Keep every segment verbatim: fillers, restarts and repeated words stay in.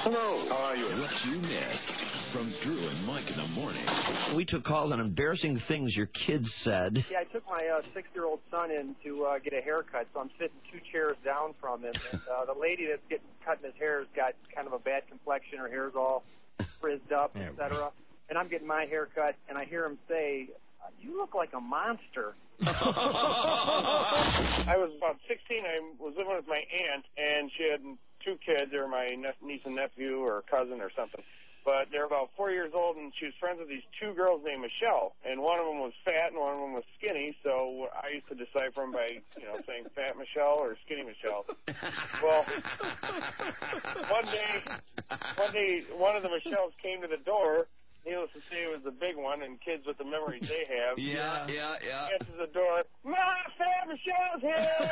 Hello. How are you? What you missed from Drew and Mike in the morning. We took calls on embarrassing things your kids said. Yeah, I took my uh, six-year-old son in to uh, get a haircut, so I'm sitting two chairs down from him. And uh, the lady that's getting cutting his hair has got kind of a bad complexion. Her hair's all frizzed up, et cetera. And I'm getting my haircut, and I hear him say, "You look like a monster." I was about sixteen. I was living with my aunt, and she had two kids. They were my niece and nephew or cousin or something. But they're about four years old, and she was friends with these two girls named Michelle. And one of them was fat, and one of them was skinny. So I used to decipher them by, you know, saying Fat Michelle or Skinny Michelle. Well, one day, one day, one of the Michelles came to the door. Needless to say, it was the big one, and kids with the memories they have. Yeah, yeah, yeah. Answers the door. My Fat Michelle's here!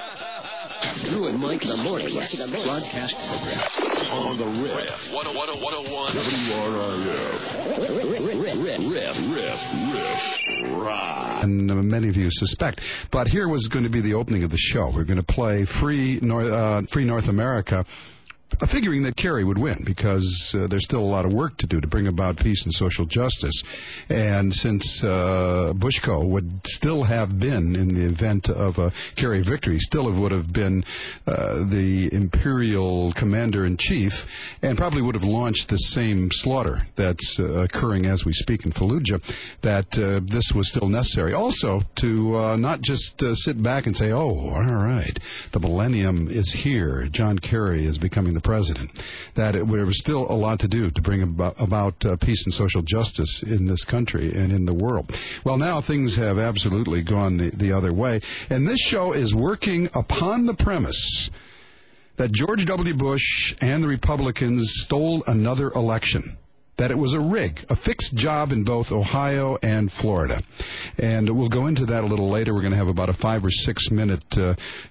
Drew and Mike in the morning. Broadcast program on the Riff. one oh one oh one W R I F. Riff, riff, riff, riff, riff, rock. And uh, many of you suspect. But here was going to be the opening of the show. We're going to play Free North, uh, Free North America, figuring that Kerry would win because uh, there's still a lot of work to do to bring about peace and social justice. And since uh, Bushko would still have been, in the event of a Kerry victory, still would have been uh, the imperial commander-in-chief and probably would have launched the same slaughter that's uh, occurring as we speak in Fallujah, that uh, this was still necessary. Also, to uh, not just uh, sit back and say, oh, all right, the millennium is here, John Kerry is becoming the president, that it, there was still a lot to do to bring about, about uh, peace and social justice in this country and in the world. Well, now things have absolutely gone the, the other way, and this show is working upon the premise that George W. Bush and the Republicans stole another election, that it was a rig, a fixed job in both Ohio and Florida. And we'll go into that a little later. We're going to have about a five or six minute uh,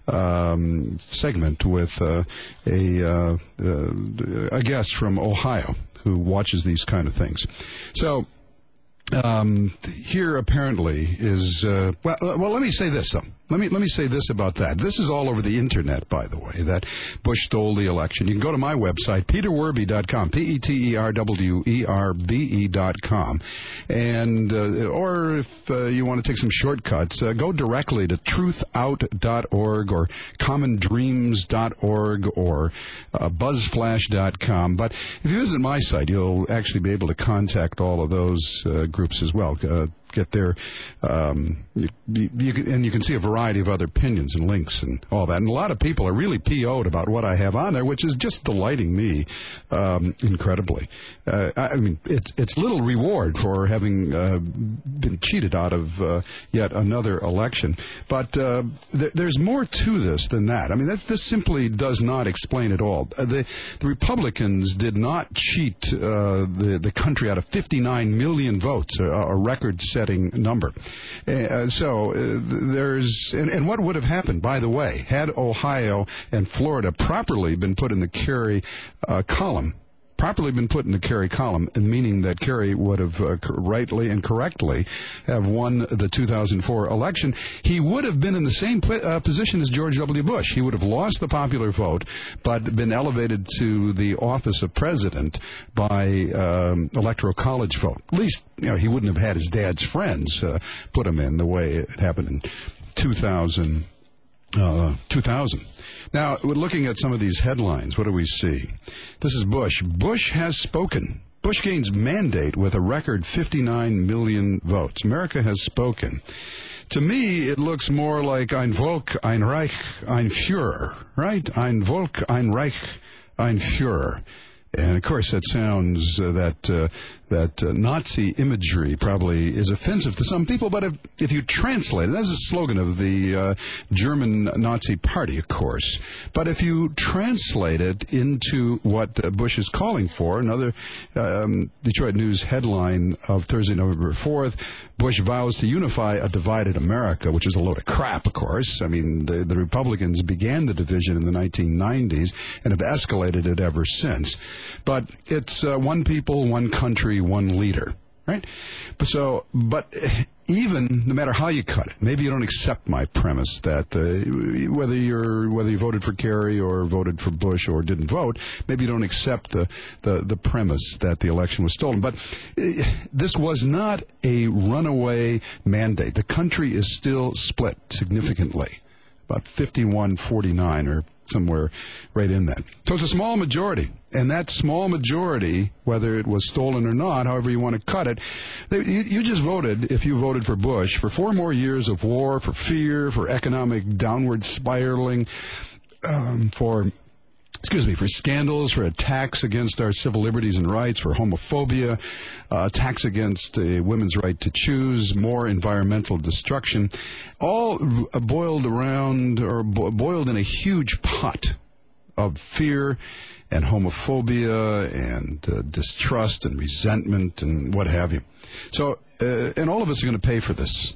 um, segment with uh, a, uh, uh, a guest from Ohio who watches these kind of things. So um, here apparently is, uh, well, well, let me say this, though. Let me let me say this about that. This is all over the Internet, by the way, that Bush stole the election. You can go to my website, peter werby dot com, P E T E R W E R B E dot com. And, uh, or if uh, you want to take some shortcuts, uh, go directly to truth out dot org or common dreams dot org or uh, buzzflash dot com. But if you visit my site, you'll actually be able to contact all of those uh, groups as well. Uh, get there, um, you, you can, and you can see a variety of other opinions and links and all that. And a lot of people are really P O'd about what I have on there, which is just delighting me um, incredibly. Uh, I mean, it's it's little reward for having uh, been cheated out of uh, yet another election. But uh, th- there's more to this than that. I mean, that, this simply does not explain it all. Uh, the, the Republicans did not cheat uh, the, the country out of fifty-nine million votes, a, a record-setting number. Uh, so uh, there's, and, and what would have happened, by the way, had Ohio and Florida properly been put in the Kerry uh, column, properly been put in the Kerry column, meaning that Kerry would have uh, rightly and correctly have won the two thousand four election, he would have been in the same uh, position as George W. Bush. He would have lost the popular vote, but been elevated to the office of president by um, electoral college vote. At least, you know, he wouldn't have had his dad's friends uh, put him in the way it happened in two thousand. Uh, two thousand. Now, we're looking at some of these headlines. What do we see? This is Bush. Bush has spoken. Bush gains mandate with a record fifty-nine million votes. America has spoken. To me, it looks more like ein Volk, ein Reich, ein Führer, right? Ein Volk, ein Reich, ein Führer. And, of course, that sounds uh, that uh, that uh, Nazi imagery probably is offensive to some people, but if, if you translate it, that's a slogan of the uh, German Nazi Party, of course. But if you translate it into what uh, Bush is calling for, another um, Detroit News headline of Thursday, November fourth, Bush vows to unify a divided America, which is a load of crap, of course. I mean, the, the Republicans began the division in the nineteen nineties and have escalated it ever since. But it's uh, one people, one country, one leader. right? But so, but even no matter how you cut it, maybe you don't accept my premise that uh, whether you're whether you voted for Kerry or voted for Bush or didn't vote, maybe you don't accept the the, the premise that the election was stolen. But uh, this was not a runaway mandate. The country is still split significantly, about fifty-one forty-nine or somewhere right in that. So it's a small majority. And that small majority, whether it was stolen or not, however you want to cut it, they, you, you just voted, if you voted for Bush, for four more years of war, for fear, for economic downward spiraling, um, for... excuse me, for scandals, for attacks against our civil liberties and rights, for homophobia, uh, attacks against uh, women's right to choose, more environmental destruction, all uh, boiled around or bo- boiled in a huge pot of fear and homophobia and uh, distrust and resentment and what have you. So, uh, and all of us are going to pay for this.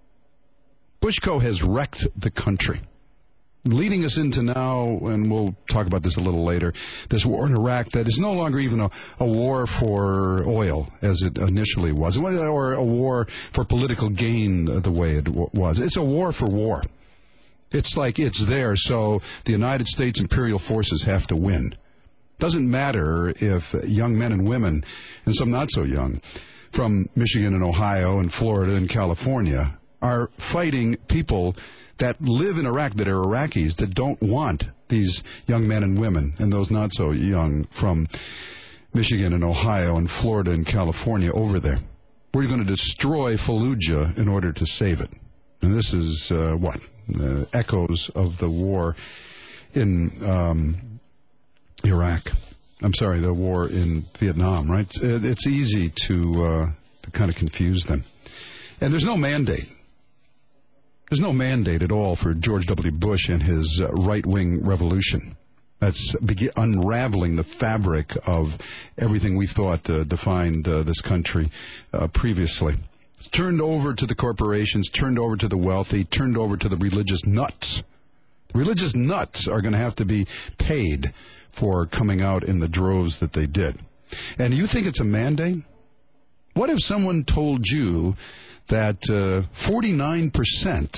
Bushco has wrecked the country, leading us into now, and we'll talk about this a little later, this war in Iraq that is no longer even a, a war for oil as it initially was, or a war for political gain the way it w- was. It's a war for war. It's like it's there, so the United States imperial forces have to win. Doesn't matter if young men and women, and some not so young, from Michigan and Ohio and Florida and California are fighting people that live in Iraq, that are Iraqis, that don't want these young men and women, and those not so young, from Michigan and Ohio and Florida and California over there. We're going to destroy Fallujah in order to save it. And this is, uh, what, uh, echoes of the war in um, Iraq. I'm sorry, the war in Vietnam, right? It's easy to, uh, to kind of confuse them. And there's no mandate. There's no mandate at all for George W. Bush and his uh, right-wing revolution. That's be- unraveling the fabric of everything we thought uh, defined uh, this country uh, previously. It's turned over to the corporations, turned over to the wealthy, turned over to the religious nuts. The religious nuts are going to have to be paid for coming out in the droves that they did. And you think it's a mandate? What if someone told you that uh, forty-nine percent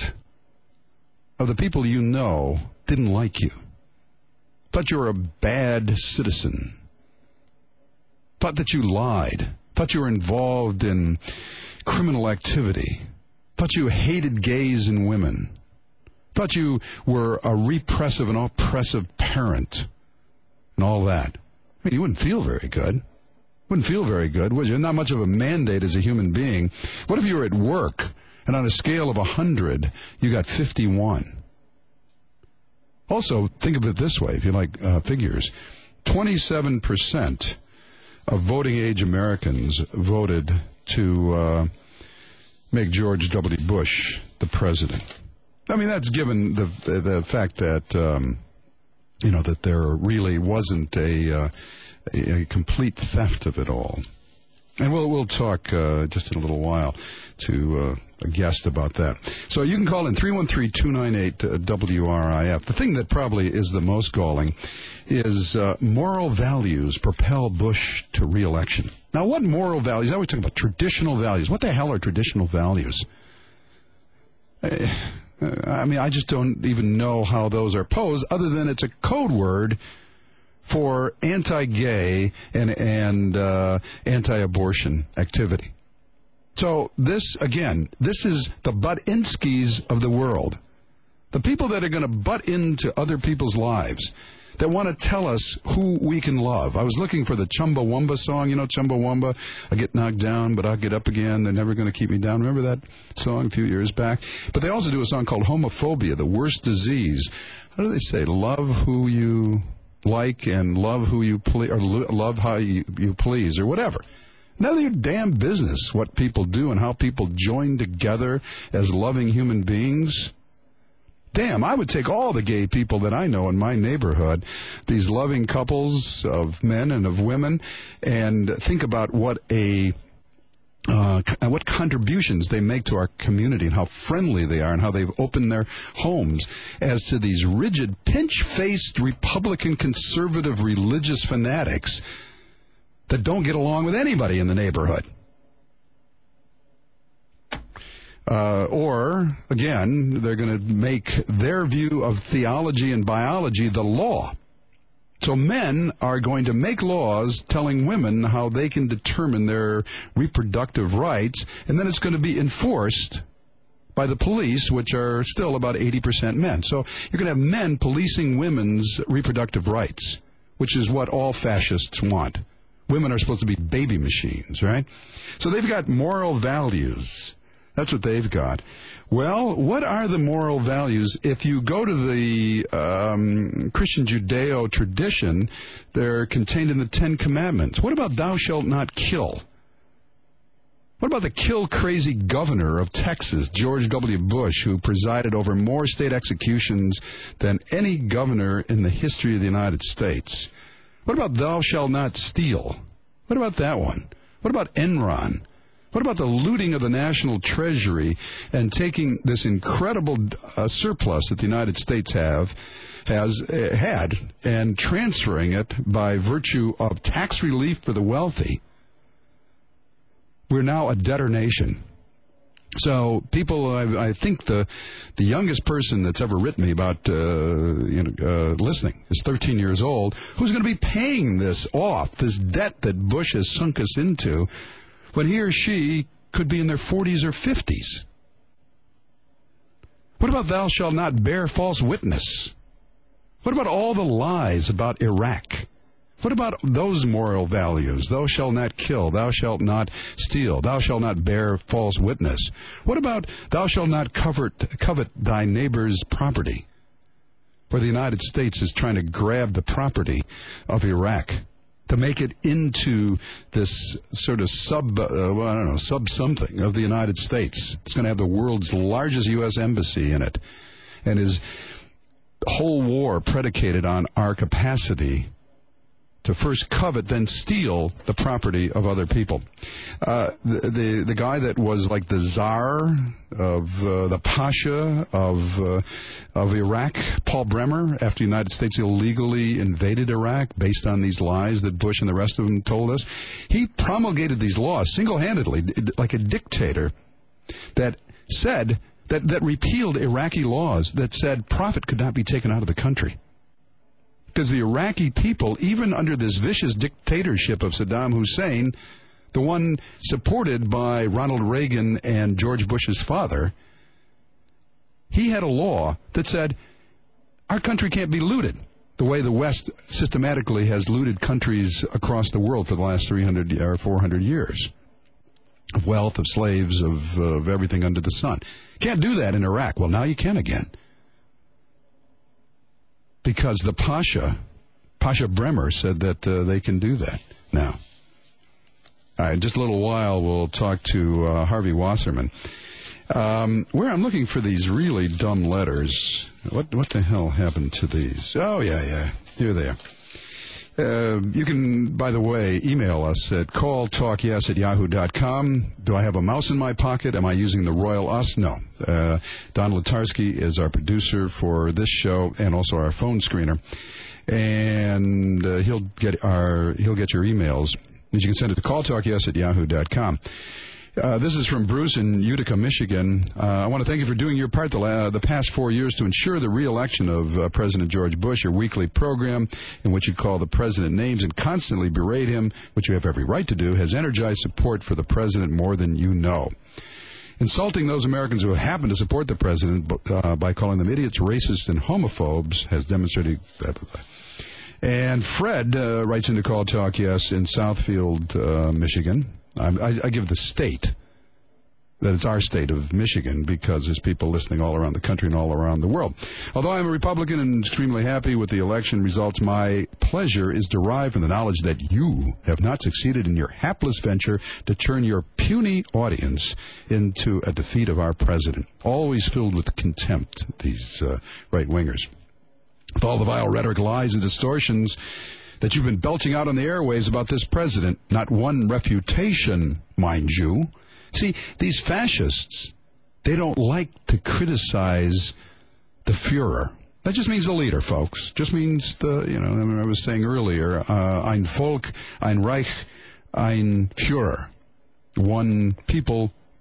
of the people you know didn't like you, thought you were a bad citizen, thought that you lied, thought you were involved in criminal activity, thought you hated gays and women, thought you were a repressive and oppressive parent, and all that? I mean, you wouldn't feel very good. Wouldn't feel very good, would you? Not much of a mandate as a human being. What if you were at work, and on a scale of one hundred, you got fifty-one? Also, think of it this way, if you like uh, figures. twenty-seven percent of voting-age Americans voted to uh, make George W. Bush the president. I mean, that's given the the fact that, um, you know, that there really wasn't a... Uh, A, a complete theft of it all. And we'll we'll talk uh, just in a little while to uh, a guest about that. So you can call in three one three, two nine eight, W R I F. The thing that probably is the most galling is uh, moral values propel Bush to re-election. Now, what moral values? I always talk about traditional values. What the hell are traditional values? I mean, I just don't even know how those are posed, other than it's a code word for anti-gay and, and uh, anti-abortion activity. So this, again, this is the Buttinskis of the world. The people that are going to butt into other people's lives, that want to tell us who we can love. I was looking for the Chumbawamba song. You know Chumbawamba? I get knocked down, but I'll get up again. They're never going to keep me down. Remember that song a few years back? But they also do a song called Homophobia, the worst disease. How do they say? Love who you... like and love who you please, or love how you, you please, or whatever. None of your damn business what people do and how people join together as loving human beings. Damn, I would take all the gay people that I know in my neighborhood, these loving couples of men and of women, and think about what a Uh, what contributions they make to our community and how friendly they are and how they've opened their homes, as to these rigid, pinch-faced Republican conservative religious fanatics that don't get along with anybody in the neighborhood. Uh, or, again, they're going to make their view of theology and biology the law. So men are going to make laws telling women how they can determine their reproductive rights, and then it's going to be enforced by the police, which are still about eighty percent men. So you're going to have men policing women's reproductive rights, which is what all fascists want. Women are supposed to be baby machines, right? So they've got moral values. That's what they've got. Well, what are the moral values? If you go to the um, Christian Judeo tradition, they're contained in the Ten Commandments. What about thou shalt not kill? What about the kill-crazy governor of Texas, George W. Bush, who presided over more state executions than any governor in the history of the United States? What about thou shalt not steal? What about that one? What about Enron? What about the looting of the national treasury and taking this incredible uh, surplus that the United States have has uh, had and transferring it by virtue of tax relief for the wealthy? We're now a debtor nation. So people, I, I think the the youngest person that's ever written me about uh, you know, uh, listening is thirteen years old, who's going to be paying this off, this debt that Bush has sunk us into, when he or she could be in their forties or fifties. What about thou shalt not bear false witness? What about all the lies about Iraq? What about those moral values? Thou shalt not kill, thou shalt not steal, thou shalt not bear false witness. What about thou shalt not covet, covet thy neighbor's property? Where the United States is trying to grab the property of Iraq to make it into this sort of sub, uh, well, I don't know, sub something of the United States. It's going to have the world's largest U S embassy in it, and his whole war predicated on our capacity to first covet, then steal the property of other people. Uh, the, the the guy that was like the czar of uh, the pasha of uh, of Iraq, Paul Bremer, after the United States illegally invaded Iraq based on these lies that Bush and the rest of them told us, he promulgated these laws single-handedly, like a dictator, that said that that repealed Iraqi laws that said profit could not be taken out of the country. Because the Iraqi people, even under this vicious dictatorship of Saddam Hussein, the one supported by Ronald Reagan and George Bush's father, he had a law that said our country can't be looted the way the West systematically has looted countries across the world for the last three hundred or four hundred years. Of wealth, of slaves, of, of everything under the sun. Can't do that in Iraq. Well, now you can again. Because the Pasha, Pasha Bremer, said that uh, they can do that now. All right, in just a little while, we'll talk to uh, Harvey Wasserman. Um, where I'm looking for these really dumb letters. What what the hell happened to these? Oh, yeah, yeah. Here they are. Uh, you can, by the way, email us at call talk yes at yahoo dot com. Do I have a mouse in my pocket? Am I using the Royal Us? No. Uh, Don Latarsky is our producer for this show and also our phone screener. And uh, he'll get our he'll get your emails. You can send it to call talk yes at yahoo dot com. Uh, this is from Bruce in Utica, Michigan. Uh, I want to thank you for doing your part the, uh, the past four years to ensure the re-election of uh, President George Bush. Your weekly program, in which you call the president names and constantly berate him, which you have every right to do, has energized support for the president more than you know. Insulting those Americans who happen to support the president uh, by calling them idiots, racists, and homophobes has demonstrated... Blah, blah, blah. And Fred uh, writes into Call Talk Yes in Southfield, uh, Michigan. I, I give the state, that it's our state of Michigan, because there's people listening all around the country and all around the world. Although I'm a Republican and extremely happy with the election results, my pleasure is derived from the knowledge that you have not succeeded in your hapless venture to turn your puny audience into a defeat of our president. Always filled with contempt, these uh, right-wingers. With all the vile rhetoric, lies, and distortions that you've been belching out on the airwaves about this president, not one refutation, mind you. See, these fascists, they don't like to criticize the Führer. That just means the leader, folks. Just means the, you know, I, mean, I was saying earlier, uh, ein Volk, ein Reich, ein Führer. One people,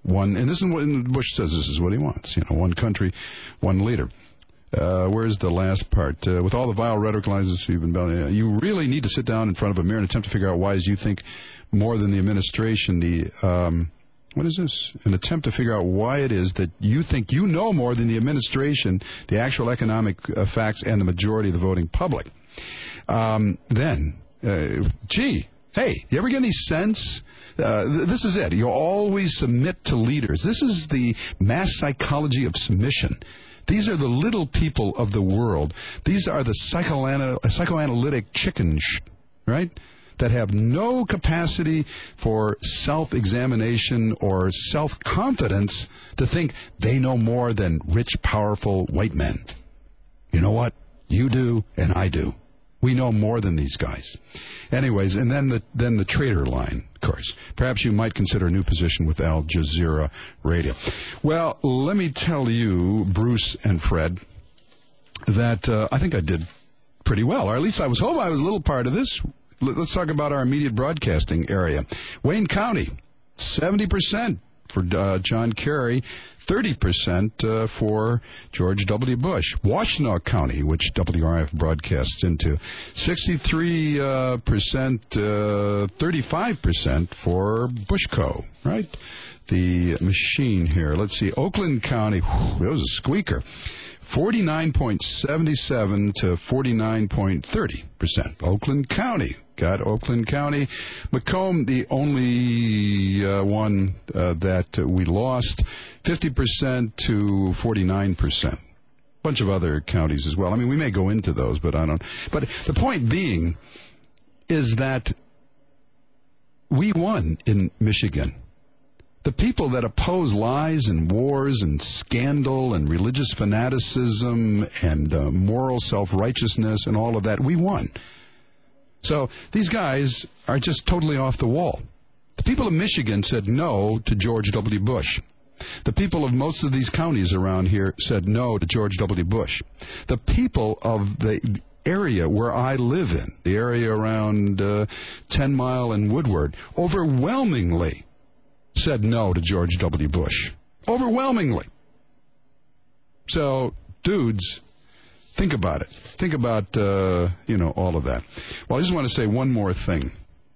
One, and this is what Bush says. This is what he wants. You know, one country, one leader. Uh, where's the last part? Uh, with all the vile rhetoric lines that you've been, you really need to sit down in front of a mirror and attempt to figure out why you think more than the administration. The um, what is this? An attempt to figure out why it is that you think you know more than the administration, the actual economic uh, facts, and the majority of the voting public. Um, then, uh, gee, hey, you ever get any sense? Uh, th- this is it. You always submit to leaders. This is the mass psychology of submission. These are the little people of the world. These are the psychoanal- psychoanalytic chickens, right, that have no capacity for self-examination or self-confidence to think they know more than rich, powerful white men. You know what? You do, and I do. We know more than these guys. Anyways, and then the then the traitor line, of course. Perhaps you might consider a new position with Al Jazeera Radio. Well, let me tell you, Bruce and Fred, that uh, I think I did pretty well, or at least I was hoping I was a little part of this. Let's talk about our immediate broadcasting area. Wayne County, seventy percent for uh, John Kerry, thirty percent uh, for George W. Bush. Washtenaw County, which W R F broadcasts into, sixty-three percent, uh, thirty-five percent for Bushco, right? The machine here. Let's see. Oakland County, whew, it was a squeaker. forty-nine point seven seven to forty-nine point three zero percent. Oakland County. Got Oakland County. Macomb, the only uh, one uh, that uh, we lost, fifty percent to forty-nine percent. Bunch of other counties as well. I mean, we may go into those, but I don't. But the point being is that we won in Michigan. The people that oppose lies and wars and scandal and religious fanaticism and uh, moral self-righteousness and all of that, we won. So these guys are just totally off the wall. The people of Michigan said no to George W. Bush. The people of most of these counties around here said no to George W. Bush. The people of the area where I live in, the area around uh, Ten Mile and Woodward, overwhelmingly said no to George W. Bush. Overwhelmingly. So, dudes, think about it. Think about, uh, you know, all of that. Well, I just want to say one more thing.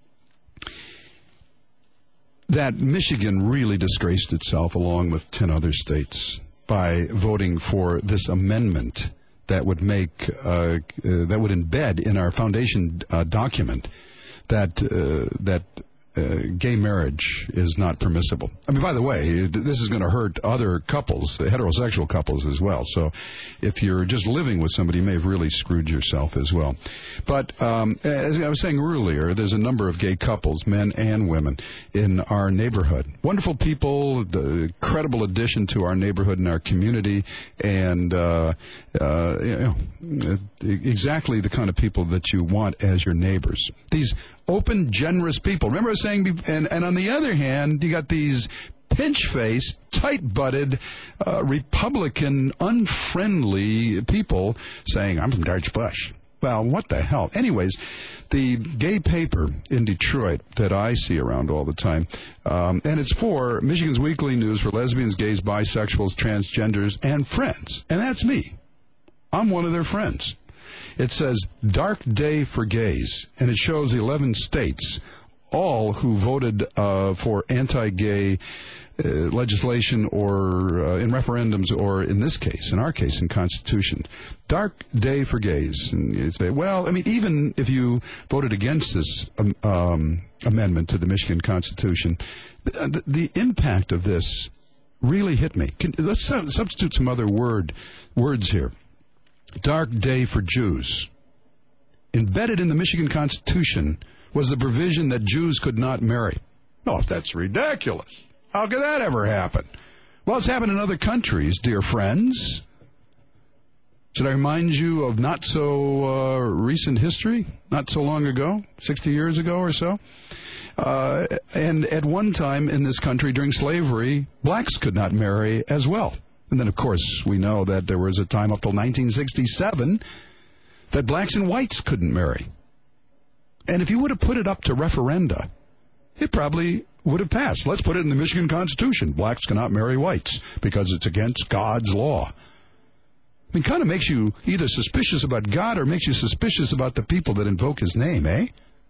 That Michigan really disgraced itself along with ten other states by voting for this amendment that would make, uh, uh, that would embed in our foundation uh, document that, uh, that Uh, gay marriage is not permissible. I mean, by the way, this is going to hurt other couples, heterosexual couples as well. So if you're just living with somebody, you may have really screwed yourself as well. But um, as I was saying earlier, there's a number of gay couples, men and women, in our neighborhood. Wonderful people, the credible addition to our neighborhood and our community, and uh, uh, you know, exactly the kind of people that you want as your neighbors. These open, generous people. Remember I was saying, and, and on the other hand, you got these pinch-faced, tight-butted, uh, Republican, unfriendly people saying, I'm from George Bush. Well, what the hell? Anyways, the gay paper in Detroit that I see around all the time, um, and it's for Michigan's Weekly News for lesbians, gays, bisexuals, transgenders, and friends. And that's me. I'm one of their friends. It says, Dark Day for Gays, and it shows eleven states, all who voted uh, for anti-gay uh, legislation or uh, in referendums or, in this case, in our case, in Constitution. Dark Day for Gays. And you say, well, I mean, even if you voted against this um, um, amendment to the Michigan Constitution, the, the impact of this really hit me. Can, let's substitute some other word words here. Dark Day for Jews. Embedded in the Michigan Constitution was the provision that Jews could not marry. Oh, that's ridiculous. How could that ever happen? Well, it's happened in other countries, dear friends. Should I remind you of not so uh, recent history? Not so long ago, sixty years ago or so? Uh, and at one time in this country during slavery, blacks could not marry as well. And then, of course, we know that there was a time up till nineteen sixty-seven that blacks and whites couldn't marry. And if you would have put it up to referenda, it probably would have passed. Let's put it in the Michigan Constitution. Blacks cannot marry whites because it's against God's law. I mean, kind of makes you either suspicious about God or makes you suspicious about the people that invoke his name, eh?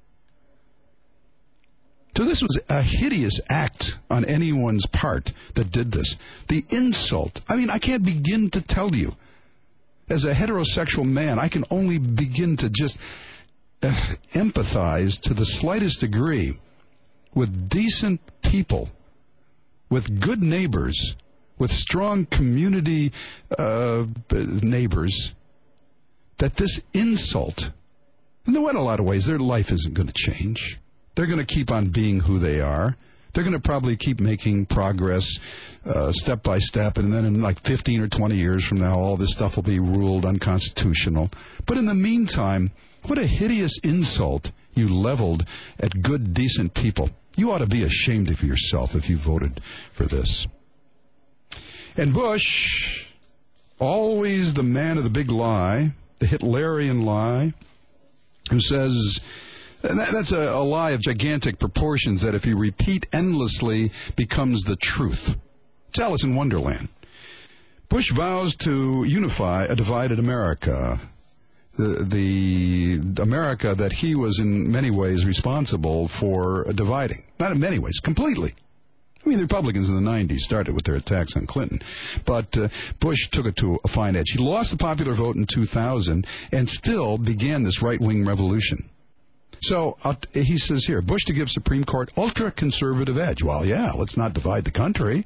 So this was a hideous act on anyone's part that did this. The insult. I mean, I can't begin to tell you. As a heterosexual man, I can only begin to just uh, empathize to the slightest degree with decent people, with good neighbors, with strong community uh, neighbors, that this insult, in a lot of ways, their life isn't going to change. They're going to keep on being who they are. They're going to probably keep making progress uh, step by step, and then in like fifteen or twenty years from now, all this stuff will be ruled unconstitutional. But in the meantime, what a hideous insult you leveled at good, decent people. You ought to be ashamed of yourself if you voted for this. And Bush, always the man of the big lie, the Hitlerian lie, who says... And that, that's a, a lie of gigantic proportions that if you repeat endlessly becomes the truth. It's Alice in Wonderland. Bush vows to unify a divided America. The, the America that he was in many ways responsible for dividing. Not in many ways, completely. I mean, the Republicans in the nineties started with their attacks on Clinton, but uh, Bush took it to a fine edge. He lost the popular vote in two thousand and still began this right-wing revolution. So uh, he says here, Bush to give Supreme Court ultra-conservative edge. Well, yeah, let's not divide the country.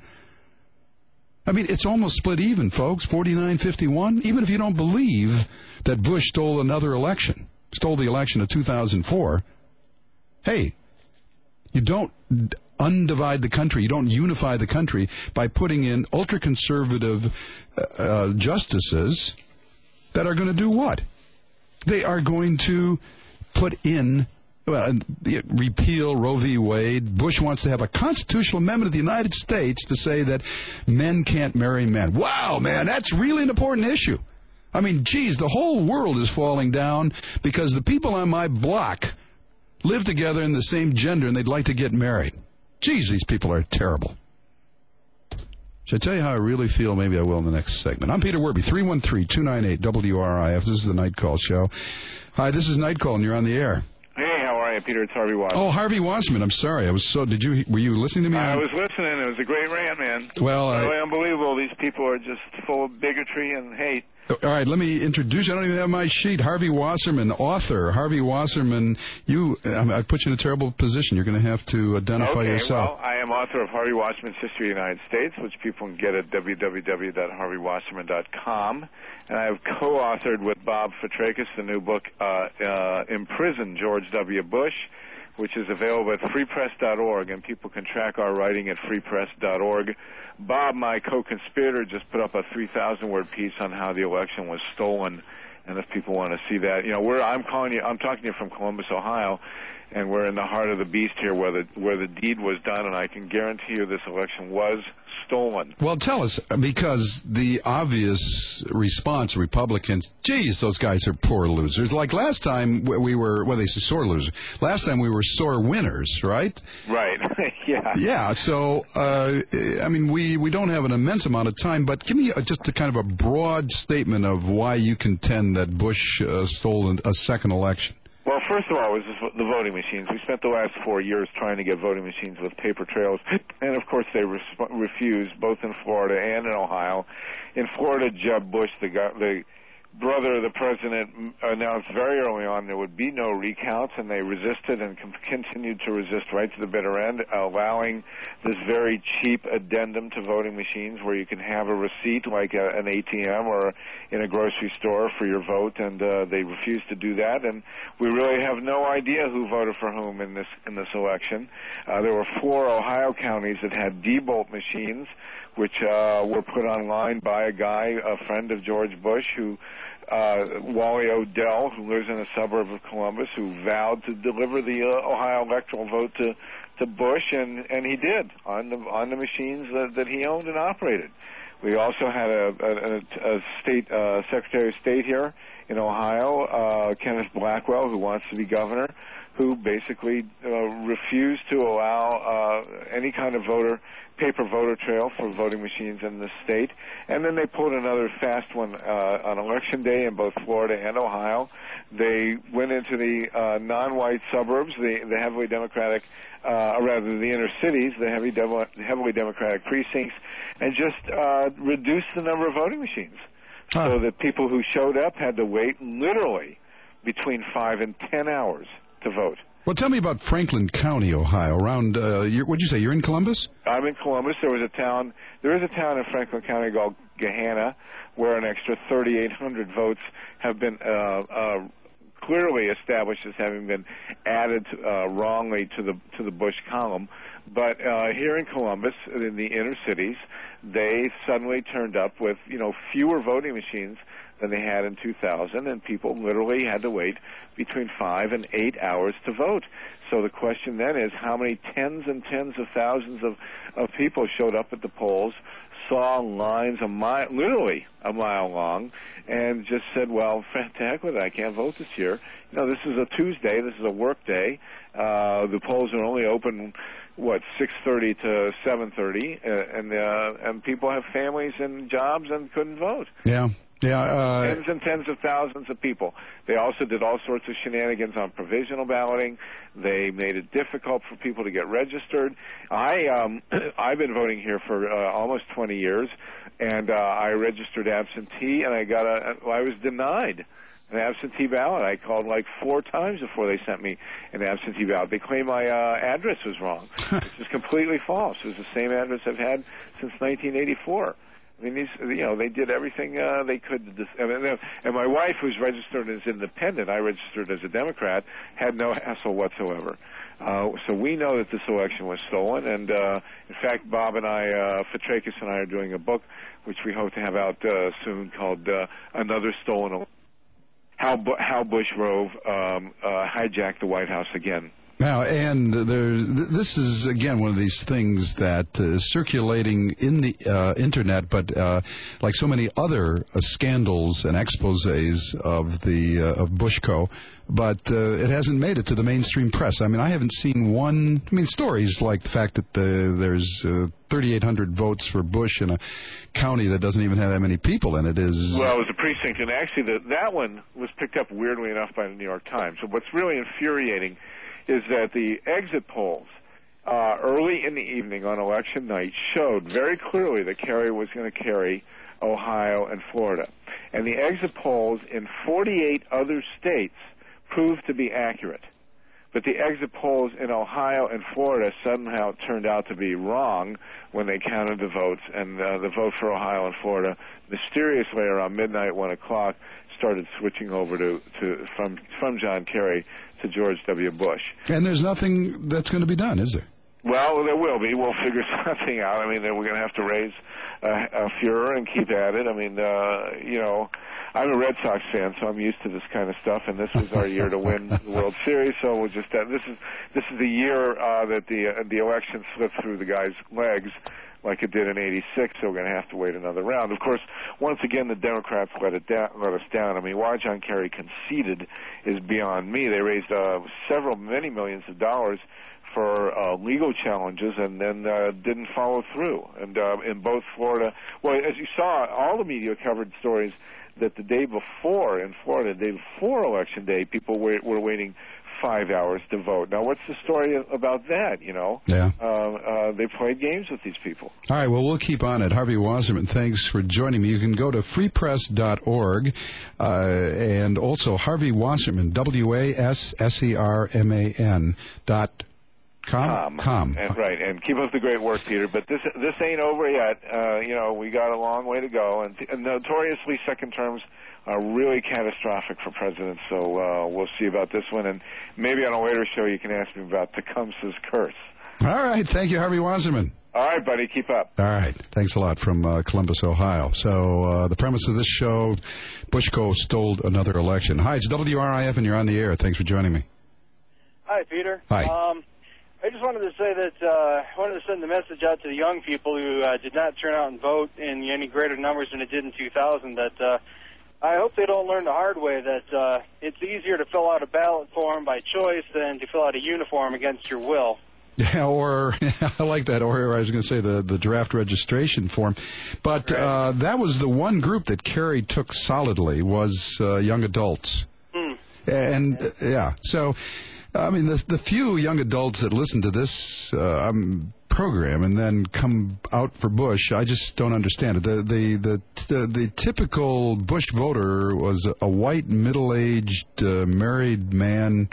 I mean, it's almost split even, folks, forty-nine fifty-one. Even if you don't believe that Bush stole another election, stole the election of two thousand four, hey, you don't undivide the country, you don't unify the country by putting in ultra-conservative uh, justices that are going to do what? They are going to put in, well, repeal Roe v. Wade. Bush wants to have a constitutional amendment of the United States to say that men can't marry men. Wow, man, that's really an important issue. I mean, geez, the whole world is falling down because the people on my block live together in the same gender and they'd like to get married. Geez, these people are terrible. Should I tell you how I really feel? Maybe I will in the next segment. I'm Peter Werby, three one three, two nine eight, W R I F. This is the Night Call Show. Hi, this is Night Call, and you're on the air. Hey, how are you, Peter? It's Harvey Wasserman. Oh, Harvey Wasserman. I'm sorry. I was so. Did you? Were you listening to me? I was listening. It was a great rant, man. Well, really I, unbelievable. These people are just full of bigotry and hate. All right, let me introduce you. I don't even have my sheet. Harvey Wasserman, author. Harvey Wasserman, you. I put you in a terrible position. You're going to have to identify okay, yourself. Well, I am author of Harvey Wasserman's History of the United States, which people can get at w w w dot harvey wasserman dot com. And I have co-authored with Bob Fitrakis the new book, uh, uh, Imprison George W. Bush, which is available at free press dot org, and people can track our writing at free press dot org. Bob, my co-conspirator, just put up a three thousand word piece on how the election was stolen, and if people want to see that, you know, we're I'm calling you, I'm talking to you from Columbus, Ohio, and we're in the heart of the beast here, where the where the deed was done, and I can guarantee you this election was stolen. Well, tell us, because the obvious response, Republicans, geez, those guys are poor losers. Like last time we were, well, they say sore losers. Last time we were sore winners, right? Right, yeah. Yeah, so, uh, I mean, we, we don't have an immense amount of time, but give me a, just a kind of a broad statement of why you contend that Bush uh, stole a second election. Well, first of all, it was the voting machines. We spent the last four years trying to get voting machines with paper trails, and of course they resp- refused, both in Florida and in Ohio. In Florida, Jeb Bush, the, guy, the brother of the president, announced very early on there would be no recounts, and they resisted and com- continued to resist right to the bitter end, allowing this very cheap addendum to voting machines where you can have a receipt like a, an A T M or in a grocery store for your vote, and uh, they refused to do that, and we really have no idea who voted for whom in this in this election. Uh, there were four Ohio counties that had Diebold machines, which uh, were put online by a guy, a friend of George Bush, who uh, Wally Odell, who lives in a suburb of Columbus, who vowed to deliver the uh, Ohio electoral vote to, to Bush, and, and he did on the on the machines that, that he owned and operated. We also had a, a, a state uh, Secretary of State here in Ohio, uh, Kenneth Blackwell, who wants to be governor, who basically uh, refused to allow uh, any kind of voter paper voter trail for voting machines in the state. And then they pulled another fast one uh, on Election Day in both Florida and Ohio. They went into the uh, non-white suburbs, the, the heavily Democratic, uh, or rather the inner cities, the heavy de- heavily Democratic precincts, and just uh, reduced the number of voting machines. Huh. So that people who showed up had to wait literally between five and ten hours to vote. Well, tell me about Franklin County, Ohio. Around, uh, you're, what'd you say? You're in Columbus? I'm in Columbus. There was a town. There is a town in Franklin County called Gahanna, where an extra thirty-eight hundred votes have been uh, uh, clearly established as having been added uh, wrongly to the to the Bush column. But uh, here in Columbus, in the inner cities, they suddenly turned up with you know fewer voting machines than they had in two thousand, and people literally had to wait between five and eight hours to vote. So the question then is, how many tens and tens of thousands of, of people showed up at the polls, saw lines a mile, literally a mile long, and just said, well, to heck with it, I can't vote this year. You know, this is a Tuesday, this is a work day. Uh, the polls are only open, what, six thirty to seven thirty, uh, and uh, and people have families and jobs and couldn't vote. Yeah. Yeah, uh, tens and tens of thousands of people. They also did all sorts of shenanigans on provisional balloting. They made it difficult for people to get registered. I, um, I've been voting here for uh, almost twenty years, and uh, I registered absentee, and I got a. I was denied an absentee ballot. I called like four times before they sent me an absentee ballot. They claim my uh, address was wrong, which is completely false. It was the same address I've had since nineteen eighty-four. I mean, these, you know, they did everything uh, they could. To dis- I mean, and my wife, who's registered as independent, I registered as a Democrat, had no hassle whatsoever. Uh, so we know that this election was stolen. And, uh, in fact, Bob and I, uh, Fitrakis and I are doing a book, which we hope to have out uh, soon, called uh, Another Stolen Election. How, Bu- how Bush Rove um, uh, hijacked the White House again. Now, and there, this is, again, one of these things that is circulating in the uh, Internet, but uh, like so many other uh, scandals and exposés of the uh, of Bushco, but uh, it hasn't made it to the mainstream press. I mean, I haven't seen one, I mean, stories like the fact that the, there's uh, thirty-eight hundred votes for Bush in a county that doesn't even have that many people in it is... Well, it was a precinct, and actually the, that one was picked up weirdly enough by the New York Times. So what's really infuriating is that the exit polls uh, early in the evening on election night showed very clearly that Kerry was going to carry Ohio and Florida. And the exit polls in forty-eight other states proved to be accurate. But the exit polls in Ohio and Florida somehow turned out to be wrong when they counted the votes, and uh, the vote for Ohio and Florida mysteriously around midnight, one o'clock, started switching over to, to from from John Kerry to George W. Bush. And there's nothing that's going to be done, is there? Well, there will be. We'll figure something out. I mean, we're going to have to raise uh, a furor and keep at it. I mean, uh, you know, I'm a Red Sox fan, so I'm used to this kind of stuff. And this is our year to win the World Series. So we'll just uh, this is this is the year uh, that the uh, the election slipped through the guy's legs, like it did in eighty-six, so we're going to have to wait another round. Of course, once again, the Democrats let it down, let us down. I mean, why John Kerry conceded is beyond me. They raised uh, several, many millions of dollars for uh, legal challenges and then uh, didn't follow through. And uh, in both Florida, well, as you saw, all the media covered stories that the day before, in Florida, the day before Election Day, people were, were waiting five hours to vote. Now, what's the story about that, you know? Yeah. Uh, uh, they played games with these people. All right, well, we'll keep on it. Harvey Wasserman, thanks for joining me. You can go to free press dot org uh, and also Harvey Wasserman, W A S S E R M A N dot com. Com. Com. And, right, and keep up the great work, Peter. But this this ain't over yet. Uh, you know, we got a long way to go. And, and notoriously, second terms are really catastrophic for presidents, so uh, we'll see about this one. And maybe on a later show you can ask me about Tecumseh's curse. All right. Thank you, Harvey Wasserman. All right, buddy. Keep up. All right. Thanks a lot from uh, Columbus, Ohio. So uh, the premise of this show, Bushco stole another election. Hi, it's W R I F, and you're on the air. Thanks for joining me. Hi, Peter. Hi. Um, I just wanted to say that uh, I wanted to send the message out to the young people who uh, did not turn out and vote in any greater numbers than it did in two thousand, that uh, I hope they don't learn the hard way that uh, it's easier to fill out a ballot form by choice than to fill out a uniform against your will. Yeah, or I like that. Or I was going to say the, the draft registration form. But right. uh, that was the one group that Kerry took solidly was uh, young adults. Hmm. And, uh, yeah, so, I mean, the, the few young adults that listen to this uh, um, program and then come out for Bush, I just don't understand it. The the the the, the typical Bush voter was a white, middle-aged, uh, married man,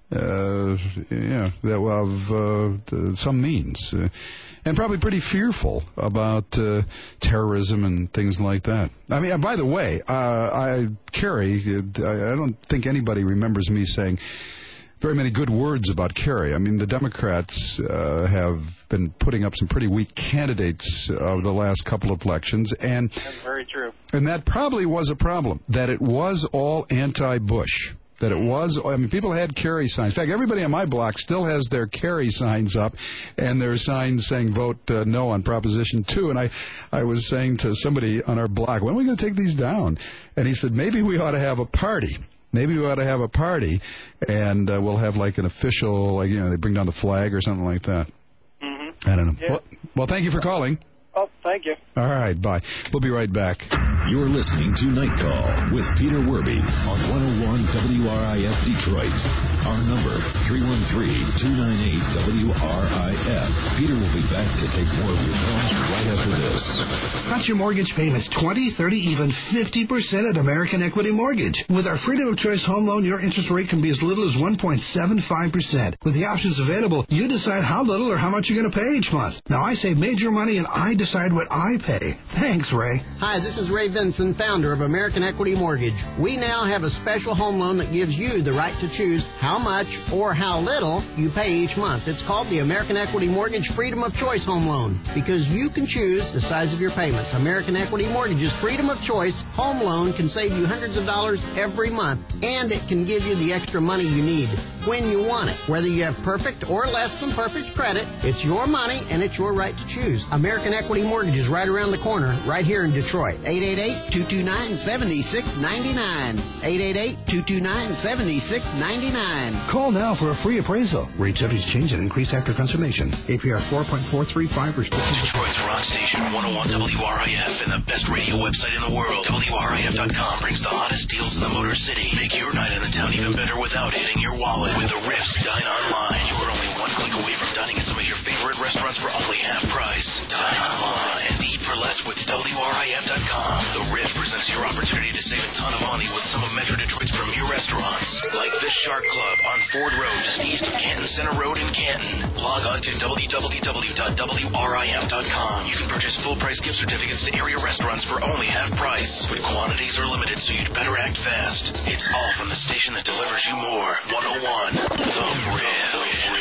uh, yeah, that of uh, some means, uh, and probably pretty fearful about uh, terrorism and things like that. I mean, by the way, uh, I Kerry, I don't think anybody remembers me saying very many good words about Kerry. I mean, the Democrats uh, have been putting up some pretty weak candidates over the last couple of elections, and that's very true. And that probably was a problem, that it was all anti-Bush. That it was, I mean, people had Kerry signs. In fact, everybody on my block still has their Kerry signs up, and their signs saying vote uh, no on Proposition two. And I, I was saying to somebody on our block, when are we going to take these down? And he said, maybe we ought to have a party. Maybe we ought to have a party, and uh, we'll have like an official, like, you know, they bring down the flag or something like that. Mm-hmm. I don't know. Yeah. Well, well, thank you for calling. Oh, thank you. All right, bye. We'll be right back. You're listening to Night Call with Peter Werby on one oh one W R I F Detroit. Our number, three one three, two nine eight, W R I F. Peter will be back to take more of your calls right after this. Cut your mortgage payments twenty, thirty, even fifty percent at American Equity Mortgage. With our Freedom of Choice home loan, your interest rate can be as little as one point seven five percent. With the options available, you decide how little or how much you're going to pay each month. Now, I save major money, and I decide what I pay. Thanks, Ray. Hi, this is Ray Vinson, founder of American Equity Mortgage. We now have a special home loan that gives you the right to choose how much or how little you pay each month. It's called the American Equity Mortgage Freedom of Choice Home Loan because you can choose the size of your payments. American Equity Mortgage's Freedom of Choice Home Loan can save you hundreds of dollars every month, and it can give you the extra money you need when you want it. Whether you have perfect or less than perfect credit, it's your money and it's your right to choose. American Equity Mortgage is right around the corner, right here in Detroit. eight eight eight, two two nine, seven six nine nine. eight eight eight, two two nine, seven six nine nine. Call now for a free appraisal. Rate subject to change and increase after consummation. A P R four point four three five restrictions. Detroit's rock station, one oh one W R I F, and the best radio website in the world. W R I F dot com brings the hottest deals in the Motor City. Make your night in the town even better without hitting your wallet. With the Riffs Dine Online, you are only one click away from dining at some of your favorite restaurants for only half price. Dine online and eat for less with W R I F dot com. The Riff presents your opportunity to save a ton of money with some of Metro Detroit's premier restaurants, like the Shark Club on Ford Road, just east of Canton Center Road in Canton. Log on to w w w dot W R I F dot com. You can purchase full-price gift certificates to area restaurants for only half price. But quantities are limited, so you'd better act fast. It's all from the station that delivers you more. one oh one The Riff.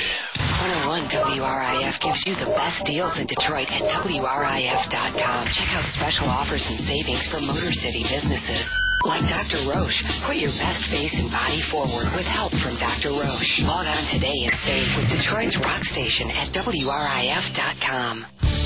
one oh one W R I F gives you the best deals in Detroit at W R I F dot com. Check out special offers and savings for Motor City businesses. Like Doctor Roche, put your best face and body forward with help from Doctor Roche. Log on today and save with Detroit's rock station at W R I F dot com.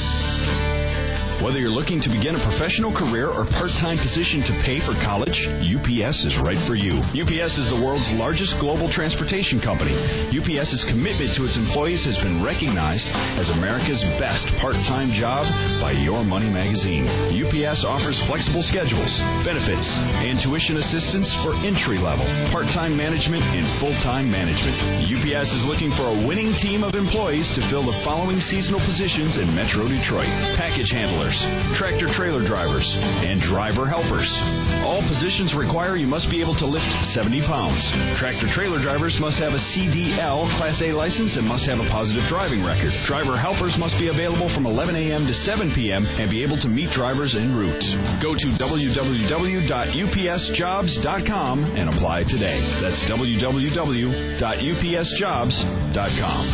Whether you're looking to begin a professional career or part-time position to pay for college, U P S is right for you. U P S is the world's largest global transportation company. UPS's commitment to its employees has been recognized as America's best part-time job by Your Money magazine. U P S offers flexible schedules, benefits, and tuition assistance for entry-level, part-time management, and full-time management. U P S is looking for a winning team of employees to fill the following seasonal positions in Metro Detroit: package handlers, tractor trailer drivers, and driver helpers. All positions require you must be able to lift seventy pounds. Tractor trailer drivers must have a C D L Class A license and must have a positive driving record. Driver helpers must be available from eleven a.m. to seven p.m. and be able to meet drivers en route. Go to w w w dot u p s jobs dot com and apply today. That's w w w dot u p s jobs dot com.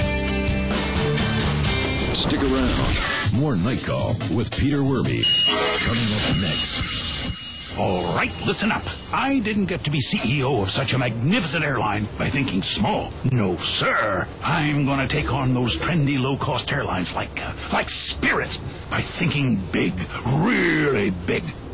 Stick around. More Night Call with Peter Werby coming up next. All right, listen up. I didn't get to be C E O of such a magnificent airline by thinking small. No, sir. I'm going to take on those trendy low-cost airlines like uh, like Spirit by thinking big, really big.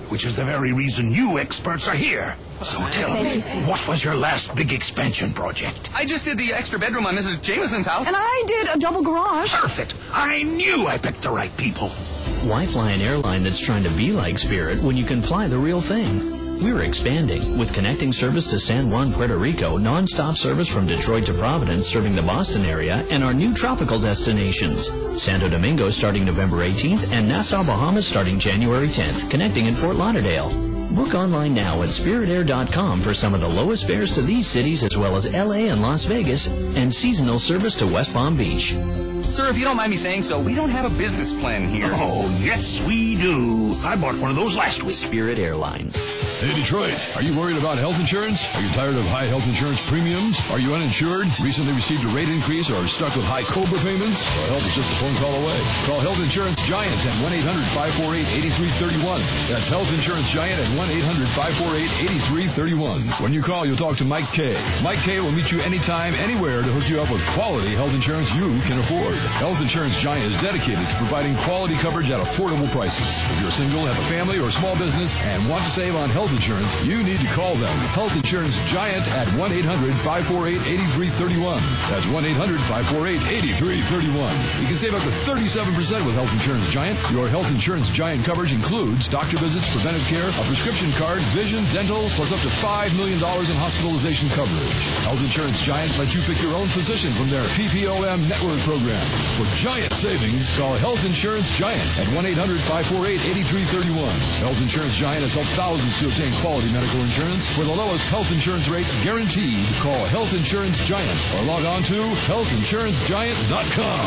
which is the very reason you experts are here. So tell me, what was your last big expansion project? I just did the extra bedroom on Missus Jameson's house. And I did a double garage. Perfect. I knew I picked the right people. Why fly an airline that's trying to be like Spirit when you can fly the real thing? We're expanding with connecting service to San Juan, Puerto Rico, non-stop service from Detroit to Providence, serving the Boston area, and our new tropical destinations. Santo Domingo starting November eighteenth, and Nassau, Bahamas starting January tenth, connecting in Fort Lauderdale. Book online now at spirit air dot com for some of the lowest fares to these cities, as well as L A and Las Vegas, and seasonal service to West Palm Beach. Sir, if you don't mind me saying so, we don't have a business plan here. Oh, yes, we do. I bought one of those last week. Spirit Airlines. Hey, Detroit, are you worried about health insurance? Are you tired of high health insurance premiums? Are you uninsured, recently received a rate increase, or stuck with high COBRA payments? Well, help is just a phone call away. Call Health Insurance Giants at one eight hundred, five four eight, eight three three one. That's Health Insurance Giant at one eight hundred, five four eight, eight three three one. When you call, you'll talk to Mike Kay. Mike Kay will meet you anytime, anywhere to hook you up with quality health insurance you can afford. Health Insurance Giant is dedicated to providing quality coverage at affordable prices. If you're single, have a family, or a small business and want to save on health insurance, you need to call them. Health Insurance Giant at one eight hundred, five four eight, eight three three one. That's one eight hundred, five four eight, eight three three one. You can save up to thirty-seven percent with Health Insurance Giant. Your Health Insurance Giant coverage includes doctor visits, preventive care, a prescription card, vision, dental, plus up to five million dollars in hospitalization coverage. Health Insurance Giant lets you pick your own physician from their P P O M network program. For giant savings, call Health Insurance Giant at one eight hundred, five four eight, eight three three one. Health Insurance Giant has helped thousands to obtain quality medical insurance for the lowest health insurance rates guaranteed. Call Health Insurance Giant or log on to health insurance giant dot com.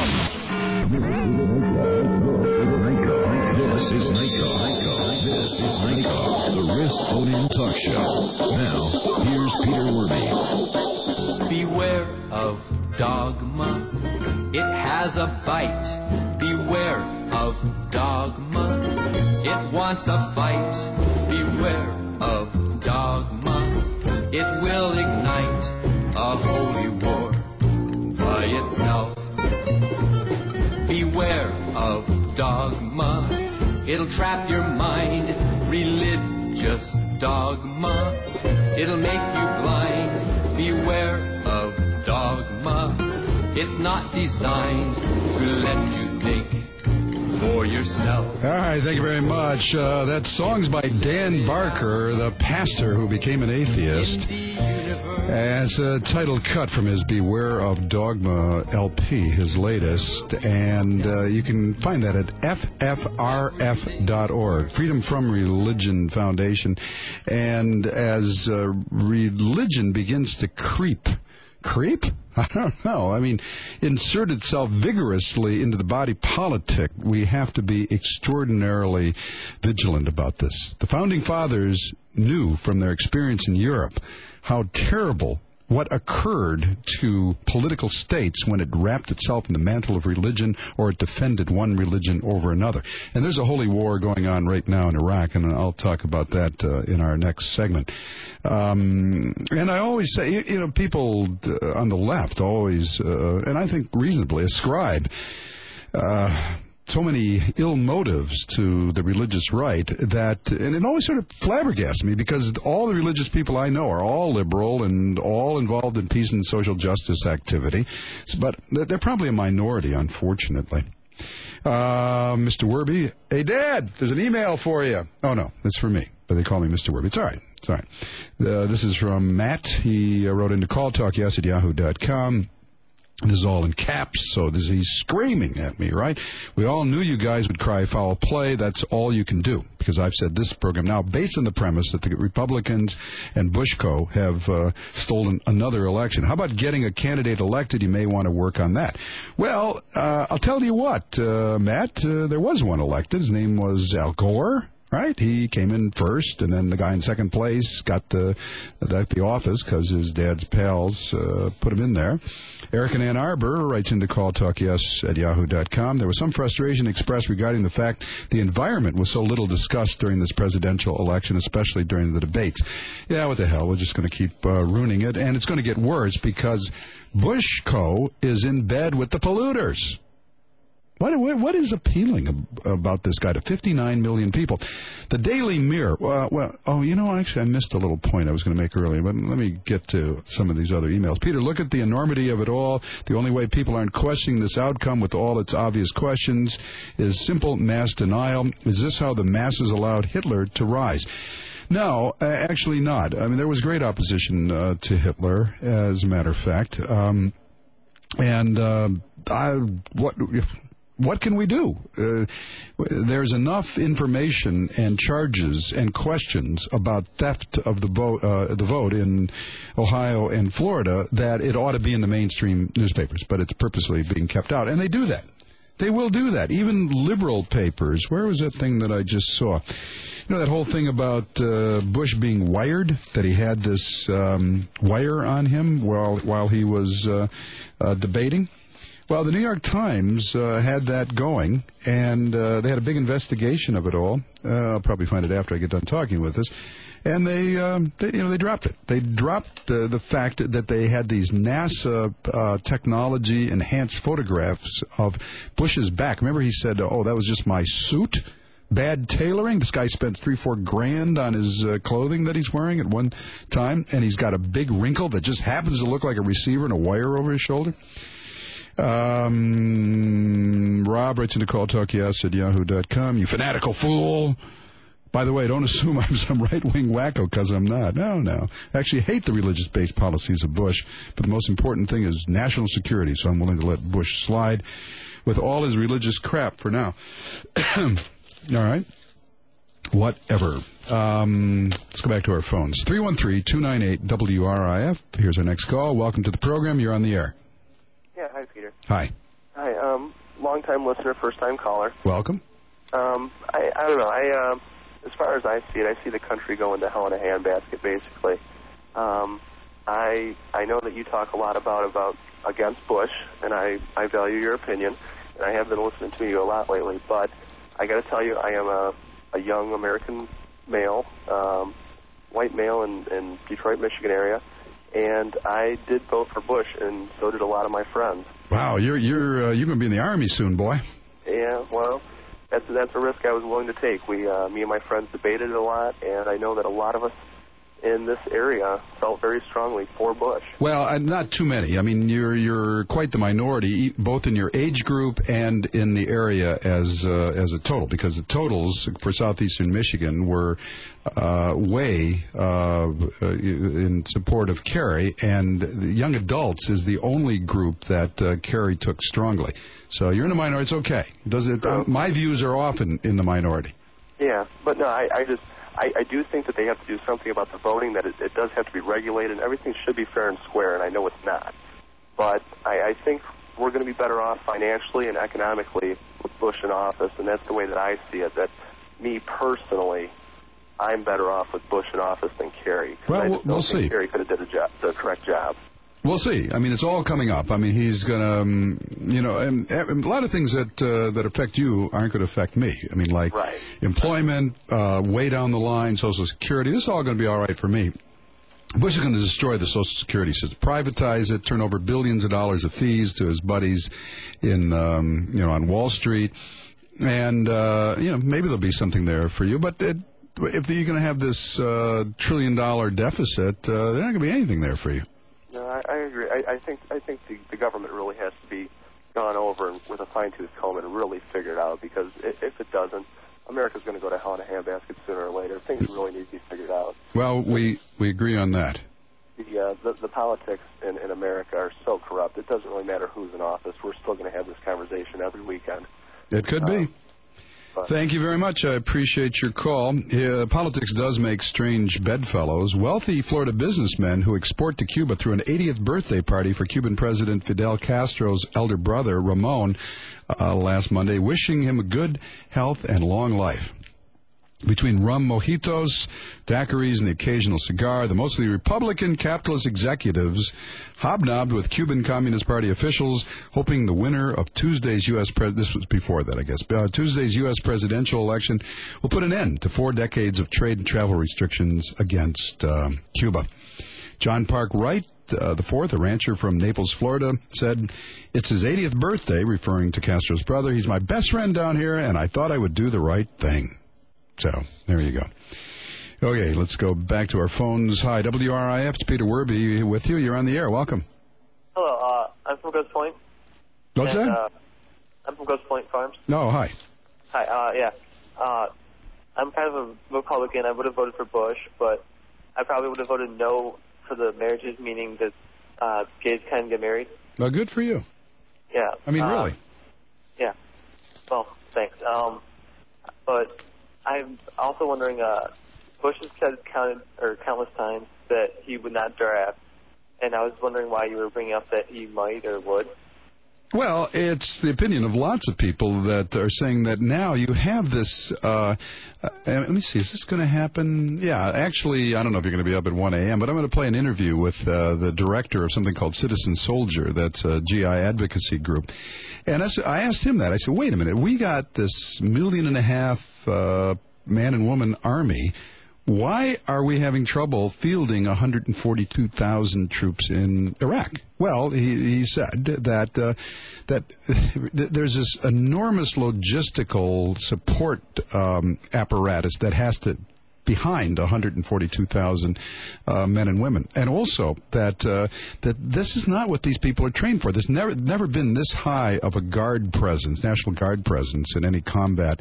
This is Nico. This is Nico, the Riff Phone-In Talk Show. Now, here's Peter Werby. Beware of dogma. It has a bite. Beware of dogma. It wants a fight. Beware of dogma. It will ignite a holy war by itself. Beware of dogma. It'll trap your mind. Religious dogma. It'll make you blind. Beware of dogma. It's not designed to let you think for yourself. All right, thank you very much. Uh, that song's by Dan Barker, the pastor who became an atheist. And it's a title cut from his Beware of Dogma L P, his latest. And uh, you can find that at F F R F dot org, Freedom From Religion Foundation. And as uh, religion begins to creep, creep? I don't know. I mean, insert itself vigorously into the body politic, we have to be extraordinarily vigilant about this. The Founding Fathers knew from their experience in Europe how terrible what occurred to political states when it wrapped itself in the mantle of religion or it defended one religion over another. And there's a holy war going on right now in Iraq, and I'll talk about that uh, in our next segment. Um, and I always say, you, you know, people uh, on the left always, uh, and I think reasonably, ascribe uh, so many ill motives to the religious right that, and it always sort of flabbergasts me because all the religious people I know are all liberal and all involved in peace and social justice activity, but they're probably a minority, unfortunately. Uh, Mister Werby, hey, Dad, there's an email for you. Oh, no, it's for me, but they call me Mister Werby. It's all right. It's all right. Uh, this is from Matt. He uh, wrote into call talk yes at yahoo dot com. This is all in caps, so this, he's screaming at me, right? We all knew you guys would cry foul play. That's all you can do, because I've said this program now based on the premise that the Republicans and Bushco have uh, stolen another election. How about getting a candidate elected? You may want to work on that. Well, uh, I'll tell you what, uh, Matt, uh, there was one elected. His name was Al Gore. Right, he came in first, and then the guy in second place got the got the office because his dad's pals uh, put him in there. Eric in Ann Arbor writes into call talk yes at yahoo dot com. There was some frustration expressed regarding the fact the environment was so little discussed during this presidential election, especially during the debates. Yeah, what the hell? We're just going to keep uh, ruining it, and it's going to get worse because Bushco is in bed with the polluters. What, what what is appealing ab- about this guy to fifty-nine million people? The Daily Mirror. Uh, well, oh, you know, actually, I missed a little point I was going to make earlier, but let me get to some of these other emails. Peter, look at the enormity of it all. The only way people aren't questioning this outcome with all its obvious questions is simple mass denial. Is this how the masses allowed Hitler to rise? No, uh, actually not. I mean, there was great opposition uh, to Hitler, as a matter of fact. Um, and uh, I, what... What can we do? Uh, there's enough information and charges and questions about theft of the vote, uh, the vote in Ohio and Florida that it ought to be in the mainstream newspapers, but it's purposely being kept out. And they do that. They will do that. Even liberal papers. Where was that thing that I just saw? You know, that whole thing about uh, Bush being wired, that he had this um, wire on him while, while he was uh, uh, debating? Well, the New York Times uh, had that going, and uh, they had a big investigation of it all. Uh, I'll probably find it after I get done talking with this. And they, um, they you know, they dropped it. They dropped uh, the fact that they had these NASA uh, technology-enhanced photographs of Bush's back. Remember he said, oh, that was just my suit? Bad tailoring. This guy spent three, four grand on his uh, clothing that he's wearing at one time, and he's got a big wrinkle that just happens to look like a receiver and a wire over his shoulder. Um, Rob writes into calltalkyes at yahoo dot com. You fanatical fool. By the way, don't assume I'm some right-wing wacko, because I'm not. No, no. I actually hate the religious-based policies of Bush, but the most important thing is national security, so I'm willing to let Bush slide with all his religious crap for now. All right? Whatever. Um, let's go back to our phones. three one three, two nine eight, W R I F. Here's our next call. Welcome to the program. You're on the air. Yeah, hi, Peter. Hi. Hi, um, long-time listener, first-time caller. Welcome. Um, I, I don't know. I, um, as far as I see it, I see the country going to hell in a handbasket, basically. Um, I I know that you talk a lot about about against Bush, and I, I value your opinion, and I have been listening to you a lot lately. But I got to tell you, I am a, a young American male, um, white male in, in Detroit, Michigan area. And I did vote for Bush, and so did a lot of my friends. Wow, you're you're uh, you're going to be in the Army soon, boy. Yeah, well, that's that's a risk I was willing to take. We, uh, me and my friends, debated it a lot, and I know that a lot of us in this area felt very strongly for Bush. Well, uh, not too many. I mean, you're you're quite the minority, both in your age group and in the area as uh, as a total, because the totals for southeastern Michigan were uh, way uh, in support of Kerry, and the young adults is the only group that uh, Kerry took strongly. So you're in the minority. It's okay. Does it? Uh, my views are often in the minority. Yeah, but no, I, I just. I, I do think that they have to do something about the voting, that it, it does have to be regulated, and everything should be fair and square, and I know it's not. But I, I think we're going to be better off financially and economically with Bush in office, and that's the way that I see it, that me personally, I'm better off with Bush in office than Kerry. Well, I just we'll don't think see. Kerry could have did a job, the correct job. We'll see. I mean, it's all coming up. I mean, he's going to, um, you know, and, and a lot of things that uh, that affect you aren't going to affect me. I mean, like right. employment, uh, way down the line, Social Security. This is all going to be all right for me. Bush is going to destroy the Social Security system, privatize it, turn over billions of dollars of fees to his buddies in, um, you know, on Wall Street, and uh, you know, maybe there'll be something there for you. But it, if you're going to have this uh, trillion-dollar deficit, uh, there's not going to be anything there for you. No, I, I agree. I, I think I think the, the government really has to be gone over with a fine-tooth comb and really figured out, because if, if it doesn't, America's going to go to hell in a handbasket sooner or later. Things really need to be figured out. Well, we, we agree on that. The, uh, the, the politics in, in America are so corrupt, it doesn't really matter who's in office. We're still going to have this conversation every weekend. It could be. Um, Thank you very much. I appreciate your call. Uh, politics does make strange bedfellows. Wealthy Florida businessmen who export to Cuba threw an eightieth birthday party for Cuban President Fidel Castro's elder brother, Ramon, uh, last Monday, wishing him good health and long life. Between rum mojitos, daiquiris, and the occasional cigar, the mostly Republican capitalist executives hobnobbed with Cuban Communist Party officials, hoping the winner of Tuesday's U S Pres- this was before that, I guess. Uh, Tuesday's U S presidential election will put an end to four decades of trade and travel restrictions against uh, Cuba. John Park Wright, uh, the fourth, a rancher from Naples, Florida, said, it's his eightieth birthday, referring to Castro's brother. He's my best friend down here, and I thought I would do the right thing. So, there you go. Okay, let's go back to our phones. Hi, W R I F, it's Peter Werby with you. You're on the air. Welcome. Hello, uh, I'm from Grosse Pointe. What's and, that? Uh, I'm from Grosse Pointe Farms. No, hi. Hi, uh, yeah. Uh, I'm kind of a Republican. I would have voted for Bush, but I probably would have voted no for the marriages, meaning that uh, gays can get married. Well, good for you. Yeah. I mean, uh, really. Yeah. Well, thanks. Um, but I'm also wondering, uh, Bush has said counted, or countless times that he would not draft, and I was wondering why you were bringing up that he might or would. Well, it's the opinion of lots of people that are saying that now you have this, uh, uh, let me see, is this going to happen? Yeah, actually, I don't know if you're going to be up at one a.m., but I'm going to play an interview with uh, the director of something called Citizen Soldier, that's a G I advocacy group. And I, I asked him that. I said, wait a minute, we got this million and a half uh, man and woman army. Why are we having trouble fielding one hundred forty-two thousand troops in Iraq? Well, he, he said that uh, that there's this enormous logistical support um, apparatus that has to behind one hundred forty-two thousand uh, men and women, and also that uh, that this is not what these people are trained for. There's never never been this high of a guard presence, National Guard presence, in any combat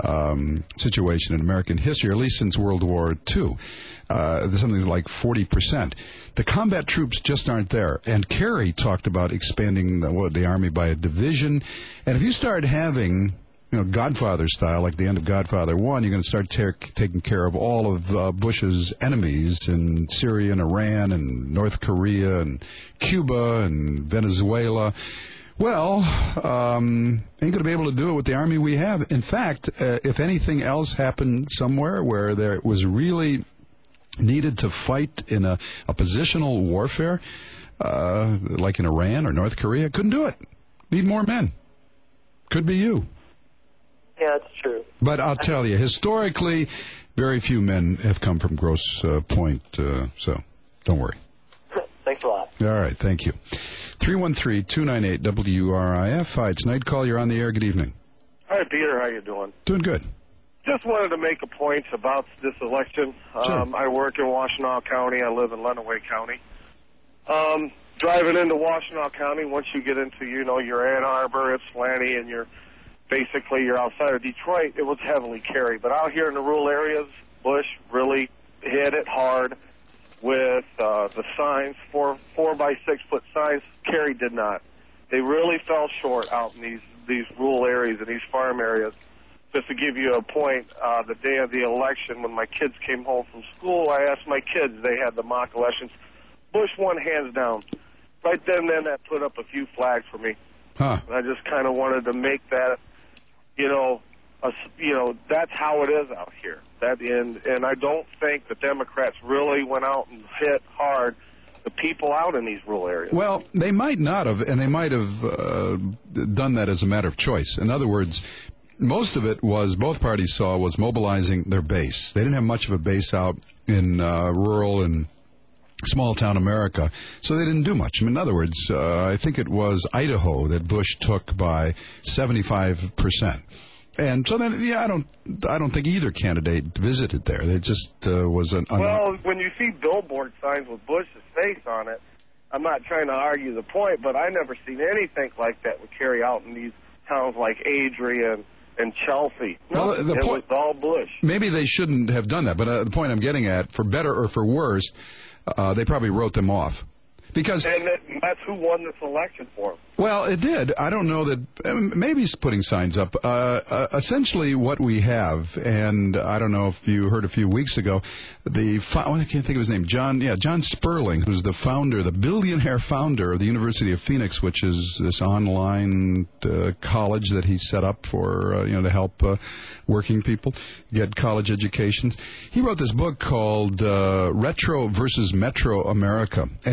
um, situation in American history, or at least since World War Two. Uh, there's something like forty percent. The combat troops just aren't there. And Kerry talked about expanding the, what, the Army by a division. And if you start having, you know, Godfather style, like the end of Godfather one, you're going to start ter- taking care of all of uh, Bush's enemies in Syria and Iran and North Korea and Cuba and Venezuela. Well, um, ain't going to be able to do it with the army we have. In fact, uh, if anything else happened somewhere where there was really needed to fight in a, a positional warfare, uh, like in Iran or North Korea, couldn't do it. Need more men. Could be you. Yeah, that's true. But I'll tell you, historically, very few men have come from Grosse uh, Pointe, uh, so don't worry. Thanks a lot. All right, thank you. three one three, two nine eight, W R I F. Hi, it's Night Call. You're on the air. Good evening. Hi, Peter. How you doing? Doing good. Just wanted to make a point about this election. Sure. Um, I work in Washtenaw County. I live in Lenawee County. Um, driving into Washtenaw County, once you get into, you know, your Ann Arbor, Ypsilanti, and you're basically you're outside of Detroit, it was heavily Kerry. But out here in the rural areas, Bush really hit it hard with uh, the signs, four four by six foot signs. Kerry did not. They really fell short out in these these rural areas and these farm areas. Just to give you a point, uh, the day of the election, when my kids came home from school, I asked my kids, they had the mock elections. Bush won hands down. Right then, then that put up a few flags for me. Huh. I just kind of wanted to make that, you know, a, you know, that's how it is out here. That and and I don't think the Democrats really went out and hit hard the people out in these rural areas. Well, they might not have, and they might have uh, done that as a matter of choice. In other words, most of it was, both parties saw, was mobilizing their base. They didn't have much of a base out in uh, rural and small-town America, so they didn't do much. I mean, in other words, uh, I think it was Idaho that Bush took by seventy-five percent. And so then, yeah, I don't, I don't think either candidate visited there. They just uh, was an. Un- well, when you see billboard signs with Bush's face on it, I'm not trying to argue the point, but I never seen anything like that would carry out in these towns like Adrian and Chelsea. No, well, the it point, was all Bush. Maybe they shouldn't have done that, but uh, the point I'm getting at, for better or for worse, uh, they probably wrote them off. Because and that, that's who won this election for him. Well, it did. I don't know that. Maybe he's putting signs up. Uh, uh, essentially, what we have, and I don't know if you heard a few weeks ago, the oh, I can't think of his name. John, yeah, John Sperling, who's the founder, the billionaire founder of the University of Phoenix, which is this online uh, college that he set up for uh, you know to help uh, working people get college educations. He wrote this book called uh, Retro versus Metro America, and saw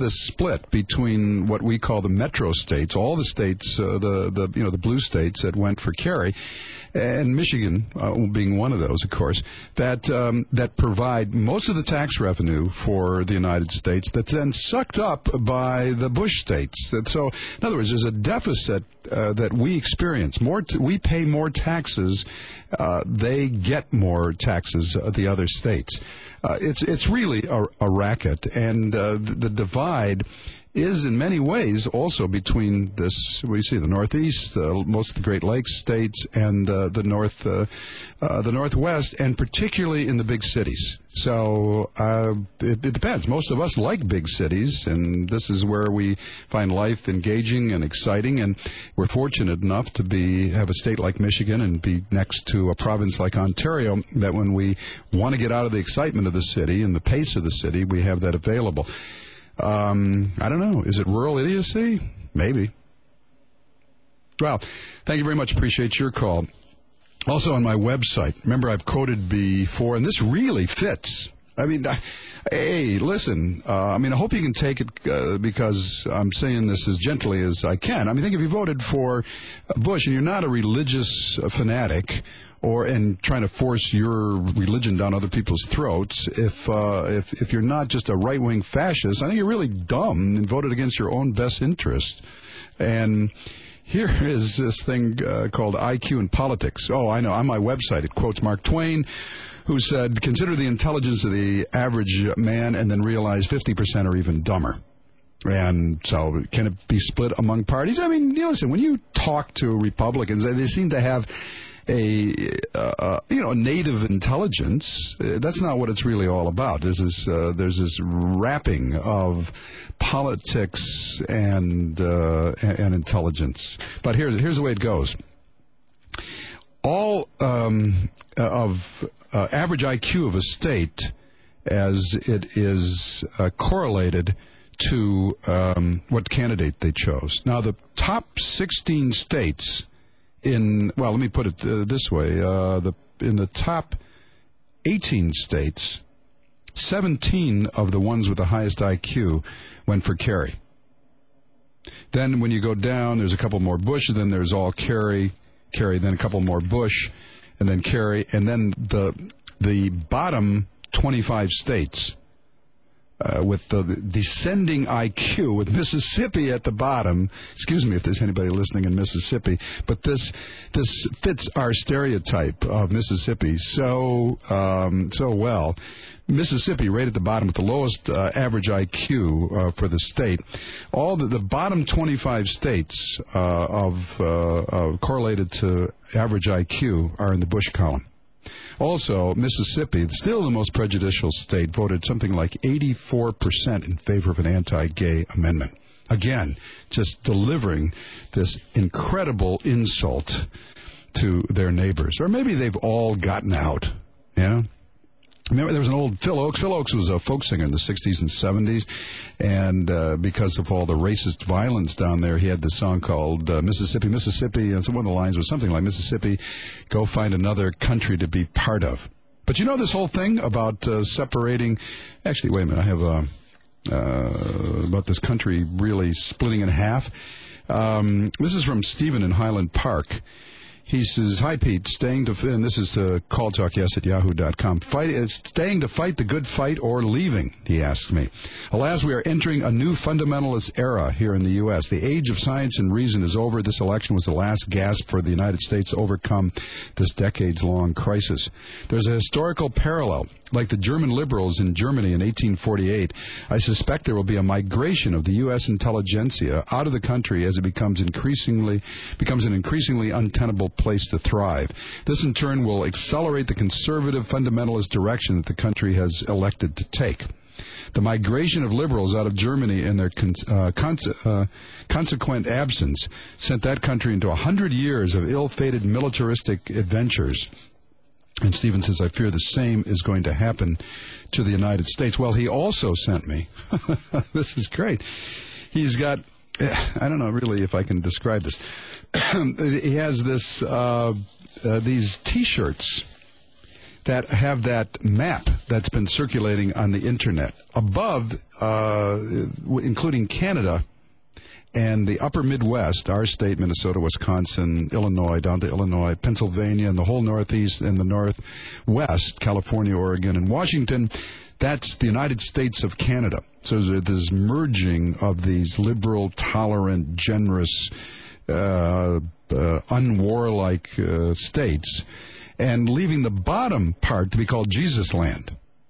this split between what we call the metro states, all the states, uh, the the you know the blue states that went for Kerry, and Michigan uh, being one of those, of course, that um, that provide most of the tax revenue for the United States. That's then sucked up by the Bush states. And so, in other words, there's a deficit uh, that we experience. More, t- we pay more taxes. Uh, they get more taxes. Uh, the other states. Uh, it's it's really a, a racket, and uh, the, the divide is in many ways also between this, we see the Northeast, uh, most of the Great Lakes states, and uh, the North, uh, uh, the Northwest, and particularly in the big cities. So uh, it, it depends. Most of us like big cities, and this is where we find life engaging and exciting. And we're fortunate enough to be have a state like Michigan and be next to a province like Ontario. That when we want to get out of the excitement of the city and the pace of the city, we have that available. Um, I don't know. Is it rural idiocy? Maybe. Well, thank you very much. Appreciate your call. Also on my website, remember I've quoted before, and this really fits. I mean, I, hey, listen, uh, I mean, I hope you can take it uh, because I'm saying this as gently as I can. I mean, I think if you voted for Bush and you're not a religious fanatic, or and trying to force your religion down other people's throats, if uh, if if you're not just a right-wing fascist, I think you're really dumb and voted against your own best interest. And here is this thing uh, called I Q in Politics. Oh, I know. On my website, it quotes Mark Twain, who said, "Consider the intelligence of the average man and then realize fifty percent are even dumber." And so can it be split among parties? I mean, listen, when you talk to Republicans, they seem to have a uh, you know a native intelligence. Uh, that's not what it's really all about. There's this uh, there's this wrapping of politics and uh, and intelligence. But here's here's the way it goes. All um, of uh, average I Q of a state, as it is uh, correlated to um, what candidate they chose. Now, the top sixteen states. In well, let me put it uh, this way: uh, the in the top eighteen states, seventeen of the ones with the highest I Q went for Kerry. Then, when you go down, there's a couple more Bush, and then there's all Kerry, Kerry, then a couple more Bush, and then Kerry, and then the the bottom twenty-five states. Uh, with the descending I Q, with Mississippi at the bottom. Excuse me if there's anybody listening in Mississippi, but this this fits our stereotype of Mississippi so um, so well. Mississippi right at the bottom with the lowest uh, average I Q uh, for the state. All the, the bottom twenty-five states uh, of uh, uh, correlated to average I Q are in the Bush column. Also, Mississippi, still the most prejudicial state, voted something like eighty-four percent in favor of an anti-gay amendment. Again, just delivering this incredible insult to their neighbors. Or maybe they've all gotten out, you know? Remember, there was an old Phil Oakes. Phil Oakes was a folk singer in the sixties and seventies, and uh, because of all the racist violence down there, he had this song called uh, Mississippi, Mississippi, and so one of the lines was something like, Mississippi, go find another country to be part of. But you know this whole thing about uh, separating... Actually, wait a minute, I have uh, uh, about this country really splitting in half. Um, this is from Stephen in Highland Park. He says, "Hi, Pete. Staying to, and this is to call talk yes at yahoo dot com. Fight, uh, staying to fight the good fight or leaving?" He asked me. "Alas, we are entering a new fundamentalist era here in the U S. The age of science and reason is over. This election was the last gasp for the United States to overcome this decades-long crisis. There's a historical parallel. Like the German liberals in Germany in eighteen forty-eight, I suspect there will be a migration of the U S intelligentsia out of the country as it becomes increasingly becomes an increasingly untenable place to thrive. This, in turn, will accelerate the conservative fundamentalist direction that the country has elected to take. The migration of liberals out of Germany and their con- uh, cons- uh, consequent absence sent that country into a hundred years of ill-fated militaristic adventures." And Stephen says, "I fear the same is going to happen to the United States." Well, he also sent me, this is great, he's got, I don't know really if I can describe this, he has this, uh, uh, these T-shirts that have that map that's been circulating on the Internet. Above, uh, including Canada and the upper Midwest, our state, Minnesota, Wisconsin, Illinois, down to Illinois, Pennsylvania, and the whole Northeast and the Northwest, California, Oregon, and Washington, that's the United States of Canada. So there's this merging of these liberal, tolerant, generous, uh, uh, unwarlike uh, states, and leaving the bottom part to be called Jesus Land.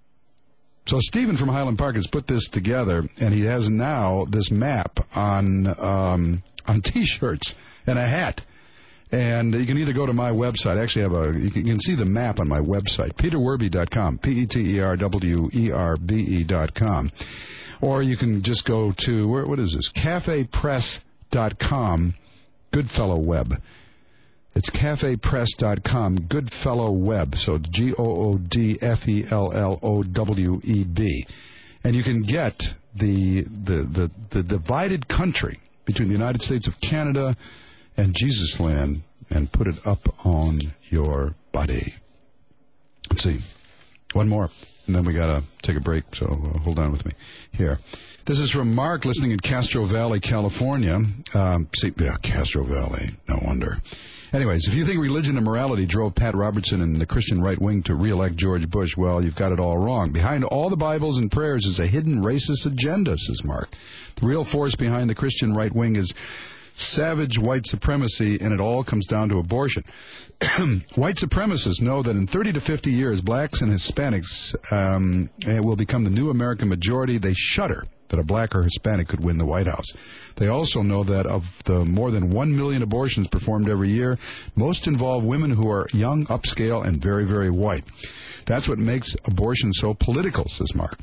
So Stephen from Highland Park has put this together, and he has now this map on um, on T-shirts and a hat. And you can either go to my website. I actually have a, you can, you can see the map on my website, peter werby dot com, P E T E R W E R B E dot com. Or you can just go to, where, what is this, cafe press dot com, Goodfellow Web. It's cafe press dot com, Goodfellow Web. So it's G O O D F E L L O W E B. And you can get the, the, the, the divided country between the United States of Canada and Jesus Land and put it up on your body. Let's see. One more, and then we got to take a break, so uh, hold on with me here. This is from Mark, listening in Castro Valley, California. Um, see, yeah, Castro Valley, no wonder. Anyways, if you think religion and morality drove Pat Robertson and the Christian right wing to re-elect George Bush, well, you've got it all wrong. Behind all the Bibles and prayers is a hidden racist agenda, says Mark. The real force behind the Christian right wing is savage white supremacy, and it all comes down to abortion. White supremacists know that in thirty to fifty years, blacks and Hispanics um, will become the new American majority. They shudder that a black or Hispanic could win the White House. They also know that of the more than one million abortions performed every year, most involve women who are young, upscale, and very, very white. That's what makes abortion so political, says Mark.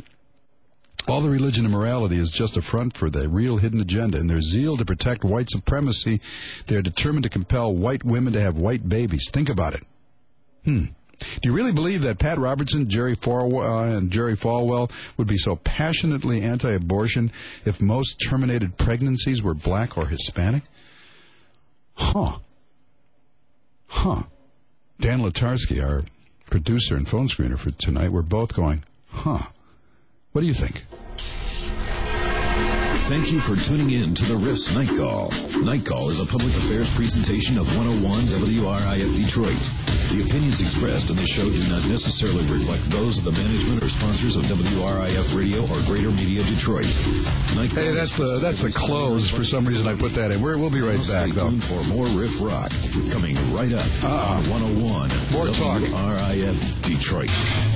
All the religion and morality is just a front for the real hidden agenda. In their zeal to protect white supremacy, they are determined to compel white women to have white babies. Think about it. Hmm. Do you really believe that Pat Robertson, Jerry Falwell, uh, and Jerry Falwell would be so passionately anti-abortion if most terminated pregnancies were black or Hispanic? Huh. Huh. Dan Latarsky, our producer and phone screener for tonight, we're both going, huh. What do you think? Thank you for tuning in to the Riffs Night Call. Night Call is a public affairs presentation of one oh one W R I F Detroit. The opinions expressed in the show do not necessarily reflect those of the management or sponsors of W R I F Radio or Greater Media Detroit. Night hey, that's the that's the close. For some reason, I put that in. We're, we'll be right back, though. Stay tuned for more Riff Rock coming right up uh, on one oh one more talk. W R I F Detroit.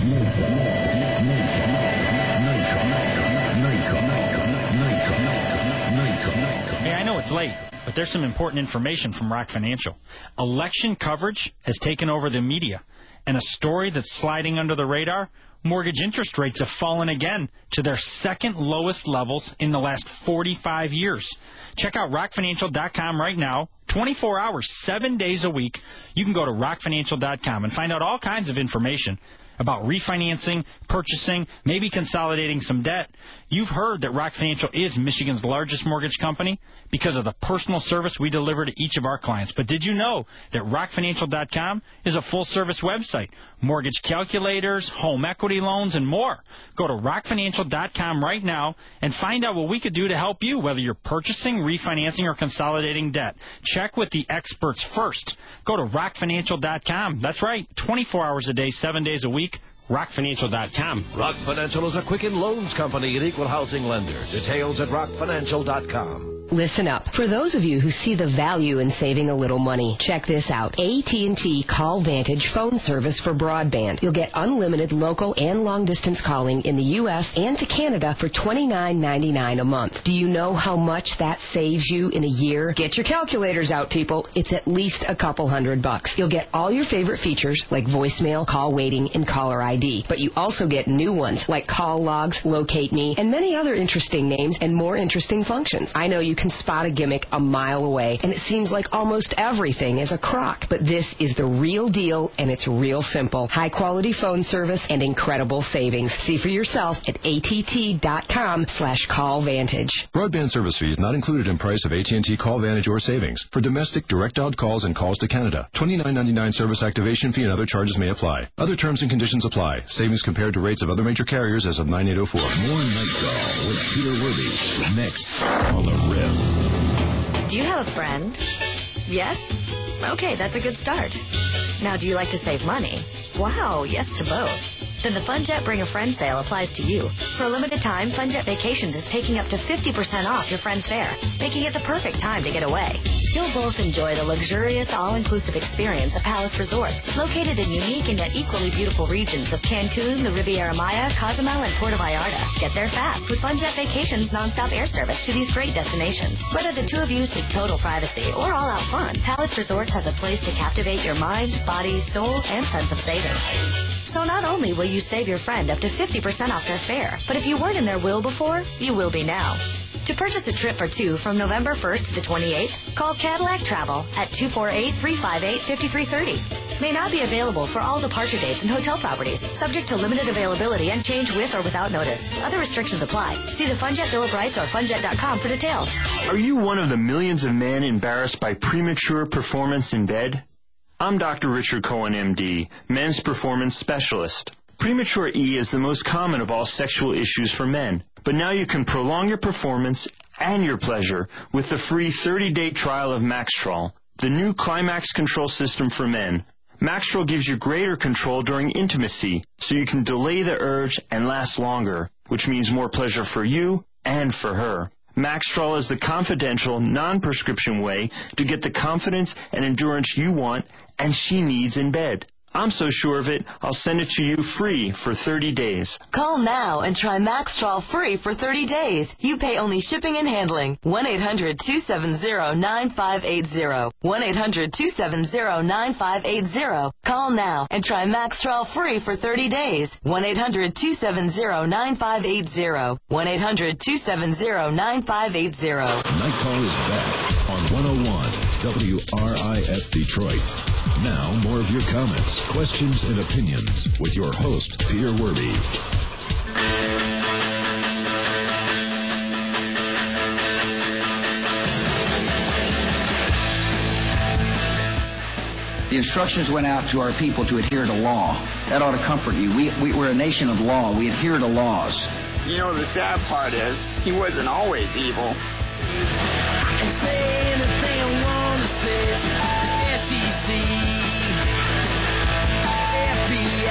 Hey, I know it's late, but there's some important information from Rock Financial. Election coverage has taken over the media, and a story that's sliding under the radar, mortgage interest rates have fallen again to their second lowest levels in the last forty-five years. Check out rock financial dot com right now. twenty-four hours, seven days a week. You can go to rock financial dot com and find out all kinds of information about refinancing, purchasing, maybe consolidating some debt. You've heard that Rock Financial is Michigan's largest mortgage company because of the personal service we deliver to each of our clients. But did you know that rock financial dot com is a full-service website? Mortgage calculators, home equity loans, and more. Go to rock financial dot com right now and find out what we could do to help you, whether you're purchasing, refinancing, or consolidating debt. Check with the experts first. Go to rock financial dot com. That's right, twenty-four hours a day, seven days a week. rock financial dot com. Rock Financial is a Quicken Loans company and equal housing lender. Details at rock financial dot com. Listen up. For those of you who see the value in saving a little money, check this out. A T and T Call Vantage phone service for broadband. You'll get unlimited local and long-distance calling in the U S and to Canada for twenty-nine ninety-nine a month. Do you know how much that saves you in a year? Get your calculators out, people. It's at least a couple hundred bucks. You'll get all your favorite features like voicemail, call waiting, and caller I D. But you also get new ones like call logs, locate me, and many other interesting names and more interesting functions. I know you you can spot a gimmick a mile away, and it seems like almost everything is a crock. But this is the real deal, and it's real simple. High-quality phone service and incredible savings. See for yourself at att.com slash callvantage. Broadband service fees not included in price of A T and T Call Vantage or savings. For domestic, direct dialed calls and calls to Canada, twenty-nine ninety-nine service activation fee and other charges may apply. Other terms and conditions apply. Savings compared to rates of other major carriers as of nine eight oh four. More Night Call with Peter Worthy. Next on the Riff. Do you have a friend? Yes? Okay, that's a good start. Now, do you like to save money? Wow, yes to both. Then the FunJet Bring a Friend sale applies to you. For a limited time, FunJet Vacations is taking up to fifty percent off your friend's fare, making it the perfect time to get away. You'll both enjoy the luxurious, all-inclusive experience of Palace Resorts, located in unique and yet equally beautiful regions of Cancun, the Riviera Maya, Cozumel, and Puerto Vallarta. Get there fast with FunJet Vacations nonstop air service to these great destinations. Whether the two of you seek total privacy or all-out fun, Palace Resorts has a place to captivate your mind, body, soul, and sense of savings. So not only will you save your friend up to fifty percent off their fare, but if you weren't in their will before, you will be now. To purchase a trip for two from November first to the twenty-eighth, call Cadillac Travel at two four eight, three five eight, five three three zero. May not be available for all departure dates and hotel properties, subject to limited availability and change with or without notice. Other restrictions apply. See the FunJet Bill of Rights or funjet dot com for details. Are you one of the millions of men embarrassed by premature performance in bed? I'm Doctor Richard Cohen, M D, men's performance specialist. Premature E is the most common of all sexual issues for men, but now you can prolong your performance and your pleasure with the free thirty-day trial of Maxtrol, the new climax control system for men. Maxtrol gives you greater control during intimacy, so you can delay the urge and last longer, which means more pleasure for you and for her. Maxtrol is the confidential, non-prescription way to get the confidence and endurance you want and she needs in bed. I'm so sure of it, I'll send it to you free for thirty days. Call now and try Maxtrol free for thirty days. You pay only shipping and handling. one eight hundred, two seven zero, nine five eight zero. one eight hundred, two seven zero, nine five eight zero. Call now and try Maxtrol free for thirty days. one eight hundred, two seven zero, nine five eight zero. one eight hundred, two seven zero, nine five eight zero. Night Call is back on one oh one W R I F Detroit. Now, more of your comments, questions, and opinions with your host, Peter Worthy. The instructions went out to our people to adhere to law. That ought to comfort you. We, we, we're a nation of law. We adhere to laws. You know, the sad part is, he wasn't always evil. I can say anything I want to say. S E C, F B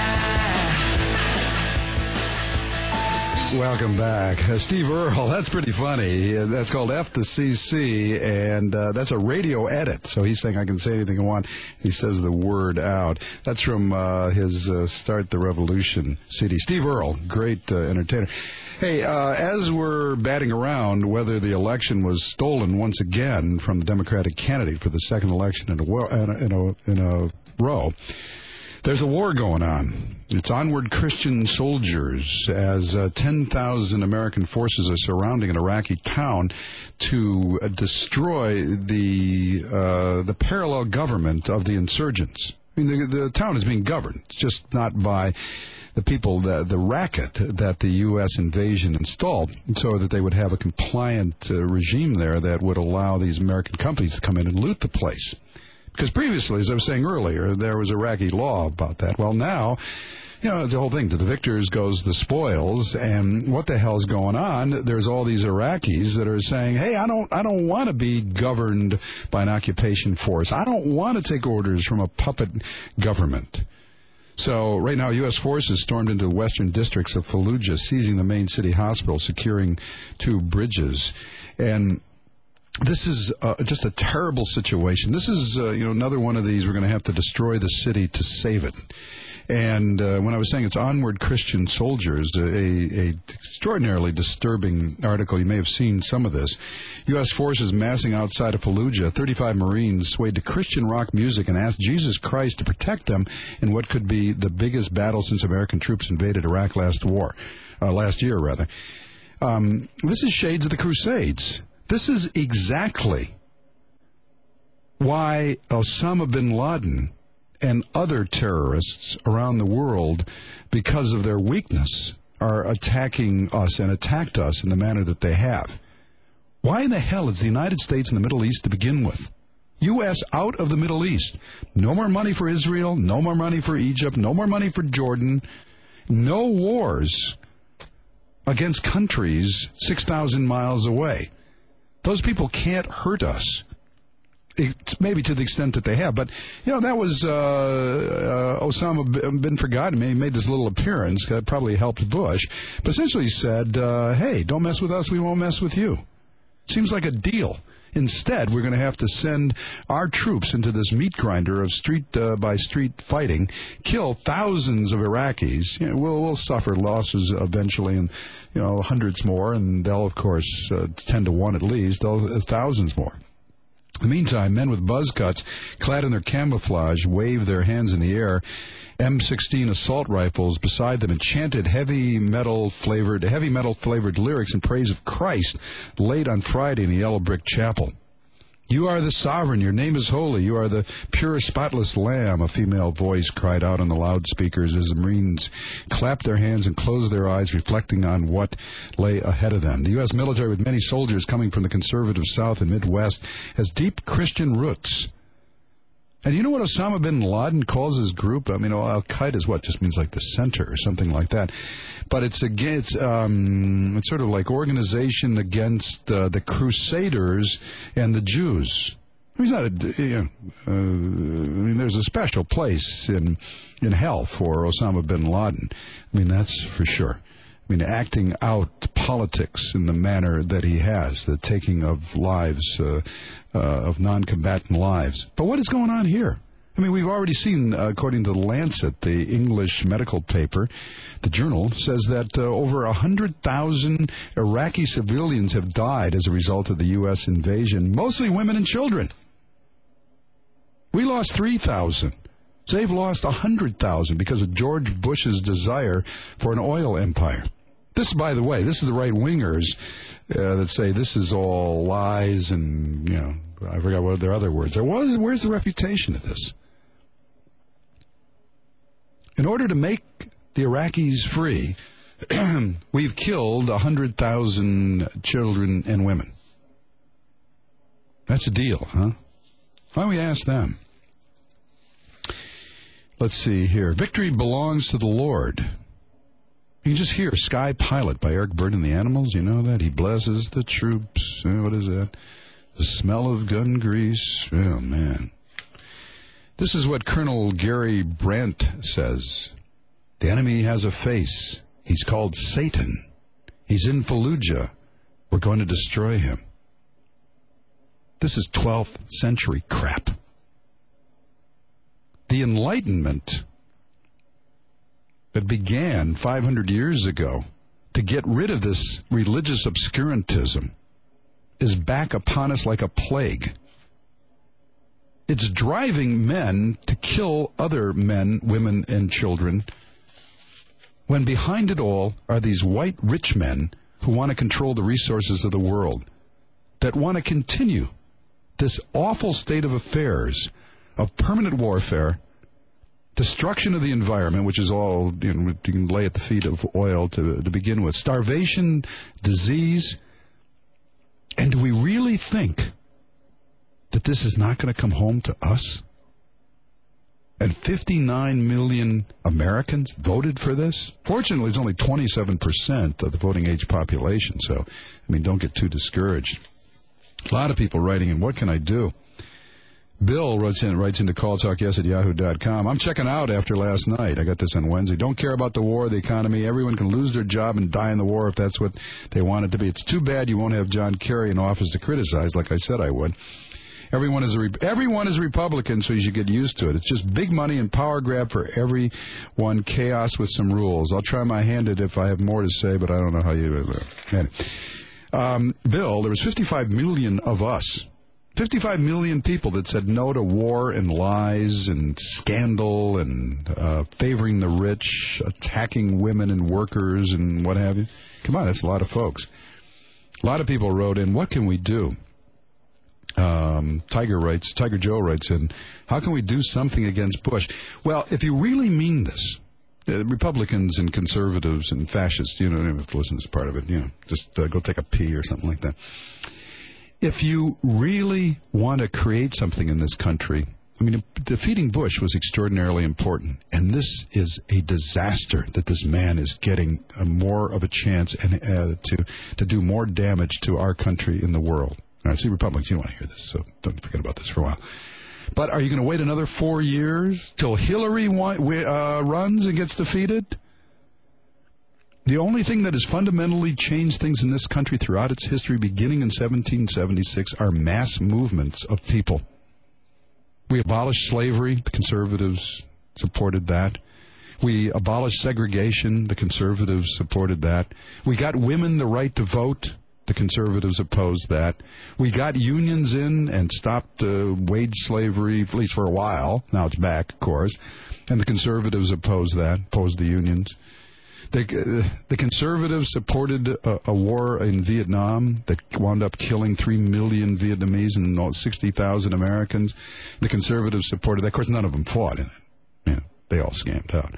I. Welcome back. Uh, Steve Earle, that's pretty funny. Uh, that's called F the C C, and uh, that's a radio edit. So he's saying I can say anything I want. He says the word out. That's from uh, his uh, Start the Revolution C D. Steve Earle, great uh, entertainer. Hey, uh, as we're batting around whether the election was stolen once again from the Democratic candidate for the second election in a, in a, in a row, there's a war going on. It's onward Christian soldiers as uh, ten thousand American forces are surrounding an Iraqi town to uh, destroy the uh, the parallel government of the insurgents. I mean, the, the town is being governed, it's just not by the people, the, the racket that the U S invasion installed, so that they would have a compliant uh, regime there that would allow these American companies to come in and loot the place. Because previously, as I was saying earlier, there was Iraqi law about that. Well, now, you know, the whole thing, to the victors goes the spoils, and what the hell's going on? There's all these Iraqis that are saying, hey, I don't I don't want to be governed by an occupation force. I don't want to take orders from a puppet government. So right now, U S forces stormed into the western districts of Fallujah, seizing the main city hospital, securing two bridges. And this is uh, just a terrible situation. This is, uh, you know, another one of these, we're going to have to destroy the city to save it. And uh, when I was saying it's onward Christian soldiers, a, a extraordinarily disturbing article. You may have seen some of this. U S forces massing outside of Fallujah. thirty-five Marines swayed to Christian rock music and asked Jesus Christ to protect them in what could be the biggest battle since American troops invaded Iraq last war, uh, last year rather. Um, this is shades of the Crusades. This is exactly why Osama bin Laden and other terrorists around the world, because of their weakness, are attacking us and attacked us in the manner that they have. Why in the hell is the United States in the Middle East to begin with? U S out of the Middle East. No more money for Israel, no more money for Egypt, no more money for Jordan. No wars against countries six thousand miles away. Those people can't hurt us. It, maybe to the extent that they have. But, you know, that was uh, uh, Osama bin Forgotten. He made this little appearance. That probably helped Bush. But essentially he said, uh, hey, don't mess with us, we won't mess with you. Seems like a deal. Instead, we're going to have to send our troops into this meat grinder of street-by-street uh, fighting, kill thousands of Iraqis. You know, we'll, we'll suffer losses eventually, and you know, hundreds more, and they'll, of course, uh, ten to one at least, they'll, uh, thousands more. In the meantime, men with buzz cuts, clad in their camouflage, wave their hands in the air. M sixteen assault rifles beside them, and chanted heavy metal flavored, heavy metal flavored lyrics in praise of Christ, late on Friday in the Yellow Brick Chapel. You are the sovereign. Your name is holy. You are the pure, spotless Lamb. A female voice cried out on the loudspeakers as the Marines clapped their hands and closed their eyes, reflecting on what lay ahead of them. The U S military, with many soldiers coming from the conservative South and Midwest, has deep Christian roots. And you know what Osama bin Laden calls his group? I mean, Al-Qaeda is what? Just means like the center or something like that. But it's against, um, it's sort of like organization against uh, the Crusaders and the Jews. He's not a, you know, uh, I mean, there's a special place in in hell for Osama bin Laden. I mean, that's for sure. I mean, acting out politics in the manner that he has, the taking of lives, uh, uh, of non-combatant lives. But what is going on here? I mean, we've already seen, uh, according to The Lancet, the English medical paper, the journal, says that uh, over one hundred thousand Iraqi civilians have died as a result of the U S invasion, mostly women and children. We lost three thousand. They've lost one hundred thousand because of George Bush's desire for an oil empire. This, by the way, this is the right-wingers uh, that say this is all lies and, you know, I forgot what their other words are. What is, where's the refutation of this? In order to make the Iraqis free, we've killed one hundred thousand children and women. That's a deal, huh? Why don't we ask them? Let's see here. Victory belongs to the Lord. You can just hear Sky Pilot by Eric Burdon and the Animals. You know that? He blesses the troops. Uh, what is that? The smell of gun grease. Oh, man. This is what Colonel Gary Brandt says. The enemy has a face. He's called Satan. He's in Fallujah. We're going to destroy him. This is twelfth century crap. The Enlightenment that began five hundred years ago to get rid of this religious obscurantism is back upon us like a plague. It's driving men to kill other men, women, and children, when behind it all are these white rich men who want to control the resources of the world, that want to continue this awful state of affairs of permanent warfare, destruction of the environment, which is all, you know, you can lay at the feet of oil to, to begin with, starvation, disease. And do we really think that this is not going to come home to us? And fifty-nine million Americans voted for this? Fortunately, it's only twenty-seven percent of the voting age population, so, I mean, don't get too discouraged. A lot of people writing in, what can I do? Bill writes in, writes into call talk yes at yahoo dot com. I'm checking out after last night. I got this on Wednesday. Don't care about the war, the economy. Everyone can lose their job and die in the war if that's what they want it to be. It's too bad you won't have John Kerry in office to criticize, like I said I would. Everyone is a Re- everyone is Republican, so you should get used to it. It's just big money and power grab for everyone, chaos with some rules. I'll try my hand at it if I have more to say, but I don't know how you... Uh, um, Bill, there was fifty-five million of us. fifty-five million people that said no to war and lies and scandal and uh, favoring the rich, attacking women and workers and what have you. Come on, that's a lot of folks. A lot of people wrote in, what can we do? Um, Tiger writes, Tiger Joe writes in, how can we do something against Bush? Well, if you really mean this, uh, Republicans and conservatives and fascists, you know, you don't have to listen to this part of it, you know, just uh, go take a pee or something like that. If you really want to create something in this country, I mean, defeating Bush was extraordinarily important, and this is a disaster that this man is getting a more of a chance and uh, to to do more damage to our country in the world. All right, see, Republicans, you don't want to hear this, so don't forget about this for a while. But are you going to wait another four years till Hillary uh, runs and gets defeated? The only thing that has fundamentally changed things in this country throughout its history, beginning in seventeen seventy-six, are mass movements of people. We abolished slavery. The conservatives supported that. We abolished segregation. The conservatives supported that. We got women the right to vote. The conservatives opposed that. We got unions in and stopped uh, wage slavery, at least for a while. Now it's back, of course. And the conservatives opposed that, opposed the unions. The, uh, the conservatives supported a, a war in Vietnam that wound up killing three million Vietnamese and sixty thousand Americans. The conservatives supported that. Of course, none of them fought in it. You know, they all scammed out.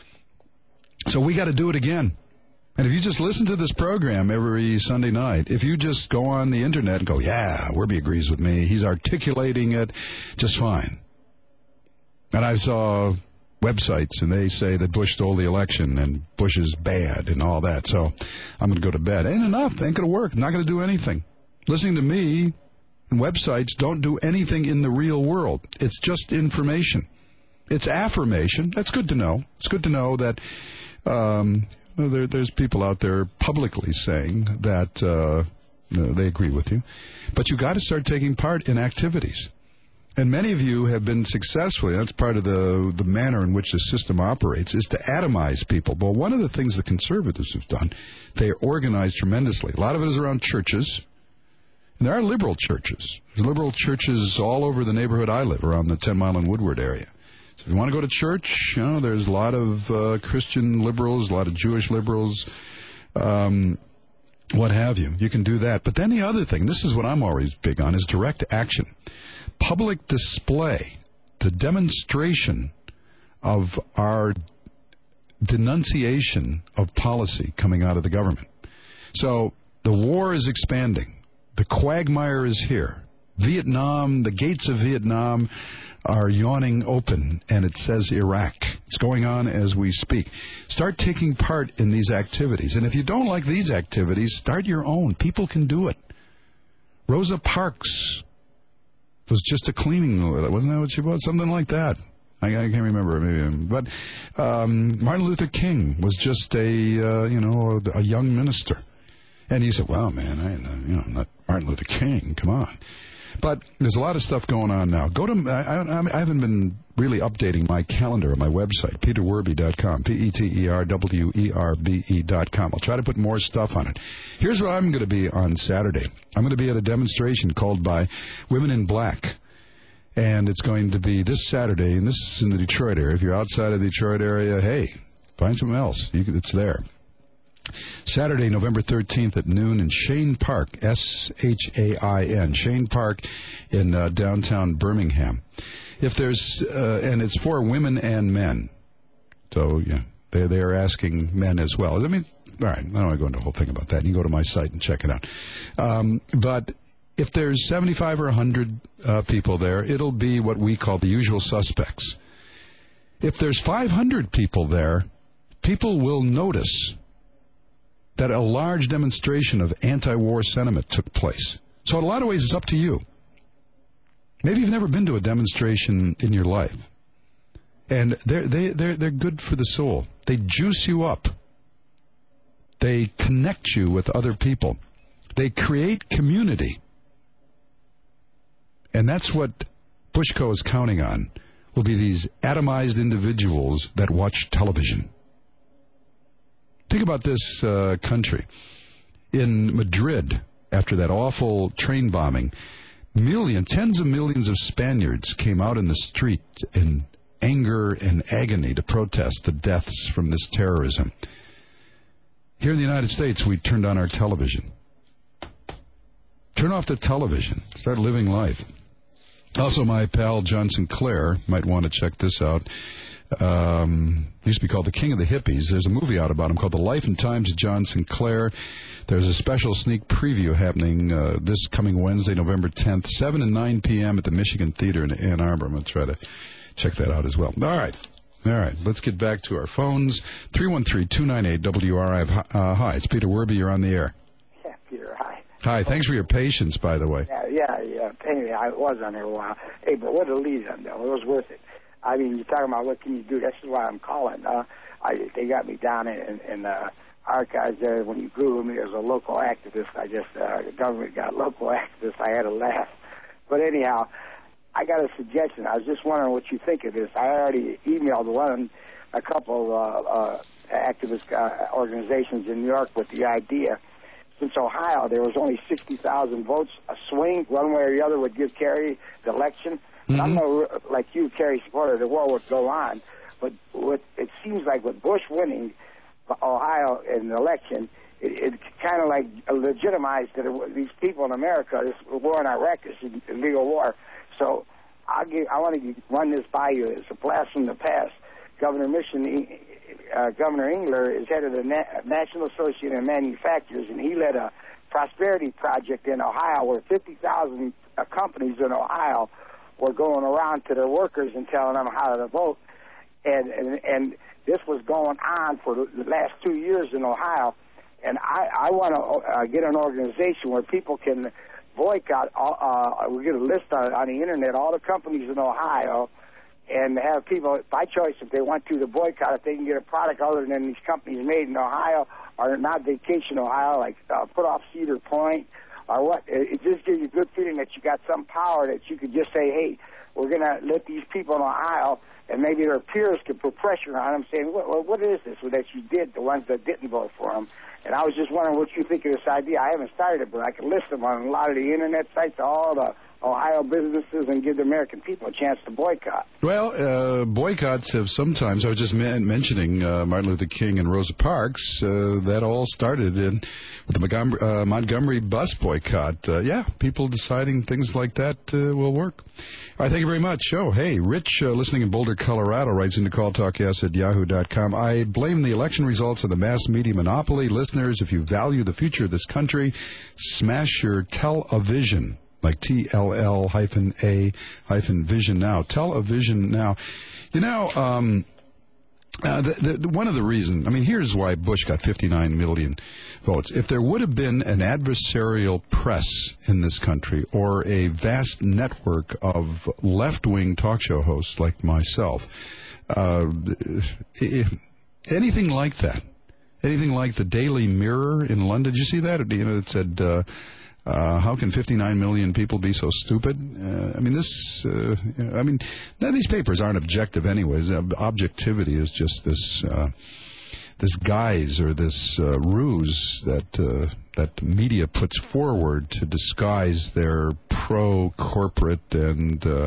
So we got to do it again. And if you just listen to this program every Sunday night, if you just go on the Internet and go, yeah, Werby agrees with me, he's articulating it just fine. And I saw websites, and they say that Bush stole the election and Bush is bad and all that, so I'm going to go to bed. Ain't enough. Ain't going to work. Not going to do anything. Listening to me and websites don't do anything in the real world. It's just information. It's affirmation. That's good to know. It's good to know that um, there, there's people out there publicly saying that uh, they agree with you. But you got to start taking part in activities. And many of you have been successfully, that's part of the the manner in which the system operates, is to atomize people. But one of the things the conservatives have done, they organize tremendously. A lot of it is around churches. And there are liberal churches. There's liberal churches all over the neighborhood I live, around the ten mile and Woodward area. So if you want to go to church, you know, there's a lot of uh, Christian liberals, a lot of Jewish liberals, um, what have you. You can do that. But then the other thing, this is what I'm always big on, is direct action. Public display, the demonstration of our denunciation of policy coming out of the government. So the war is expanding. The quagmire is here. Vietnam, the gates of Vietnam are yawning open, and it says Iraq. It's going on as we speak. Start taking part in these activities. And if you don't like these activities, start your own. People can do it. Rosa Parks was just a cleaning, wasn't that what she was? Something like that. I, I can't remember. Maybe, but um, Martin Luther King was just a uh, you know a, a young minister, and he said, "Well, man, I you know I'm not Martin Luther King. Come on." But there's a lot of stuff going on now. Go to I, I, I haven't been really updating my calendar on my website, peter werby dot com, P E T E R W E R B E dot com. I'll try to put more stuff on it. Here's where I'm going to be on Saturday. I'm going to be at a demonstration called by Women in Black. And it's going to be this Saturday, and this is in the Detroit area. If you're outside of the Detroit area, hey, find something else. You can, it's there. Saturday, November thirteenth at noon in Shane Park, S H A I N, Shane Park in uh, downtown Birmingham. If there's, uh, and it's for women and men. So, yeah, they, they are asking men as well. I mean, all right, I don't want to go into a whole thing about that. You can go to my site and check it out. Um, but if there's seventy-five or one hundred uh, people there, it'll be what we call the usual suspects. If there's five hundred people there, people will notice that a large demonstration of anti-war sentiment took place. So in a lot of ways, it's up to you. Maybe you've never been to a demonstration in your life. And they're, they, they're, they're good for the soul. They juice you up. They connect you with other people. They create community. And that's what Bushco is counting on, will be these atomized individuals that watch television. Think about this uh, country. In Madrid, after that awful train bombing, millions, tens of millions of Spaniards came out in the street in anger and agony to protest the deaths from this terrorism. Here in the United States, we turned on our television. Turn off the television. Start living life. Also, my pal John Sinclair might want to check this out. Um, used to be called The King of the Hippies. There's a movie out about him called The Life and Times of John Sinclair. There's a special sneak preview happening uh, this coming Wednesday, November tenth, seven and nine p.m. at the Michigan Theater in Ann Arbor. I'm going to try to check that out as well. All right. All right. Let's get back to our phones. three one three, two nine eight, W R I F. Uh, hi, it's Peter Werby. You're on the air. Yeah, Peter, hi. Hi. Thanks for your patience, by the way. Yeah, yeah, yeah. Anyway, I was on there a while. Hey, but what a lead on though. It was worth it. I mean, you're talking about what can you do. That's why I'm calling. Uh, I, they got me down in, in, in the archives there. When you Google me, there's a local activist. I just, uh, the government got local activists. I had a laugh. But anyhow, I got a suggestion. I was just wondering what you think of this. I already emailed one, a couple uh, uh, activist uh, organizations in New York with the idea. Since Ohio, there was only sixty thousand votes, a swing one way or the other would give Kerry the election. Mm-hmm. I'm no, like you, Kerry supporter, the war would go on. But what it seems like with Bush winning Ohio in the election, it, it kind of like legitimized that it, these people in America, this war in Iraq is a legal war. So I'll give, I want to run this by you. It's a blast from the past. Governor Mission, uh, Governor Engler is head of the Na- National Association of Manufacturers, and he led a prosperity project in Ohio where fifty thousand uh, companies in Ohio were going around to their workers and telling them how to vote. And, and, and this was going on for the last two years in Ohio. And I, I want to uh, get an organization where people can boycott. All, uh, we get a list on, on the Internet, all the companies in Ohio, and have people, by choice, if they want to, to boycott, if they can get a product other than these companies made in Ohio or not vacation Ohio, like uh, put off Cedar Point, or what. It just gives you a good feeling that you got some power that you could just say, hey, we're going to let these people in Ohio, and maybe their peers could put pressure on them saying, what, what is this that you did, the ones that didn't vote for them? And I was just wondering what you think of this idea. I haven't started it, but I can list them on a lot of the Internet sites, all the Ohio businesses, and give the American people a chance to boycott. Well, uh, boycotts have sometimes, I was just man- mentioning uh, Martin Luther King and Rosa Parks, uh, that all started in with the Montgomery, uh, Montgomery bus boycott. Uh, yeah, people deciding things like that uh, will work. All right, thank you very much. Oh, hey, Rich, uh, listening in Boulder, Colorado, writes into call talk yes at yahoo dot com. I blame the election results on the mass media monopoly. Listeners, if you value the future of this country, smash your television. Like T L L hyphen A hyphen vision now. Television now. You know, um, uh, the, the, one of the reasons, I mean, here's why Bush got fifty-nine million votes. If there would have been an adversarial press in this country or a vast network of left-wing talk show hosts like myself, uh, if, anything like that, anything like the Daily Mirror in London, did you see that? You know, it said... Uh, Uh, how can fifty-nine million people be so stupid? Uh, I mean, this, uh, I mean, none of these papers aren't objective anyways. Uh, objectivity is just this, uh, this guise or this uh, ruse that, uh, that media puts forward to disguise their pro-corporate and uh,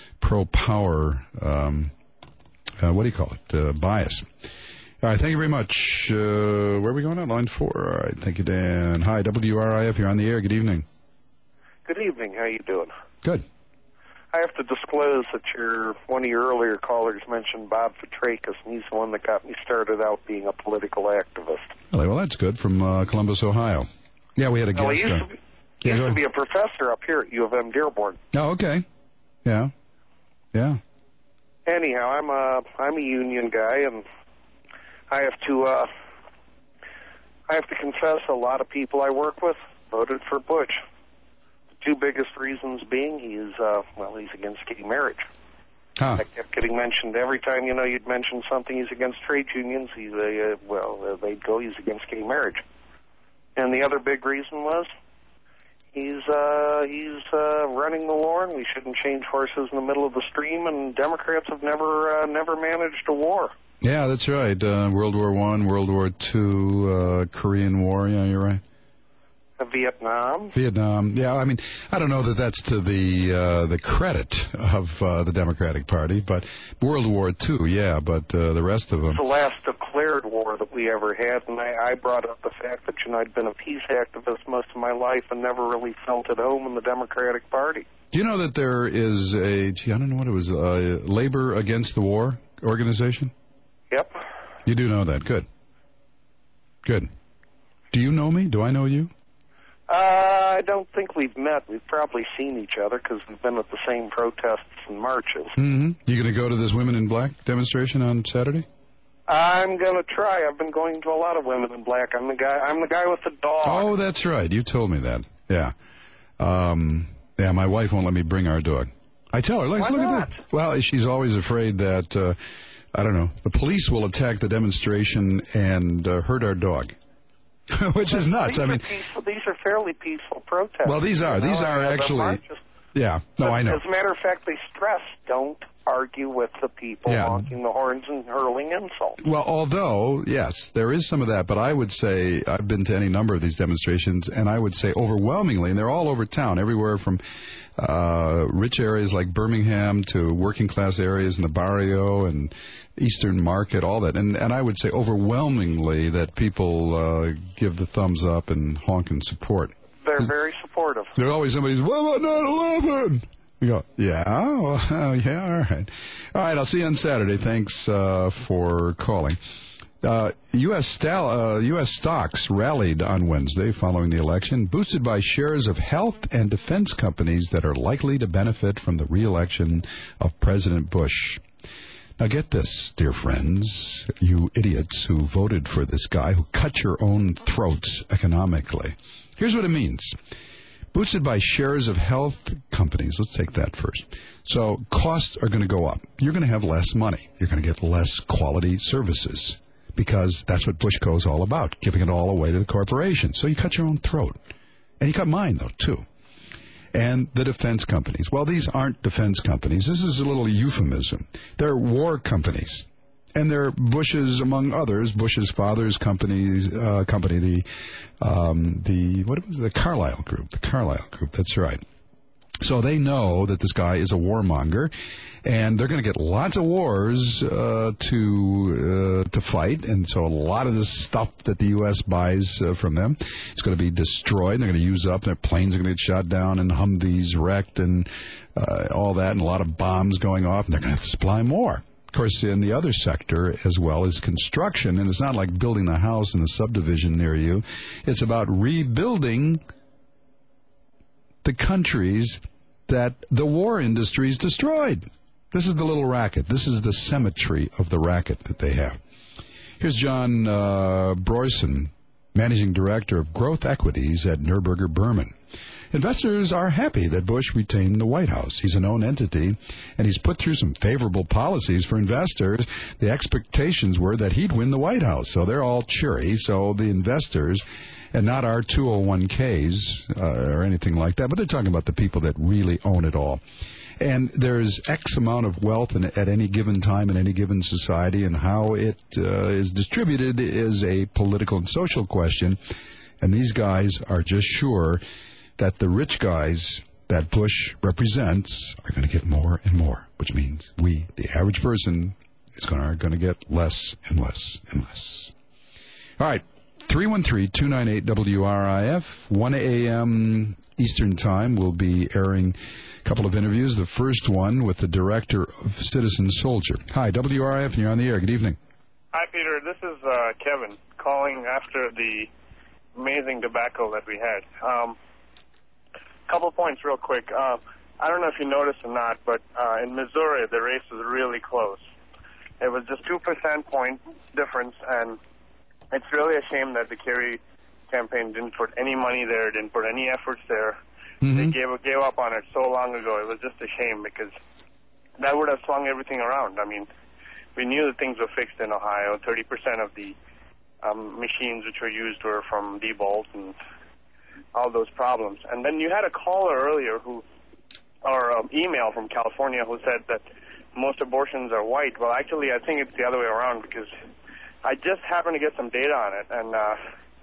pro-power, um, uh, what do you call it, uh, bias. All right, thank you very much. Uh, where are we going on? Line four. All right, thank you, Dan. Hi, W R I F, you're on the air. Good evening. Good evening. How you doing? Good. I have to disclose that your one of your earlier callers mentioned Bob Fitrakis, and he's the one that got me started out being a political activist. Really? Well, that's good. From uh, Columbus, Ohio. Yeah, we had a Well, guest. he used, uh, to be, he yeah, used to be a professor up here at U of M Dearborn. Oh, okay. Yeah. Yeah. Anyhow, I'm a I'm a union guy, and I have to uh, I have to confess a lot of people I work with voted for Bush. The two biggest reasons being he's, uh, well, he's against gay marriage. Huh. I kept getting mentioned every time, you know, you'd mention something, he's against trade unions, he's a, uh, well, uh, they'd go, he's against gay marriage. And the other big reason was he's, uh, he's uh, running the war, and we shouldn't change horses in the middle of the stream, and Democrats have never, uh, never managed a war. Yeah, that's right. Uh, World War One, World War Two, uh, Korean War. Yeah, you're right. Vietnam. Vietnam. Yeah, I mean, I don't know that that's to the uh, the credit of uh, the Democratic Party, but World War Two, yeah, but uh, the rest of them. It's the last declared war that we ever had, and I, I brought up the fact that, you know, I'd been a peace activist most of my life and never really felt at home in the Democratic Party. Do you know that there is a, gee, I don't know what it was, a Labor Against the War organization? Yep. You do know that. Good. Good. Do you know me? Do I know you? Uh, I don't think we've met. We've probably seen each other because we've been at the same protests and marches. Mm-hmm. You going to go to this Women in Black demonstration on Saturday? I'm going to try. I've been going to a lot of Women in Black. I'm the guy. I'm the guy with the dog. Oh, that's right. You told me that. Yeah. Um, yeah, my wife won't let me bring our dog. I tell her, let's Why look not? at that. Well, she's always afraid that, uh, I don't know, the police will attack the demonstration and uh, hurt our dog. Which is nuts. These I mean, are peaceful, these are fairly peaceful protests. well, these are. You know, These are uh, the actually. marches- Yeah. No, but I know. As a matter of fact, they stress don't argue with the people Yeah. honking the horns and hurling insults. Well, although, yes, there is some of that, but I would say I've been to any number of these demonstrations, and I would say overwhelmingly, and they're all over town, everywhere from uh, rich areas like Birmingham to working class areas in the barrio and Eastern Market, all that. And, and I would say overwhelmingly that people uh, give the thumbs up and honk and support. They're very supportive. There's always somebody who's, what about nine eleven? You go, yeah, well, yeah, all right. All right, I'll see you on Saturday. Thanks uh, for calling. Uh, U S Stal- uh, U S stocks rallied on Wednesday following the election, boosted by shares of health and defense companies that are likely to benefit from the re-election of President Bush. Now get this, dear friends, you idiots who voted for this guy who cut your own throats economically. Here's what it means. Boosted by shares of health companies. Let's take that first. So costs are going to go up. You're going to have less money. You're going to get less quality services because that's what Bushco is all about, giving it all away to the corporation. So you cut your own throat. And you cut mine, though, too. And the defense companies. Well, these aren't defense companies. This is a little euphemism. They're war companies. And they're Bush's, among others, Bush's father's companies, uh, company, the, um, the, what was it? The Carlyle Group. The Carlyle Group, that's right. So they know that this guy is a warmonger, and they're going to get lots of wars uh, to uh, to fight, and so a lot of this stuff that the U S buys uh, from them is going to be destroyed. They're going to use up. Their planes are going to get shot down, and Humvees wrecked, and uh, all that, and a lot of bombs going off, and they're going to have to supply more. Of course, in the other sector as well is construction, and it's not like building a house in a subdivision near you. It's about rebuilding the countries that the war industries destroyed. This is the little racket. This is the symmetry of the racket that they have. Here's John uh, Broyson, Managing Director of Growth Equities at Neuberger Berman. Investors are happy that Bush retained the White House. He's a known entity, and he's put through some favorable policies for investors. The expectations were that he'd win the White House, so they're all cheery. So the investors, and not our two oh one k's uh, or anything like that, but they're talking about the people that really own it all. And there's X amount of wealth in, at any given time in any given society, and how it uh, is distributed is a political and social question. And these guys are just sure that the rich guys that Bush represents are going to get more and more, which means we, the average person, is going to, going to get less and less and less. All right, three one three, two nine eight, W R I F, one a.m. Eastern Time. We'll be airing a couple of interviews. The first one with the director of Citizen Soldier. Hi, W R I F, and you're on the air. Good evening. Hi, Peter. This is uh, Kevin calling after the amazing debacle that we had. Um, couple points real quick. Uh, I don't know if you noticed or not, but uh, in Missouri, the race was really close. It was just two percent point difference, and it's really a shame that the Kerry campaign didn't put any money there, didn't put any efforts there. Mm-hmm. They gave, gave up on it so long ago. It was just a shame because that would have swung everything around. I mean, we knew that things were fixed in Ohio. thirty percent of the um, machines which were used were from Diebold and all those problems. And then you had a caller earlier who, or um, email from California who said that most abortions are white. Well, actually, I think it's the other way around because I just happened to get some data on it, and uh,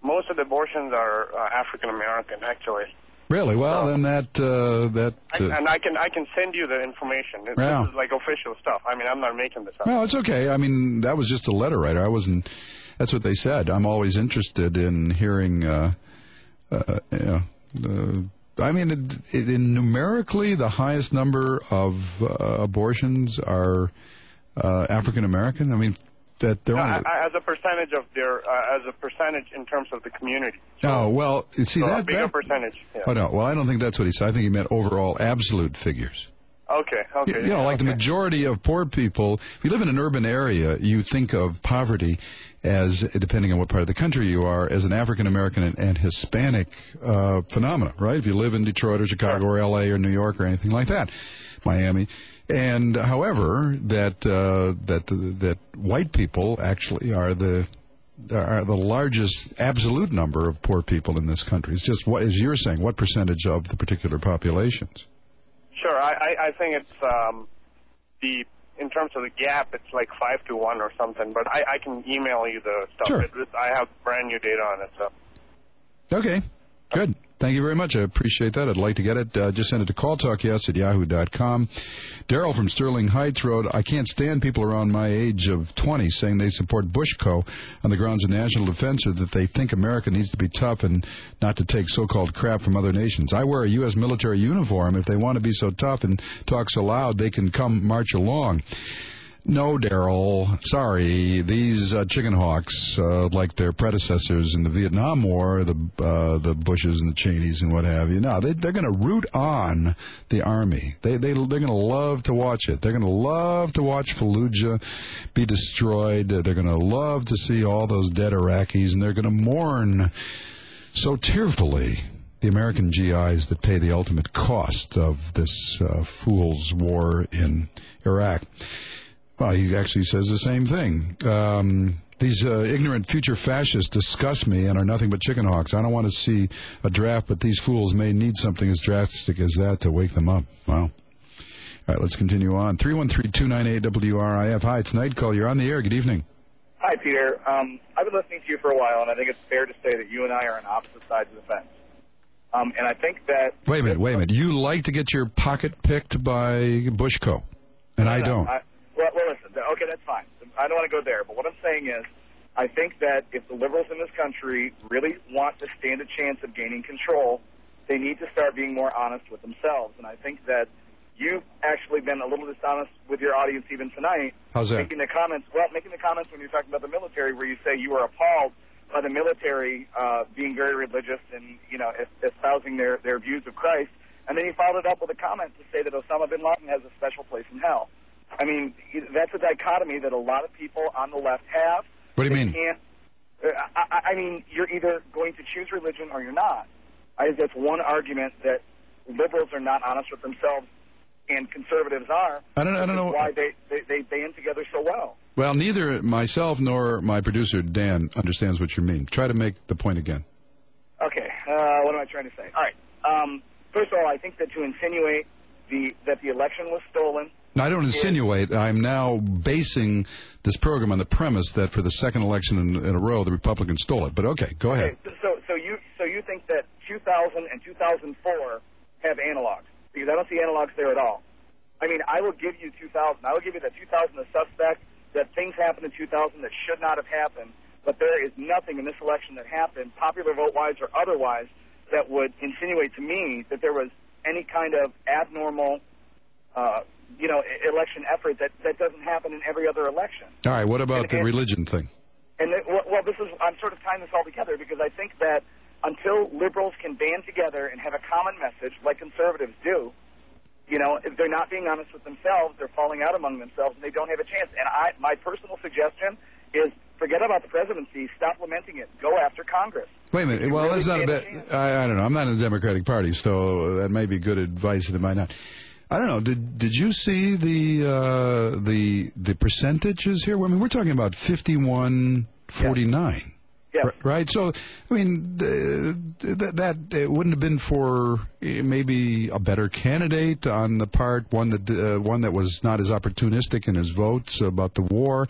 most of the abortions are uh, African American, actually. Really? Well, then that uh, that. Uh, I, and I can I can send you the information. This Yeah. is like official stuff. I mean, I'm not making this up. Well, it's okay. I mean, that was just a letter writer. I wasn't. That's what they said. I'm always interested in hearing. Uh, uh, you know, uh, I mean, it, it, in numerically, the highest number of uh, abortions are uh, African American. I mean, that they're No, only. I- as a percentage of their, uh, as a percentage in terms of the community. Oh well, you see So a that. bigger that percentage. Yeah. Oh no. Well, I don't think that's what he said. I think he meant overall absolute figures. Okay. Okay. You know, like the majority of poor people, if you live in an urban area, you think of poverty as, depending on what part of the country you are, as an African American and, and Hispanic uh, phenomena, right? If you live in Detroit or Chicago or L A or New York or anything like that, Miami. And however, that uh, that that white people actually are the are the largest absolute number of poor people in this country. It's just what, as you're saying, what percentage of the particular populations? Sure. I, I, I think it's um, the in terms of the gap, it's like five to one or something. But I, I can email you the stuff. Sure. It, it, I have brand new data on it. So. Okay, good. Thank you very much. I appreciate that. I'd like to get it. Uh, just send it to calltalkyes at yahoo dot com. Daryl from Sterling Heights wrote, I can't stand people around my age of twenty saying they support Bushco on the grounds of national defense or that they think America needs to be tough and not to take so-called crap from other nations. I wear a U S military uniform. If they want to be so tough and talk so loud, they can come march along. No, Daryl. Sorry. These uh, chicken hawks, uh, like their predecessors in the Vietnam War, the uh, the Bushes and the Cheneys and what have you, no, they, they're going to root on the Army. They, they, they're going to love to watch it. They're going to love to watch Fallujah be destroyed. They're going to love to see all those dead Iraqis, and they're going to mourn so tearfully the American G Is that pay the ultimate cost of this uh, fool's war in Iraq. Well, he actually says the same thing. Um, these uh, ignorant future fascists disgust me and are nothing but chicken hawks. I don't want to see a draft, but these fools may need something as drastic as that to wake them up. Wow. All right, let's continue on. three one three, two nine eight, W R I F. Hi, it's Night Call. You're on the air. Good evening. Hi, Peter. Um, I've been listening to you for a while, and I think it's fair to say that you and I are on opposite sides of the fence. Um, and I think that... Wait a minute, wait a minute. You like to get your pocket picked by Bushco, and I don't. I, well, well, listen, okay, that's fine. I don't want to go there, but what I'm saying is I think that if the liberals in this country really want to stand a chance of gaining control, they need to start being more honest with themselves. And I think that you've actually been a little dishonest with your audience even tonight. How's that? Making the comments, well, making the comments when you're talking about the military where you say you were appalled by the military uh, being very religious and, you know, espousing their, their views of Christ. And then you followed it up with a comment to say that Osama bin Laden has a special place in hell. I mean, that's a dichotomy that a lot of people on the left have. What do you they mean? Can't, uh, I, I mean, you're either going to choose religion or you're not. I think that's one argument that liberals are not honest with themselves and conservatives are. I don't, I don't know why they, they, they band together so well. Well, neither myself nor my producer, Dan, understands what you mean. Try to make the point again. Okay. Uh, what am I trying to say? All right. Um, first of all, I think that to insinuate the that the election was stolen... No, I don't insinuate. I'm now basing this program on the premise that for the second election in, in a row, the Republicans stole it. But okay, go ahead. Okay, so, so you so you think that two thousand and two thousand four have analogs? Because I don't see analogs there at all. I mean, I will give you two thousand. I will give you that two thousand a suspect, that things happened in two thousand that should not have happened. But there is nothing in this election that happened, popular vote-wise or otherwise, that would insinuate to me that there was any kind of abnormal... Uh, you know, election effort that, that doesn't happen in every other election. All right, what about and, the and, religion thing? And the, well, well, this is, I'm sort of tying this all together because I think that until liberals can band together and have a common message like conservatives do, you know, if they're not being honest with themselves, they're falling out among themselves and they don't have a chance. And I, my personal suggestion is forget about the presidency, stop lamenting it, go after Congress. Wait a minute, well, really that's not a bit, I, I don't know, I'm not in the Democratic Party, so that may be good advice and it might not. I don't know. Did did you see the uh, the the percentages here? I mean, we're talking about fifty-one forty-nine. Yeah. Yeah. Right. So, I mean, th- th- that it wouldn't have been for maybe a better candidate on the part, one that uh, one that was not as opportunistic in his votes about the war,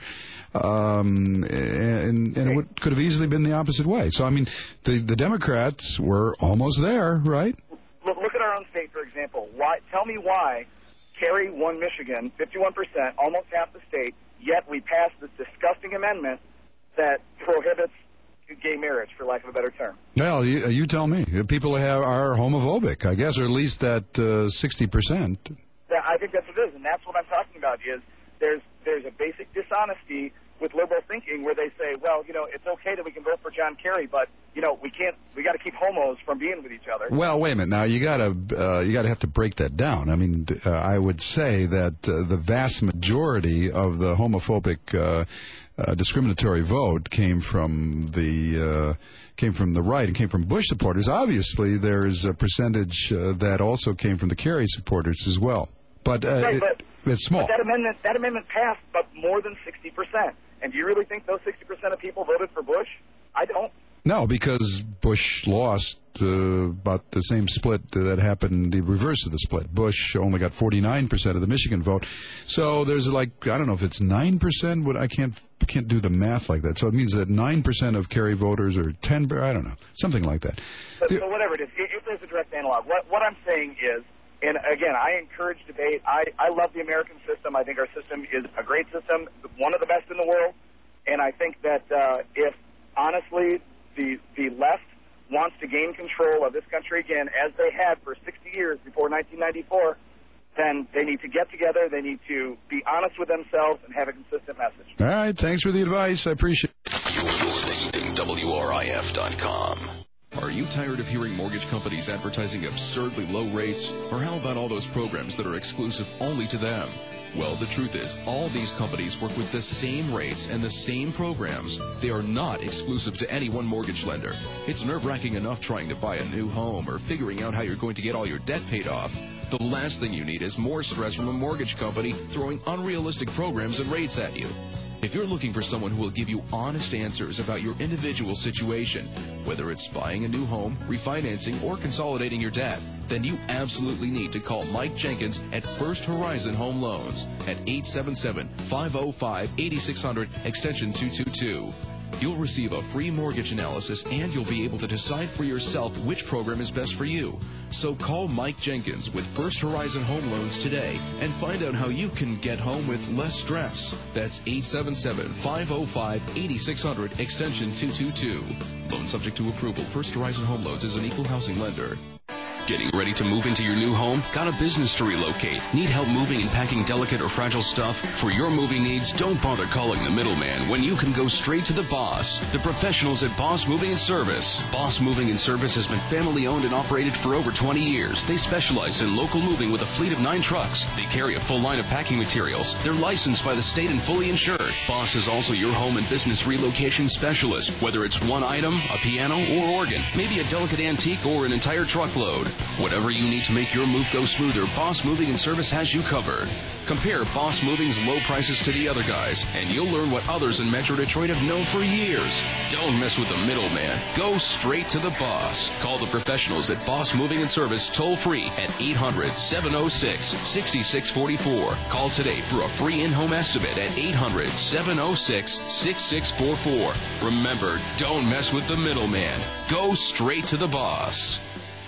um, and, and it would, could have easily been the opposite way. So, I mean, the the Democrats were almost there, right? Look, look at our own state, for example. Why? Tell me why Kerry won Michigan, fifty-one percent, almost half the state, yet we passed this disgusting amendment that prohibits gay marriage, for lack of a better term. Well, you, you tell me. People have, are homophobic, I guess, or at least that uh, sixty percent. I think that's what it is, and that's what I'm talking about, is there's there's a basic dishonesty with liberal thinking where they say, well, you know, it's okay that we can vote for John Kerry, but, you know, we can't, we got to keep homos from being with each other. Well, wait a minute. Now, you got to uh, you got to have to break that down. I mean, uh, I would say that uh, the vast majority of the homophobic uh, uh, discriminatory vote came from the uh, came from the right and came from Bush supporters. Obviously, there's a percentage uh, that also came from the Kerry supporters as well. But, uh, right, it, but it's small. But that amendment, that amendment passed, but more than sixty percent. And do you really think those sixty percent of people voted for Bush? I don't. No, because Bush lost uh, about the same split that happened, the reverse of the split. Bush only got forty-nine percent of the Michigan vote. So there's like, I don't know if it's nine percent. What I can't can't do the math like that. So it means that nine percent of Kerry voters are ten, I don't know, something like that. But, but whatever it is, if there's a direct analog, what, what I'm saying is, and again, I encourage debate. I, I love the American system. I think our system is a great system, one of the best in the world. And I think that uh, if, honestly, the the left wants to gain control of this country again, as they had for sixty years before nineteen ninety-four, then they need to get together. They need to be honest with themselves and have a consistent message. All right. Thanks for the advice. I appreciate it. You're listening to W R I F dot com. Are you tired of hearing mortgage companies advertising absurdly low rates? Or how about all those programs that are exclusive only to them? Well, the truth is, all these companies work with the same rates and the same programs. They are not exclusive to any one mortgage lender. It's nerve-wracking enough trying to buy a new home or figuring out how you're going to get all your debt paid off. The last thing you need is more stress from a mortgage company throwing unrealistic programs and rates at you. If you're looking for someone who will give you honest answers about your individual situation, whether it's buying a new home, refinancing, or consolidating your debt, then you absolutely need to call Mike Jenkins at First Horizon Home Loans at eight seven seven, five oh five, eight six zero zero, extension two two two. You'll receive a free mortgage analysis, and you'll be able to decide for yourself which program is best for you. So call Mike Jenkins with First Horizon Home Loans today and find out how you can get home with less stress. That's eight seven seven, five oh five, eight six zero zero, extension two two two. Loan subject to approval. First Horizon Home Loans is an equal housing lender. Getting ready to move into your new home? Got a business to relocate? Need help moving and packing delicate or fragile stuff? For your moving needs, don't bother calling the middleman when you can go straight to the boss. The professionals at Boss Moving and Service. Boss Moving and Service has been family owned and operated for over twenty years. They specialize in local moving with a fleet of nine trucks. They carry a full line of packing materials. They're licensed by the state and fully insured. Boss is also your home and business relocation specialist. Whether it's one item, a piano, or organ, maybe a delicate antique or an entire truckload. Whatever you need to make your move go smoother, Boss Moving and Service has you covered. Compare Boss Moving's low prices to the other guys, and you'll learn what others in Metro Detroit have known for years. Don't mess with the middleman. Go straight to the boss. Call the professionals at Boss Moving and Service toll free at eight hundred, seven oh six, six six four four. Call today for a free in-home estimate at eight hundred, seven oh six, six six four four. Remember, don't mess with the middleman. Go straight to the boss.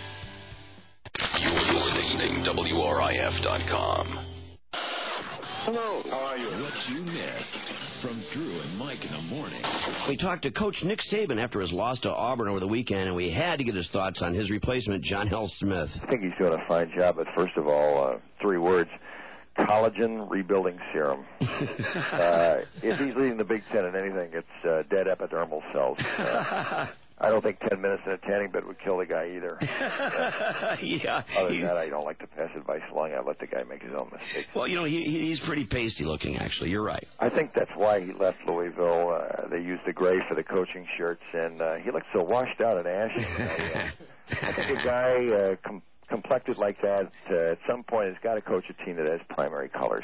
You're listening to W R I F dot com. Hello, how are you? What you missed from Drew and Mike in the morning. We talked to Coach Nick Saban after his loss to Auburn over the weekend, and we had to get his thoughts on his replacement, John L. Smith. I think he's doing a fine job, but first of all, uh, three words. Collagen rebuilding serum. uh, if he's leading the Big Ten in anything, it's uh, dead epidermal cells. Uh, I don't think ten minutes in a tanning bed would kill the guy either. Uh, yeah. Other than that, I don't like to pass advice along. I let the guy make his own mistakes. Well, you know, he, he's pretty pasty looking, actually. You're right. I think that's why he left Louisville. Uh, they used the gray for the coaching shirts, and uh, he looked so washed out and ashy. I, uh, I think a guy uh, com- complected like that, uh, at some point, has got to coach a team that has primary colors.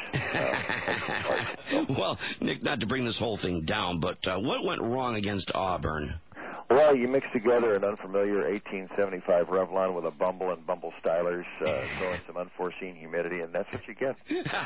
Uh, well, Nick, not to bring this whole thing down, but uh, what went wrong against Auburn? Well, you mix together an unfamiliar eighteen seventy-five Revlon with a Bumble and Bumble Stylers, uh, throw in some unforeseen humidity, and that's what you get.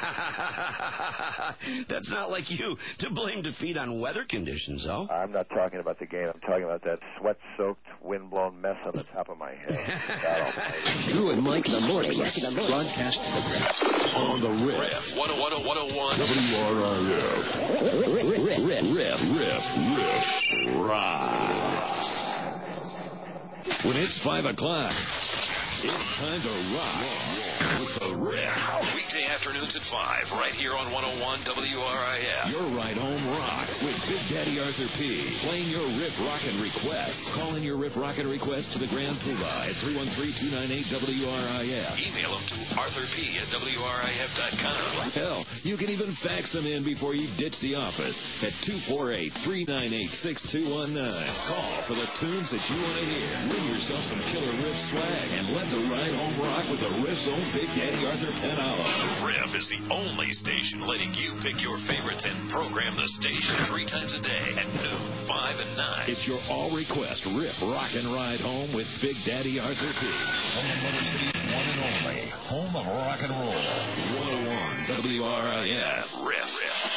That's not like you to blame defeat on weather conditions, though. I'm not talking about the game. I'm talking about that sweat-soaked, wind-blown mess on the top of my head. Drew and Mike in the morning. Broadcast on the Riff. Riff. one oh one oh one oh one. W R I F. Riff. Riff. Riff. Riff. Riff. Rocks. When it's five o'clock, it's time to rock with the Riff. Weekday afternoons at five, right here on one oh one W R I F. Your ride home rocks with Big Daddy Arthur P. Playing your Riff Rockin' requests. Call in your Riff Rockin' request to the Grand Poobah at three one three, two nine eight, W R I F. Email them to arthur p at W R I F dot com. Hell, you can even fax them in before you ditch the office at two four eight, three nine eight, six two one nine. Call for the tunes that you want to hear. Win yourself some killer Riff swag and let the ride home rock with the Riff's own Big Daddy Arthur Penhollow. Riff is the only station letting you pick your favorites and program the station three times a day at noon, five, and nine. It's your all-request Riff Rock and Ride Home with Big Daddy Arthur P. From the Motor City's one and only home of rock and roll. one oh one W R I F. Riff.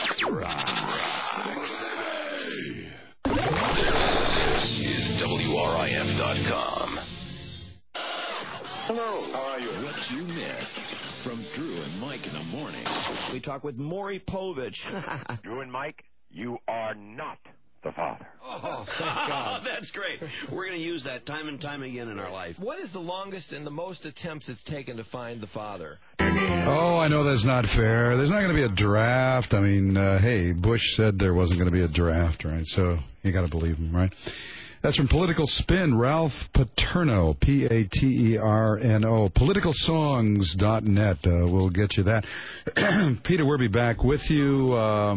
Rocks. This is W R I F dot com. Hello. How are you? What you missed from Drew and Mike in the morning. We talk with Maury Povich. Drew and Mike, you are not the father. Oh, thank God. That's great. We're going to use that time and time again in our life. What is the longest and the most attempts it's taken to find the father? Oh, I know that's not pair. There's not going to be a draft. I mean, uh, hey, Bush said there wasn't going to be a draft, right? So you got to believe him, right? That's from Political Spin, Ralph Paterno, P A T E R N O, political songs dot net. Uh, we'll get you that. Peter Werby back with you.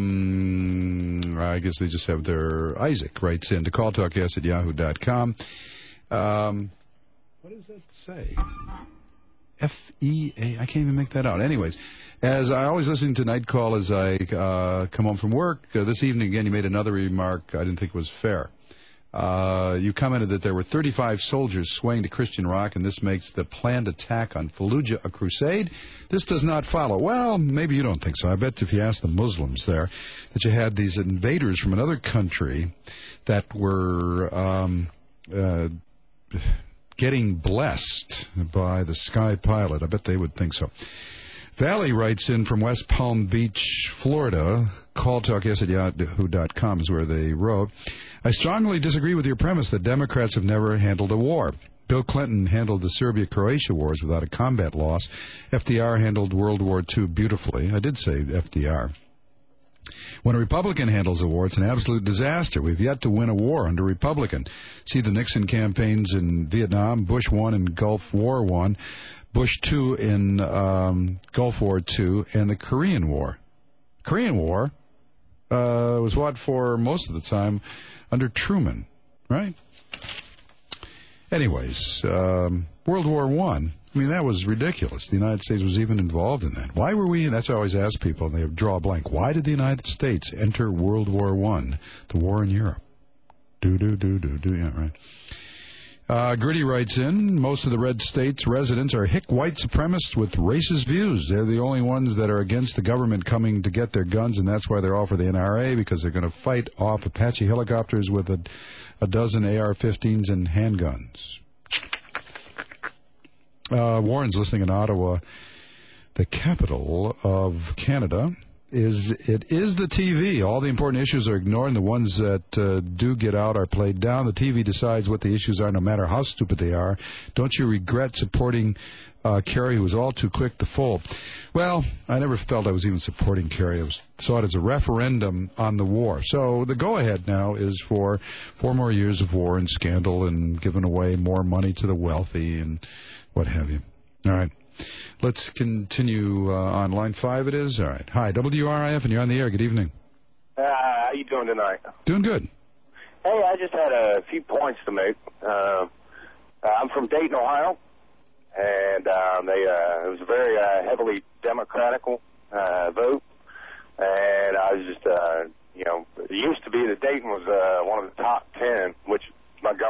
Um, I guess they just have their Isaac writes in to call talk yes at yahoo dot com. Um, what does that say? F E A. I can't even make that out. Anyways, as I always listen to Night Call as I uh, come home from work, uh, this evening again you made another remark I didn't think was fair. Uh, you commented that there were thirty-five soldiers swaying to Christian rock, and this makes the planned attack on Fallujah a crusade. This does not follow. Well, maybe you don't think so. I bet if you ask the Muslims there that you had these invaders from another country that were um, uh, getting blessed by the Sky Pilot. I bet they would think so. Valley writes in from West Palm Beach, Florida. Call talk yes at yahoo dot com is where they wrote. I strongly disagree with your premise that Democrats have never handled a war. Bill Clinton handled the Serbia-Croatia wars without a combat loss. F D R handled World War Two beautifully. I did say F D R. When a Republican handles a war, it's an absolute disaster. We've yet to win a war under Republican. See the Nixon campaigns in Vietnam, Bush one in Gulf War one, Bush two in um, Gulf War two, and the Korean War. Korean War uh, was fought for most of the time under Truman, right? Anyways, um, World War One. I mean, that was ridiculous. The United States was even involved in that. Why were we? That's what I always ask people, and they draw a blank. Why did the United States enter World War One, the war in Europe? Do do do do do. Yeah, right. Uh, Gritty writes in, most of the red states' residents are hick white supremacists with racist views. They're the only ones that are against the government coming to get their guns, and that's why they're all for the N R A, because they're going to fight off Apache helicopters with a, a dozen A R fifteens and handguns. Uh, Warren's listening in Ottawa, the capital of Canada. Is it is the T V. All the important issues are ignored, and the ones that uh, do get out are played down. The T V decides what the issues are, no matter how stupid they are. Don't you regret supporting uh, Kerry, who was all too quick to fold? Well, I never felt I was even supporting Kerry. I was, saw it as a referendum on the war. So the go-ahead now is for four more years of war and scandal and giving away more money to the wealthy and what have you. All right. Let's continue uh, on line five it is. All right. Hi, W R I F, and you're on the air. Good evening. Uh, how you doing tonight? Doing good. Hey, I just had a few points to make. Uh, I'm from Dayton, Ohio, and um, they, uh, it was a very uh, heavily Democratical uh, vote, and I was just, uh, you know, it used to be that Dayton was uh, one of the top ten, which my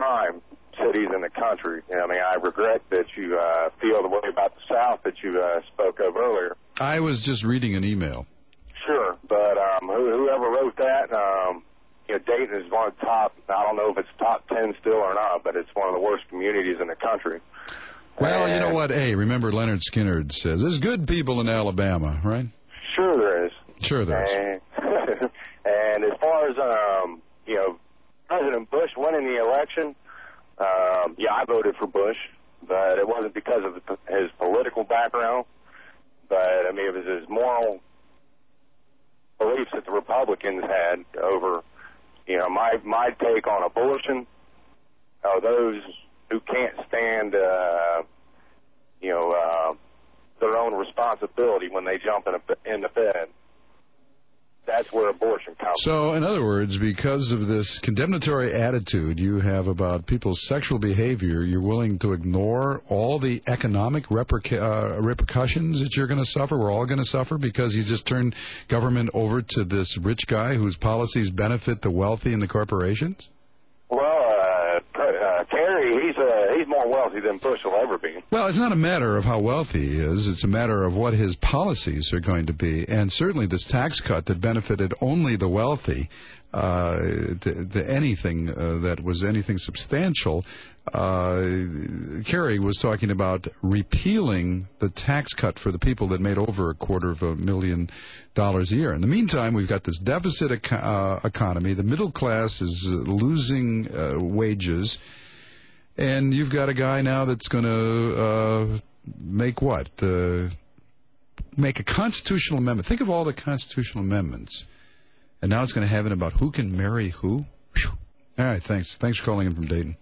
crime cities in the country. I mean, I regret that you uh, feel the way about the South that you uh, spoke of earlier. I was just reading an email. Sure, but um, who, whoever wrote that, um, you know, Dayton is one of the top, I don't know if it's top ten still or not, but it's one of the worst communities in the country. Well, and, you know what? Hey, remember Leonard Skinner says, there's good people in Alabama, right? Sure there is. Sure there is. And, and as far as, um, you know, President Bush winning the election, um, yeah, I voted for Bush, but it wasn't because of the, his political background, but, I mean, it was his moral beliefs that the Republicans had over, you know, my, my take on abortion are those who can't stand, uh, you know, uh, their own responsibility when they jump in, a, in the bed. That's where abortion comes from. So, in other words, because of this condemnatory attitude you have about people's sexual behavior, you're willing to ignore all the economic repercu- uh, repercussions that you're going to suffer, we're all going to suffer, because you just turn government over to this rich guy whose policies benefit the wealthy and the corporations? Well, uh, uh, Kerry, he's, uh, he's more wealthy than Bush will ever be. Well, it's not a matter of how wealthy he is. It's a matter of what his policies are going to be. And certainly this tax cut that benefited only the wealthy, uh, the, the anything uh, that was anything substantial, uh, Kerry was talking about repealing the tax cut for the people that made over a quarter of a million dollars a year. In the meantime, we've got this deficit eco- uh, economy. The middle class is uh, losing uh, wages. And you've got a guy now that's going to uh, make what? Uh, make a constitutional amendment. Think of all the constitutional amendments. And now it's going to have it about who can marry who. Whew. All right, thanks. Thanks for calling in from Dayton.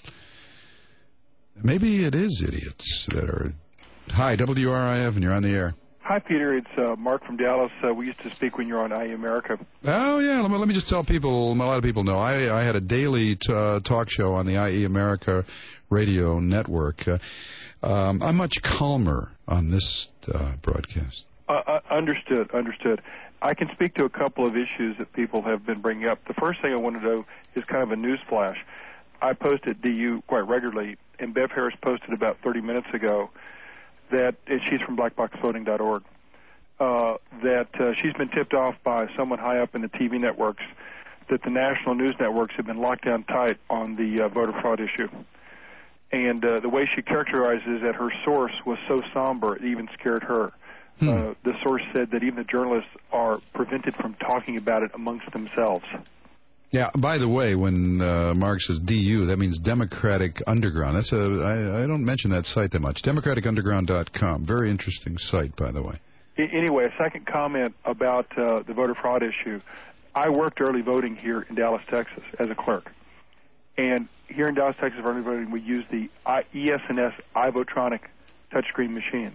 Maybe it is idiots that are... Hi, W R I F, and you're on the air. Hi, Peter. It's uh, Mark from Dallas. Uh, we used to speak when you were on I E America. Oh, yeah. Let me, let me just tell people, a lot of people know, I, I had a daily t- uh, talk show on the I E America radio network. Uh, um, I'm much calmer on this uh, broadcast. Uh, uh, understood, understood. I can speak to a couple of issues that people have been bringing up. The first thing I want to know is kind of a news flash. I post at D U quite regularly, and Bev Harris posted about thirty minutes ago that, and she's from black box voting dot org, uh, that uh, she's been tipped off by someone high up in the T V networks that the national news networks have been locked down tight on the uh, voter fraud issue. And uh, the way she characterizes that her source was so somber it even scared her. Hmm. Uh, the source said that even the journalists are prevented from talking about it amongst themselves. Yeah, by the way, when uh, Mark says D U, that means Democratic Underground. That's a I, I don't mention that site that much. democratic underground dot com. Very interesting site, by the way. Anyway, a second comment about uh, the voter fraud issue. I worked early voting here in Dallas, Texas, as a clerk. And here in Dallas, Texas, for early voting, we use the E S N S iVotronic touchscreen machines.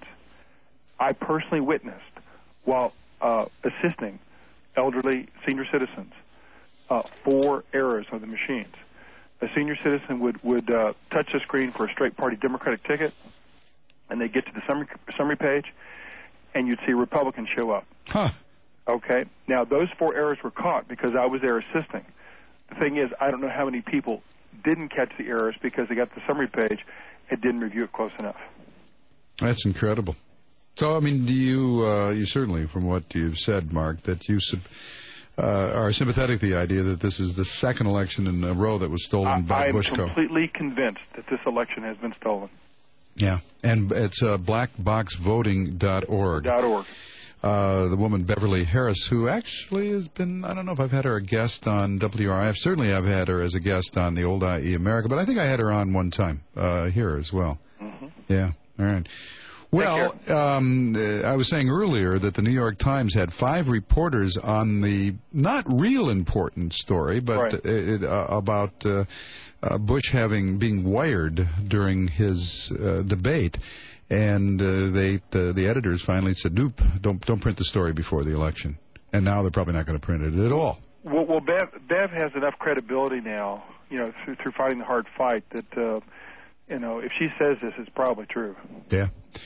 I personally witnessed, while uh, assisting elderly senior citizens, Uh, four errors of the machines. A senior citizen would, would uh, touch the screen for a straight party Democratic ticket, and they'd get to the summary, summary page, and you'd see a Republican show up. Huh. Okay? Now, those four errors were caught because I was there assisting. The thing is, I don't know how many people didn't catch the errors because they got the summary page and didn't review it close enough. That's incredible. So, I mean, do you, uh, you certainly, from what you've said, Mark, that you... Sub- Uh, are sympathetic to the idea that this is the second election in a row that was stolen by Bushco. I'm completely convinced that this election has been stolen. Yeah, and it's uh, black box voting dot org. Dot org. Uh, the woman Beverly Harris, who actually has been, I don't know if I've had her a guest on W R I F. Certainly I've had her as a guest on the old I E America, but I think I had her on one time uh, here as well. Mm-hmm. Yeah, all right. Well, um, uh, I was saying earlier that the New York Times had five reporters on the not real important story, but right. it, uh, about uh, uh, Bush having being wired during his uh, debate, and uh, they the, the editors finally said, "Nope, don't don't print the story before the election." And now they're probably not going to print it at all. Well, well Bev, Bev has enough credibility now, you know, through, through fighting the hard fight that. Uh, You know, if she says this, it's probably true. Yeah.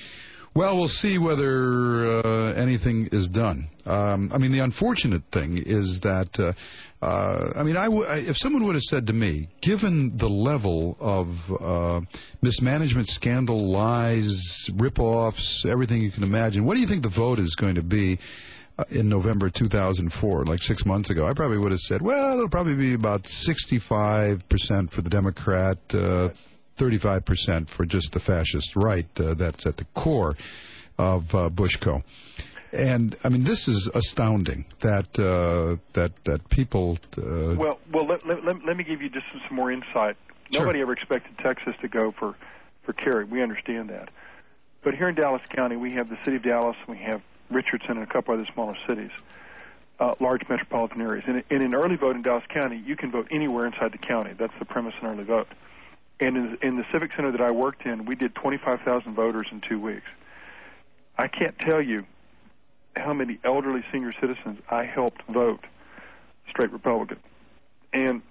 Well, we'll see whether uh, anything is done. Um, I mean, the unfortunate thing is that, uh, uh, I mean, I w- I, if someone would have said to me, given the level of uh, mismanagement, scandal, lies, rip-offs, everything you can imagine, what do you think the vote is going to be uh, in November two thousand four, like six months ago? I probably would have said, well, it'll probably be about sixty-five percent for the Democrat, uh, thirty-five percent for just the fascist right. Uh, that's at the core of uh, Bushco. And I mean, this is astounding that uh, that that people. Uh, well, well, let, let, let, let me give you just some, some more insight. Sure. Nobody ever expected Texas to go for for Kerry. We understand that, but here in Dallas County, we have the city of Dallas, we have Richardson, and a couple other smaller cities, uh, large metropolitan areas. And, and in early vote in Dallas County, you can vote anywhere inside the county. That's the premise in early vote. And in, in the civic center that I worked in, we did twenty-five thousand voters in two weeks. I can't tell you how many elderly senior citizens I helped vote straight Republican. And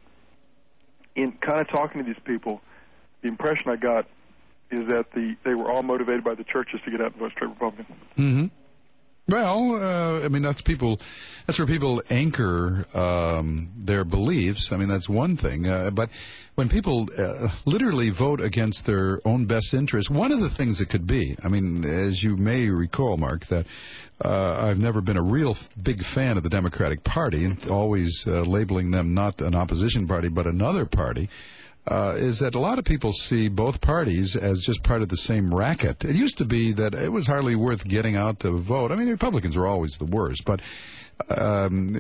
in kind of talking to these people, the impression I got is that the they were all motivated by the churches to get out and vote straight Republican. Mm-hmm. Well, uh, I mean, that's people. That's where people anchor um, their beliefs. I mean, that's one thing. Uh, but when people uh, literally vote against their own best interest, one of the things it could be, I mean, as you may recall, Mark, that uh, I've never been a real big fan of the Democratic Party, and always uh, labeling them not an opposition party but another party. Uh, is that a lot of people see both parties as just part of the same racket. It used to be that it was hardly worth getting out to vote. I mean, the Republicans were always the worst, but um,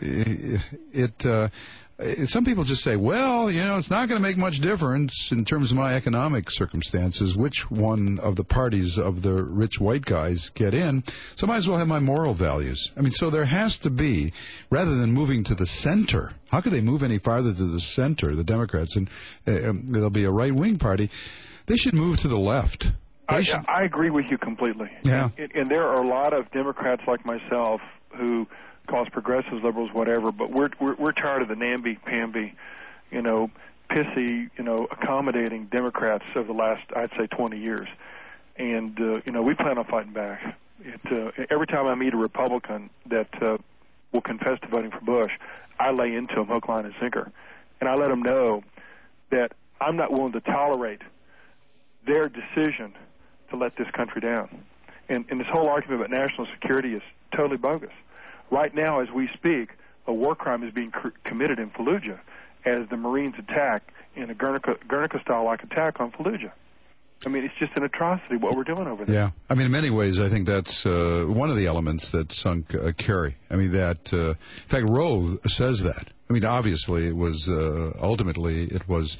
it. Uh, some people just say, well, you know, it's not going to make much difference in terms of my economic circumstances which one of the parties of the rich white guys get in, so I might as well have my moral values. I mean, so there has to be, rather than moving to the center, how could they move any farther to the center, the Democrats, and uh, um, there'll be a right-wing party? They should move to the left. I, I agree with you completely. Yeah. And, and there are a lot of Democrats like myself who call us progressives, liberals, whatever, but we're we're, we're tired of the namby-pamby, you know, pissy, you know, accommodating Democrats of the last, I'd say, twenty years. And, uh, you know, we plan on fighting back. It, uh, every time I meet a Republican that uh, will confess to voting for Bush, I lay into him hook, line, and sinker. And I let them know that I'm not willing to tolerate their decision to let this country down. And, and this whole argument about national security is totally bogus. Right now, as we speak, a war crime is being cr- committed in Fallujah as the Marines attack in a Guernica, Guernica-style-like attack on Fallujah. I mean, it's just an atrocity what we're doing over there. Yeah. I mean, in many ways, I think that's uh, one of the elements that sunk uh, Kerry. I mean, that, uh, in fact, Roe says that. I mean, obviously, it was, uh, ultimately, it was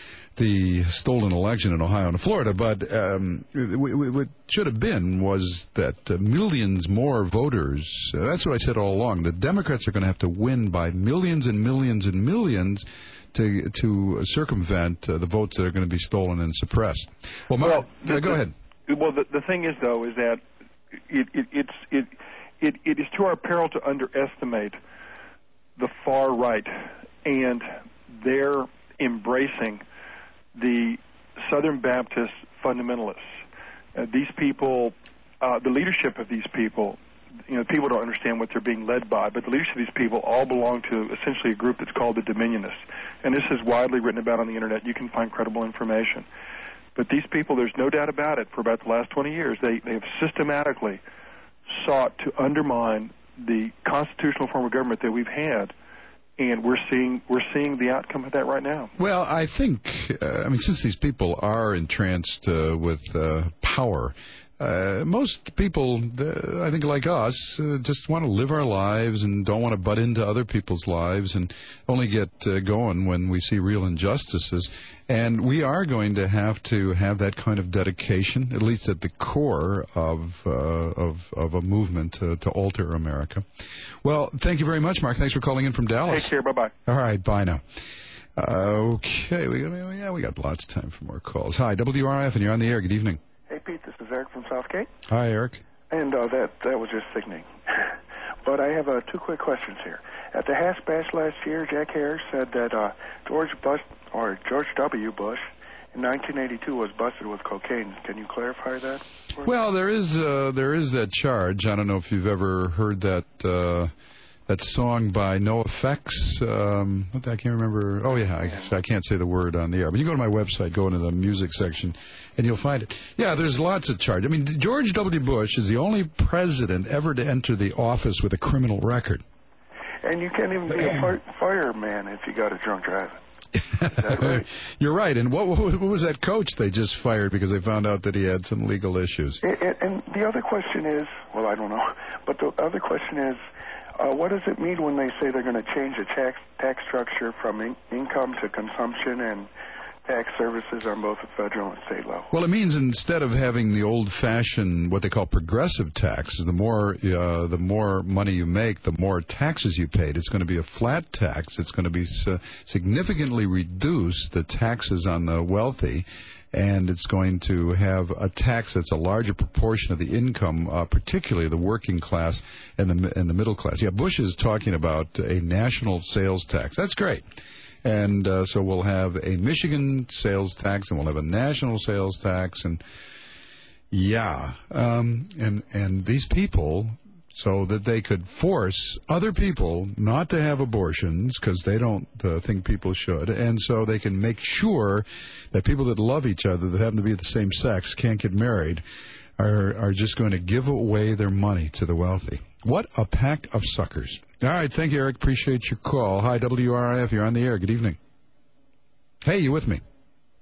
the stolen election in Ohio and Florida, but um, what should have been was that uh, millions more voters, uh, that's what I said all along, the Democrats are going to have to win by millions and millions and millions to to circumvent uh, the votes that are going to be stolen and suppressed. Well, Mark, well the, uh, go the, ahead. Well, the, the thing is, though, is that it, it, it's, it, it, it is to our peril to underestimate the far right and their embracing the Southern Baptist fundamentalists. Uh, these people, uh, the leadership of these people, you know, people don't understand what they're being led by, but the leadership of these people all belong to essentially a group that's called the Dominionists. And this is widely written about on the Internet. You can find credible information. But these people, there's no doubt about it, for about the last twenty years, they, they have systematically sought to undermine the constitutional form of government that we've had. And we're seeing we're seeing the outcome of that right now. Well, I think, uh, I mean, since these people are entranced uh, with uh, power, uh, most people, uh, I think like us, uh, just want to live our lives and don't want to butt into other people's lives and only get uh, going when we see real injustices. And we are going to have to have that kind of dedication, at least at the core of uh, of, of a movement to, to alter America. Well, thank you very much, Mark. Thanks for calling in from Dallas. Take care. Bye-bye. All right. Bye now. Uh, okay. We got, yeah, we got lots of time for more calls. Hi, W R F, and you're on the air. Good evening. Hey, Pete. This is Eric from Southgate. Hi, Eric. And uh, that that was just sickening. But I have uh, two quick questions here. At the Hass Bash last year, Jack Harris said that uh, George Bush, or George W. Bush, in nineteen eighty-two was busted with cocaine. Can you clarify that? Well, there is uh, there is that charge. I don't know if you've ever heard that uh, that song by NoFX. Um, what the, I can't remember. Oh yeah, I, I can't say the word on the air. But you go to my website, go into the music section, and you'll find it. Yeah, there's lots of charge. I mean, George W. Bush is the only president ever to enter the office with a criminal record. And you can't even be a fire, fireman if you got a drunk driving. Right? You're right. And what, what was that coach they just fired because they found out that he had some legal issues? And, and the other question is, well, I don't know, but the other question is, uh, what does it mean when they say they're going to change the tax tax structure from in, income to consumption and tax services on both the federal and state level? Well, it means instead of having the old-fashioned, what they call progressive taxes, the more uh, the more money you make, the more taxes you paid. It's going to be a flat tax. It's going to be uh, significantly reduce the taxes on the wealthy, and it's going to have a tax that's a larger proportion of the income, uh, particularly the working class and the and the middle class. Yeah, Bush is talking about a national sales tax. That's great. And uh, so we'll have a Michigan sales tax, and we'll have a national sales tax, and yeah, um, and and these people, so that they could force other people not to have abortions because they don't uh, think people should, and so they can make sure that people that love each other, that happen to be the same sex, can't get married, are are just going to give away their money to the wealthy. What a pack of suckers. All right, thank you, Eric. Appreciate your call. Hi, W R I F. You're on the air. Good evening. Hey, you with me?